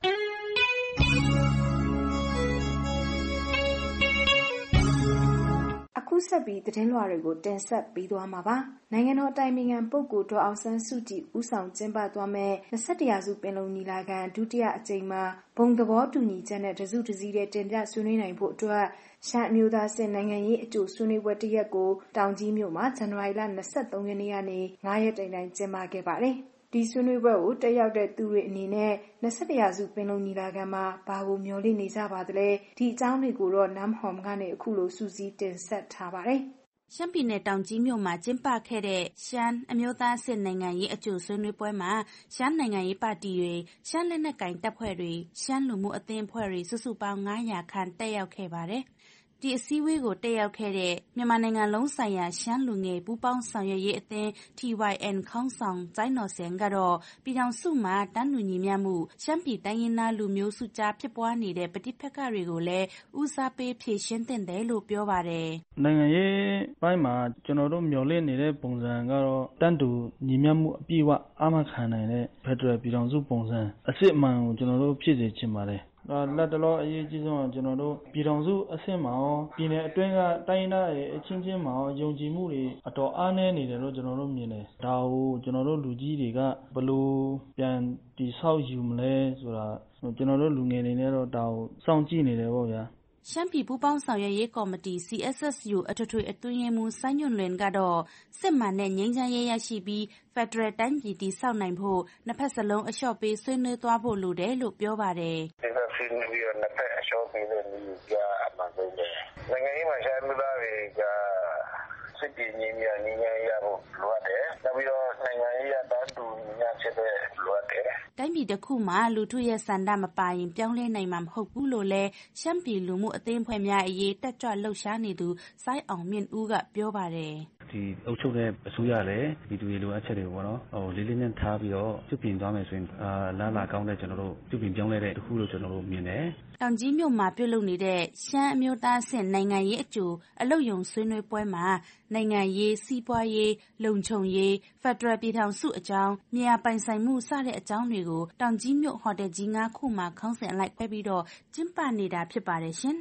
အခုဆက်ပြီးသတင်းလွှာတွေကိုတင်ဆက်ပေးသွားမှာပါ။နိုင်ငံတော်အတိုင်ပင်ခံပုဂ္ဂိုလ်ဒေါ်အောင်ဆန်းစုကြည်ဦးဆောင်ကျင်းပသွားမယ့်၂၁ရာစုပင်လုံညီလာခံဒုတိယအကြိမ်မှာဘုံသဘောတူညီချက်နဲ့တစုတစည်းတည်းတင်ပြဆွေးနွေးနိုင်ဖို့အတွက်ရှမ်းအမျိုးသားစစ်နိုင်ငံရေးအကျိုးဆွေးနွေးပွဲတစ်ရက်ကိုတောင်ကြီးမြို့မှာဇန်နဝါရီလ၂၃ရက်နေ့ကနေ၅ရက်တိုင်တိုင်ကျင်းပခဲ့ပါတယ်။ဒီဆွေးနွေးပွဲကိုတက်ရောက်တဲ့သူတွေအနေနဲ့၂၁ရာစုပင်လုံညီလာခံမှာဘာကိုမျှော်လင့်နေကြပါသလဲဒီအကြောင်းတွေကိုတော့နမ်ဟ ွန်ကနေအခုလိုစူးစီးတင်ဆက်ထားပါတယ်။ရှမ်းပြည်နယ်တောင်ကြီးမြို့မှာကျင်းပခဲ့တဲ့ရှမ်းအမျိုးသားစစ်နိုင်ငံရေးအကျိုးဆွေးနွေးပွဲမှာရှမ်းနိုင်ငံရေးပါတီတွေရှမ်းလက်နက်ကိုင်တပ်ဖွဲ့တွေရှမ်းလူမှုအသင်းအဖွဲ့တွေစုစုပေါင်း၅ရာခန့်တက်ရောက်ခဲ့ပါတယ်။ဒီအစည်းအဝေးကိုတက်ရောက်ခဲ့တဲ့မြန်မာနိုင်ငံလုံးဆိုင်ရာရှမ်းလူငယ်ပူးပေါင်းဆောင်ရွက်ရေးအသင်း T Y N ခေါင်းဆောင်ကျိုင်းနော်ဆန်ကတော့ပြည်ထောင်စုမှာတန်းတူညီမျှမှုရှမ်းပြည်တိုင်းရင်းသားလူမျိုးစုကြားဖြစ်ပွားနေတဲ့ပဋိပက္ခတွေကိုလည်းဦးစားပေးဖြေရှင်းသင့်တယ်လို့ပြောပါတယ်။နိုင်ငံရေးပိုင်းမှာကျွန်တော်တို့မျှော်လင့်နေတဲ့ပုံစံကတော့တန်းတူညီမျှမှုအပြည့်အဝအာမခံနိုင်တဲ့ဖက်ဒရယ်ပြည်ထောင်စုပုံစံအစစ်အမှန်ကိုကျွန်တော်တို့ဖြစ်စေချင်ပါတယ်။လက်တလောအရေးကြီးဆုံးကကျွန်တော်တို့ပြည်ထောင်စုအဆင့်မှာရောပြည်နယ်အတွင်းကတိုင်းဒေသရဲ့အချင်းချင်းမှာရောယုံကြည်မှုတွေအတော်အားနည်းနေတယ်လို့ကျွန်တော်တို့မြင်တယ်။ဒါကိုကျွန်တော်တို့လူကြီးတွေကဘယ်လိုပြန်တည်ဆောက်ယူမလဲဆိုတာကျွန်တော်တို့လူငယ်တွေနဲ့တော့ဒါကိုစောင့်ကြည့်နေတယ်ပေါ့ဗျာ။ရှမ်းပြည်ပူးပေါင်းဆောင်ရွက်ရေးကော်မတီ C S S U အထွေထွေအတွင်းရေးမှူးစိုင်းညွန့်လွင်ကတော့စစ်မှန်တဲ့ငြိမ်းချမ်းရေးရရှိပြီးဖက်ဒရယ်တိုင်းပြည်တည်ဆောက်နိုင်ဖို့နှစ်ဖက်စလုံးအလျှော့ပေးဆွေးနွေးသွားဖို့လိုတယ်လို့ပြောပါတယ်။ဒီလိုဆွေးနွေးပြီးတော့နှစ်ဖက်အလျှော့ပေးတဲ့နည်းကအမှန်ဆုံးပဲ။နိုင်ငံရေးမှာရှမ်းလူသားတွေကစစ်တီညီမြညီညာရဖို့လိုအပ်တယ်။နောက်ပြီးတော့နိုင်ငံရေးရတန်းတူညီညာဖြစ်တဲ့လိုအပ်တယ်။တိုင်းပြည်တစ်ခုမှာလူထုရဲ့စံတမပါရင်ပြောင်းလဲနိုင်မှာမဟုတ်ဘူးလို့လဲရှမ်းပြည်လူမှုအသင်းဖွဲ့များအရေးတက်ကြွလှုပ်ရှားနေသူစိုင်းအောင်မြင့်ဦးကပြောပါတယ်။ဒီအုပ်ချုပ်တဲ့အစိုးရလည်းဒီလူတွေလိုအပ်ချက်တွေကိုပေါ့နော်ဟိုလေးလေးနဲ့ထားပြီးတော့ပြုပြင်သွားမယ်ဆိုရင်အာလာလာကောင်းတဲ့ကျွန်တော်တို့ပြုပြင်ပြောင်းလဲတဲ့တခုလို့ကျွန်တော်တို့မြင်တယ်တောင်ကြီးမြို့မှာပြုလုပ်နေတဲ့ရှမ်းအမျိုးသားအဆင့်နိုင်ငံရေးအကျိုးအလုပ်ယုံဆွေးနွေးပွဲမှာနိုင်ငံရေးစီးပွားရေးလုံခြုံရေးဖက်ဒရယ်ပြည်ထောင်စုအကြောင်းမြေယာပိုင်ဆိုင်မှုစတဲ့အကြောင်းတွေကိုတောင်ကြီးမြို့ဟိုတယ်ကြီးငါးခုမှာခေါင်းစဉ်အလိုက်ပဲပြီးတော့ကျင်းပနေတာဖြစ်ပါတယ်ရှင်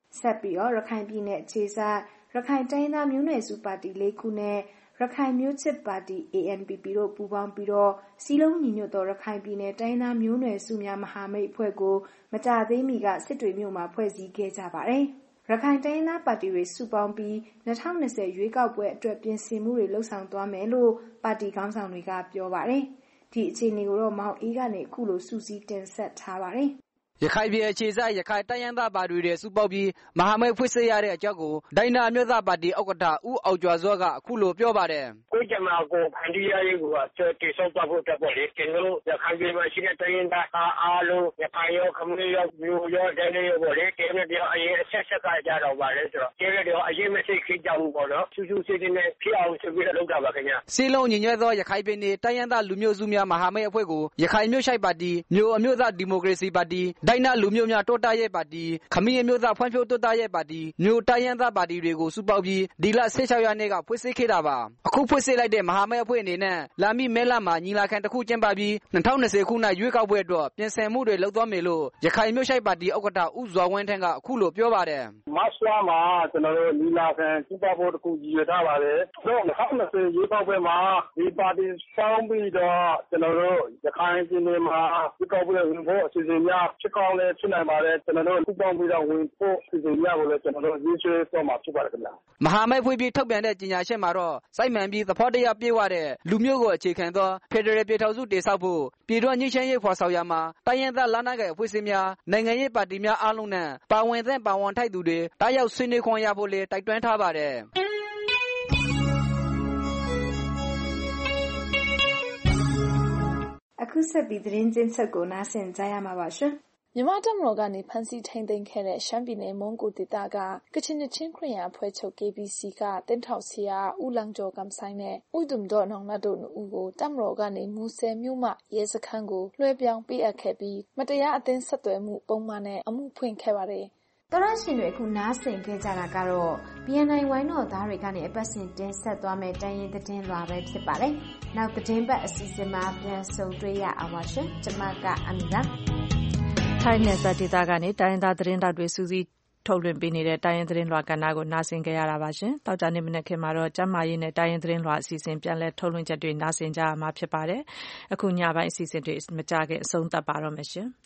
ဆက်ပြီးတော့ရခိုင်ပြည်နယ်အခြေစိုက်ရခိုင်တိုင်းသားမျိုးနွယ်စုပါတီလေးခုနဲ့ရခိုင်မျိုးချစ်ပါတီ A N P P တို့ပူးပေါင်းပြီးတော့စီလုံးညီညွတ်သောရခိုင်ပြည်နယ်တိုင်းသားမျိုးနွယ်စုများမဟာမိတ်အဖွဲ့ကိုမကြသေးမီကစစ်တွေမြို့မှာဖွဲ့စည်းခဲ့ကြပါတယ်။ရခိုင်တိုင်းသားပါတီတွေစုပေါင်းပြီး၂၀၂၀ရွေးကောက်ပွဲအတွက်ပြင်ဆင်မှုတွေလှုပ်ဆောင်သွားမယ်လို့ပါတီခေါင်းဆောင်တွေကပြောပါတယ်။ဒီအခြေအနေကိုတော့မောင်အေးကနေအခုလိုစူးစီးတင်ဆက်ထားပါတယ်။ရခိုင်ပြည်အခြေစိုက်ရခိုင်တိုင်းရင်းသားပါတီတွေစုပေါင်းပြီးမဟာမိတ်ဖွဲ့စည်းရတဲ့အကြောင်းကိုဒိုင်နာအမျိုးသားပါတီဥက္ကဋ္ဌဦးအောင်ကျော်စောကအခုလိုပြောပါတယ်။ကိုကြမှာကိုဖန်တီးရရေးကိုတေဆောက်သွားဖို့တက်ပေါ်လေကျွန်တော်ရခိုင်ပြည်မှာရှိတဲ့တိုင်းရင်းသားအားလုံးရခိုင်ရောခမင်းရောမျိုးရောတိုင်းရောပေါ့လေကျင်းတဲ့ပြောအရင်အဆက်ဆက်ကကြတော့ပါလေဆိုတော့ကျင်းတဲ့ပြောအရင်မရှိခိကြဘူးပေါ့နော်စူးစူးစစ်စစ်နဲ့ဖြစ်အောင်ဆိုပြီးတော့လုပ်တာပါခင်ဗျာ။စီလုံးညီညွတ်သောရခိုင်ပြည်နယ်တိုင်းရင်းသားလူမျိုးစုများမဟာမိတ်အဖွဲ့ကိုရခိုင်မျိုးရှိုက်ပါတီမျိုးအမျိုးသားဒီမိုကရေစီပါတီဒိုင်နာလူမျိုးများတိုးတက်ရေးပါတီခမင်းမျိုးသားဖွံ့ဖြိုးတိုးတက်ရေးပါတီမျိုးတိုင်းရင်းသားပါတီတွေကိုစုပေါင်းပြီးဒီလ၁၆ရက်နေ့ကဖွဲ့စည်းခဲ့တာပါအခုဖွဲ့စည်းလိုက်တဲ့မဟာမိတ်အဖွဲ့အနေနဲ့လာမည့်မဲလမှာညီလာခံတစ်ခုကျင်းပပြီး၂၀၂၀ခုနှစ်ရွေးကောက်ပွဲအတွက်ပြင်ဆင်မှုတွေလုပ်သွားမယ်လို့ရခိုင်မျိုးရှိုက်ပါတီဥက္ကဋ္ဌဦးဇော်ဝင်းထန်းကအခုလိုပြောပါတယ်မတ်လမှာကျွန်တော်တို့ညီလာခံကျင်းပဖို့တစ်ခုရည်ရွယ်ထားပါတယ်တော့၂၀၂၀ရွေးကောက်ပွဲမှာဒီပါတီပေါင်းပြီးတော့ကျွန်တော်တို့ရခိုင်ပြည်နယ်မှာရွေးကောက်ပွဲဝင်ဖို့အစီအစဉ်များဖြစ်ကောင်းလဲဖြစ်နိုင်ပါတယ်ကျွန်တော်တို့ပူးပေါင်းပြီးတော့ဝင်ဖို့အစီအစဉ်များကိုလည်းကျွန်တော်တို့ရည်ရွယ်သွားမှာဖြစ်ပါတယ်ခင်ဗျာမဟာမိတ်ဖွဲ့ပြီးထုတ်ပြန်တဲ့ကြေညာချက်မှာတော့စိုက်မှန်ပြီးသဘောတရားပြည့်ဝတဲ့လူမျိုးကိုအခြေခံသောဖက်ဒရယ်ပြည်ထောင်စုတည်ဆောက်ဖို့ပြည်တွင်းငြိမ်းချမ်းရေးဖော်ဆောင်ရမှာတိုင်းရင်းသားလက်နက်ကိုင်အဖွဲ့အစည်းများနိုင်ငံရေးပါတီများအားလုံးနဲ့ပါဝင်သင့်ပါဝင်ထိုက်သူတွေတာရောက်ဆွေးနွေးခွင့်ရဖို့လည်းတိုက်တွန်းထားပါတယ်အခုဆက်ပြီးသတင်းချင်းချက်ကိုနားဆင်ကြရမှာပါရှင်မြန်မာတပ်မတော်ကနေဖမ်းဆီးထိန်းသိမ်းခဲ့တဲ့ရှမ်းပြည်နယ်မုံကိုဒေသကကချင်နှစ်ချင်းခရစ်ယာန်အဖွဲ့ချုပ် K B C ကတင်းထောက်ဆရာဦးလန်းကျော်ကမ်ဆိုင်နဲ့ဦးဒုံဒေါ်နောင်နတ်တို့နှစ်ဦးကိုတပ်မတော်ကနေမူဆယ်မြို့မှရဲစခန်းကိုလွှဲပြောင်းပေးအပ်ခဲ့ပြီးမတရားအသင်းဆက်သွယ်မှုပုံမှန်နဲ့အမှုဖွင့်ခဲ့ပါတယ်။သောရရှင်တွေအခုနားဆင်ခဲ့ကြတာကတော့ B N I ဝိုင်းတော်သားတွေကနေအပတ်စဉ်တင်ဆက်သွားမယ့်တိုင်းရင်းသတင်းလွှာပဲဖြစ်ပါတယ်။နောက်သတင်းပတ်အစီအစဉ်မှာပြန်ဆုံတွေ့ရအောင်ပါရှင်။ကျွန်မကအမီပါ။ထိုင်းနယ်စပ်ဒေသကနေတိုင်းရင်းသားသတင်းတောက်တွေစူးစီးထုတ်လွှင့်ပေးနေတဲ့တိုင်းရင်းသတင်းလွှာကဏ္ဍကိုနားဆင်ကြရတာပါရှင်။တောက်ကြနေမနေ့ခင်မှာတော့ကျမ်းမာရေးနဲ့တိုင်းရင်းသတင်းလွှာအစီအစဉ်ပြန်လည်ထုတ်လွှင့်ချက်တွေနားဆင်ကြရမှာဖြစ်ပါတယ်။အခုညပိုင်းအစီအစဉ်တွေမကြခင်အဆုံးသတ်ပါတော့မယ်ရှင်။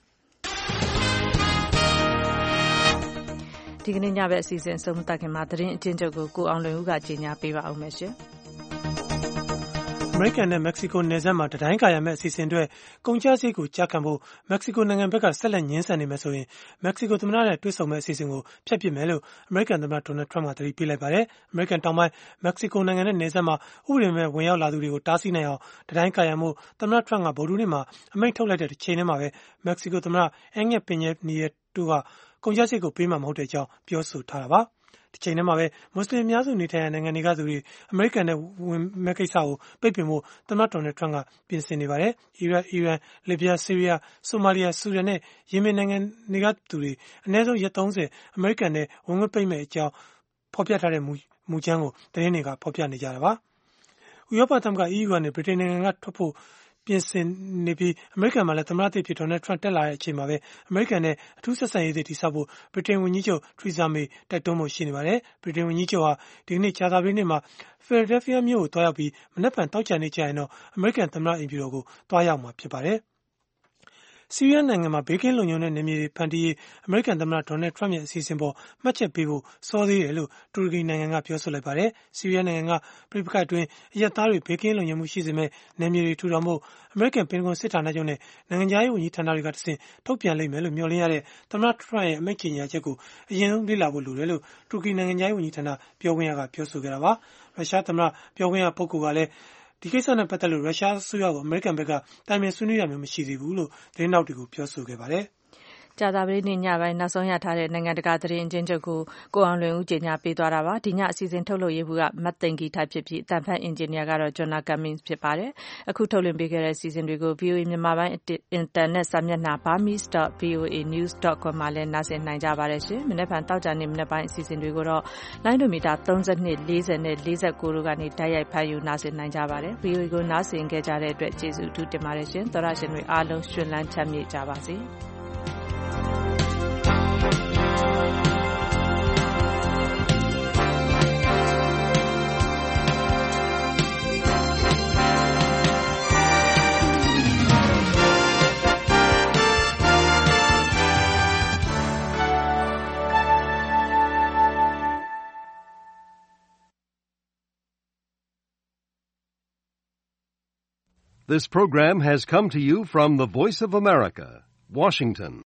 ဒီကနေ့ညဘက်အစီအစဉ်ဆုံးသက်ခင်မှာသတင်းအကျဉ်းချုပ်ကိုကိုအောင်လွင်ဦးကကြေညာပေးပါအောင်မယ်ရှင်။အမေရိကန်နဲ့မက္ကဆီကိုနယ်စပ်မှာတတိုင်းကာရမဲ့အစီအစဉ်တွေကုန်ကျစရိတ်ကိုကြားခံဖို့မက္ကဆီကိုနိုင်ငံဘက်ကဆက်လက်ညှင်းဆန်နေမယ်ဆိုရင်မက္ကဆီကိုသမ္မတနဲ့တွေ့ဆုံမဲ့အစီအစဉ်ကိုဖျက်ပစ်မယ်လို့အမေရိကန်သမ္မတဒေါ်နယ်ထရန့်ကသတိပေးလိုက်ပါတယ်။အမေရိကန်တောင်ပိုင်းမက္ကဆီကိုနိုင်ငံနဲ့နယ်စပ်မှာဥပဒေမဲ့ဝင်ရောက်လာသူတွေကိုတားဆီးနိုင်အောင်တတိုင်းကာရမှုသမ္မတထရန့်ကဗုဒ္ဓဟူးနေ့မှာအမိန့်ထုတ်လိုက်တဲ့ချိန်ထဲမှာပဲမက္ကဆီကိုသမ္မတအန်ဂက်ပင်ညက်နီယက်တိုကကုန်ကျစရိတ်ကိုပေးမှာမဟုတ်တဲ့အကြောင်းပြောဆိုထားတာပါ။ဒီချိန်ထဲမှာပဲမွတ်စလင်အများစုနေထိုင်ရာနိုင်ငံတွေကသူတွေအမေရိကန်နဲ့ဝင်မဲ့ကိစ္စကိုပိတ်ပင်ဖို့သမ္မတဒေါ်နယ်ထရန့်ကပြင်ဆင်နေပါတယ်။အီရတ်၊အီရန်၊လစ်ဗျား၊ဆီးရီးယား၊ဆိုမာလီယာ၊ဆူဒန်နဲ့ယီမင်နိုင်ငံတွေကသူတွေအနည်းဆုံးရက်သုံးဆယ်အမေရိကန်နဲ့ဝင်ငွေပိတ်မဲ့အကြောင်းဖော်ပြထားတဲ့မူကြမ်းကိုသတင်းတွေကဖော်ပြနေကြတာပါ။ဥရောပသမဂ္ဂ E U ကနေဗြိတိန်နိုင်ငံကထွက်ဖို့ပြင်ဆင်နေပြီးအမေရိကန်မှာလည်းသမ္မတသစ်ဖြစ်ဒေါ်နယ်ထရန့်တက်လာတဲ့အချိန်မှာပဲအမေရိကန်နဲ့အထူးဆက်ဆံရေးတွေတည်ဆောက်ဖို့ဗြိတိန်ဝန်ကြီးချုပ်ထရီဇာမေတိုက်တွန်းဖို့ရှိနေပါတယ်။ဗြိတိန်ဝန်ကြီးချုပ်ဟာဒီကနေ့ကြာသပတေးနေ့မှာဖီလာဒဲလ်ဖီးယားမြို့ကိုတွားရောက်ပြီးမနက်ဖြန်သောကြာနေ့ကျရင်တော့အမေရိကန်သမ္မတအိမ်ဖြူတော်ကိုတွားရောက်မှာဖြစ်ပါတယ်။ဆီးရီးယားနိုင်ငံမှာဘေးကင်းလုံခြုံတဲ့နယ်မြေတွေဖန်တီးရေးအမေရိကန်သမ္မတဒေါ်နယ်ထရန့်ရဲ့အစီအစဉ်ပေါ်မှတ်ချက်ပေးဖို့စောသေးတယ်လို့တူရကီနိုင်ငံကပြောဆိုလိုက်ပါတယ်။ဆီးရီးယားနိုင်ငံကပြည်ပခတ်အတွင်းအရက်သားတွေဘေးကင်းလုံခြုံမှုရှိစေမဲ့နယ်မြေတွေထူထောင်ဖို့အမေရိကန်ပင်တဂွန်စစ်ဌာနချုပ်နဲ့နိုင်ငံခြားရေးဝန်ကြီးဌာနတွေကတဆင့်ထုတ်ပြန်လိမ့်မယ်လို့မျှော်လင့်ရတဲ့သမ္မတထရန့်ရဲ့အမိန့်ကြေညာချက်ကိုအရင်ဆုံးလေ့လာဖို့လိုတယ်လို့တူရကီနိုင်ငံခြားရေးဝန်ကြီးဌာနပြောခွင့်ရကပြောဆိုခဲ့တာပါ။ရုရှားသမ္မတပြောခွင့်ရပုဂ္ဂိုလ်ကလည်းဒီကိစ္စနဲ့ပတ်သက်လို့ရုရှားအစိုးရကိုအမေရိကန်ဘက်ကတိုင်ပင်ဆွေးနွေးရမျိုးမရှိသေးဘူးလို့သတင်းတောက်တွေကိုပြောဆိုခဲ့ပါတယ်။ကြာသပတေးနေ့ညပိုင်းနောက်ဆုံးရထားတဲ့နိုင်ငံတကာသတင်းအကျဉ်းချုပ်ကိုကိုအောင်လွင်ဦးကြေညာပေးသွားတာပါဒီညအစီအစဉ်ထုတ်လုပ်ရေးမှူးကမတ်သိန်ဂီထိုက်ဖြစ်ပြီးအတန်ဖတ်အင်ဂျင်နီယာကတော့ဂျွန်နာကမ်မင်းဖြစ်ပါတယ်အခုထုတ်လွှင့်ပေးခဲ့တဲ့အစီအစဉ်တွေကို ဗွီအိုအေ မြန်မာပိုင်းအင်တာနက်စာမျက်နှာ burmese dot v o a news dot com မှာလည်းနားဆင်နိုင်ကြပါတယ်ရှင်မနေ့ကတောက်ကြနေမနေ့ပိုင်းအစီအစဉ်တွေကိုတော့လိုင်းဒိုမီတာသုံး၂ ၄၀နဲ့၄၉တို့ကနေတိုက်ရိုက်ဖတ်ယူနားဆင်နိုင်ကြပါတယ် ဗွီအိုအေ ကိုနားဆင်ခဲ့ကြတဲ့အတွက်ကျေးဇူးအထူးတင်ပါတယ်ရှင်သောရရှင်တွေအားလုံးရှင်လန်းချမ်းမြေ့ကြပါစေ This program has come to you from the Voice of America, Washington.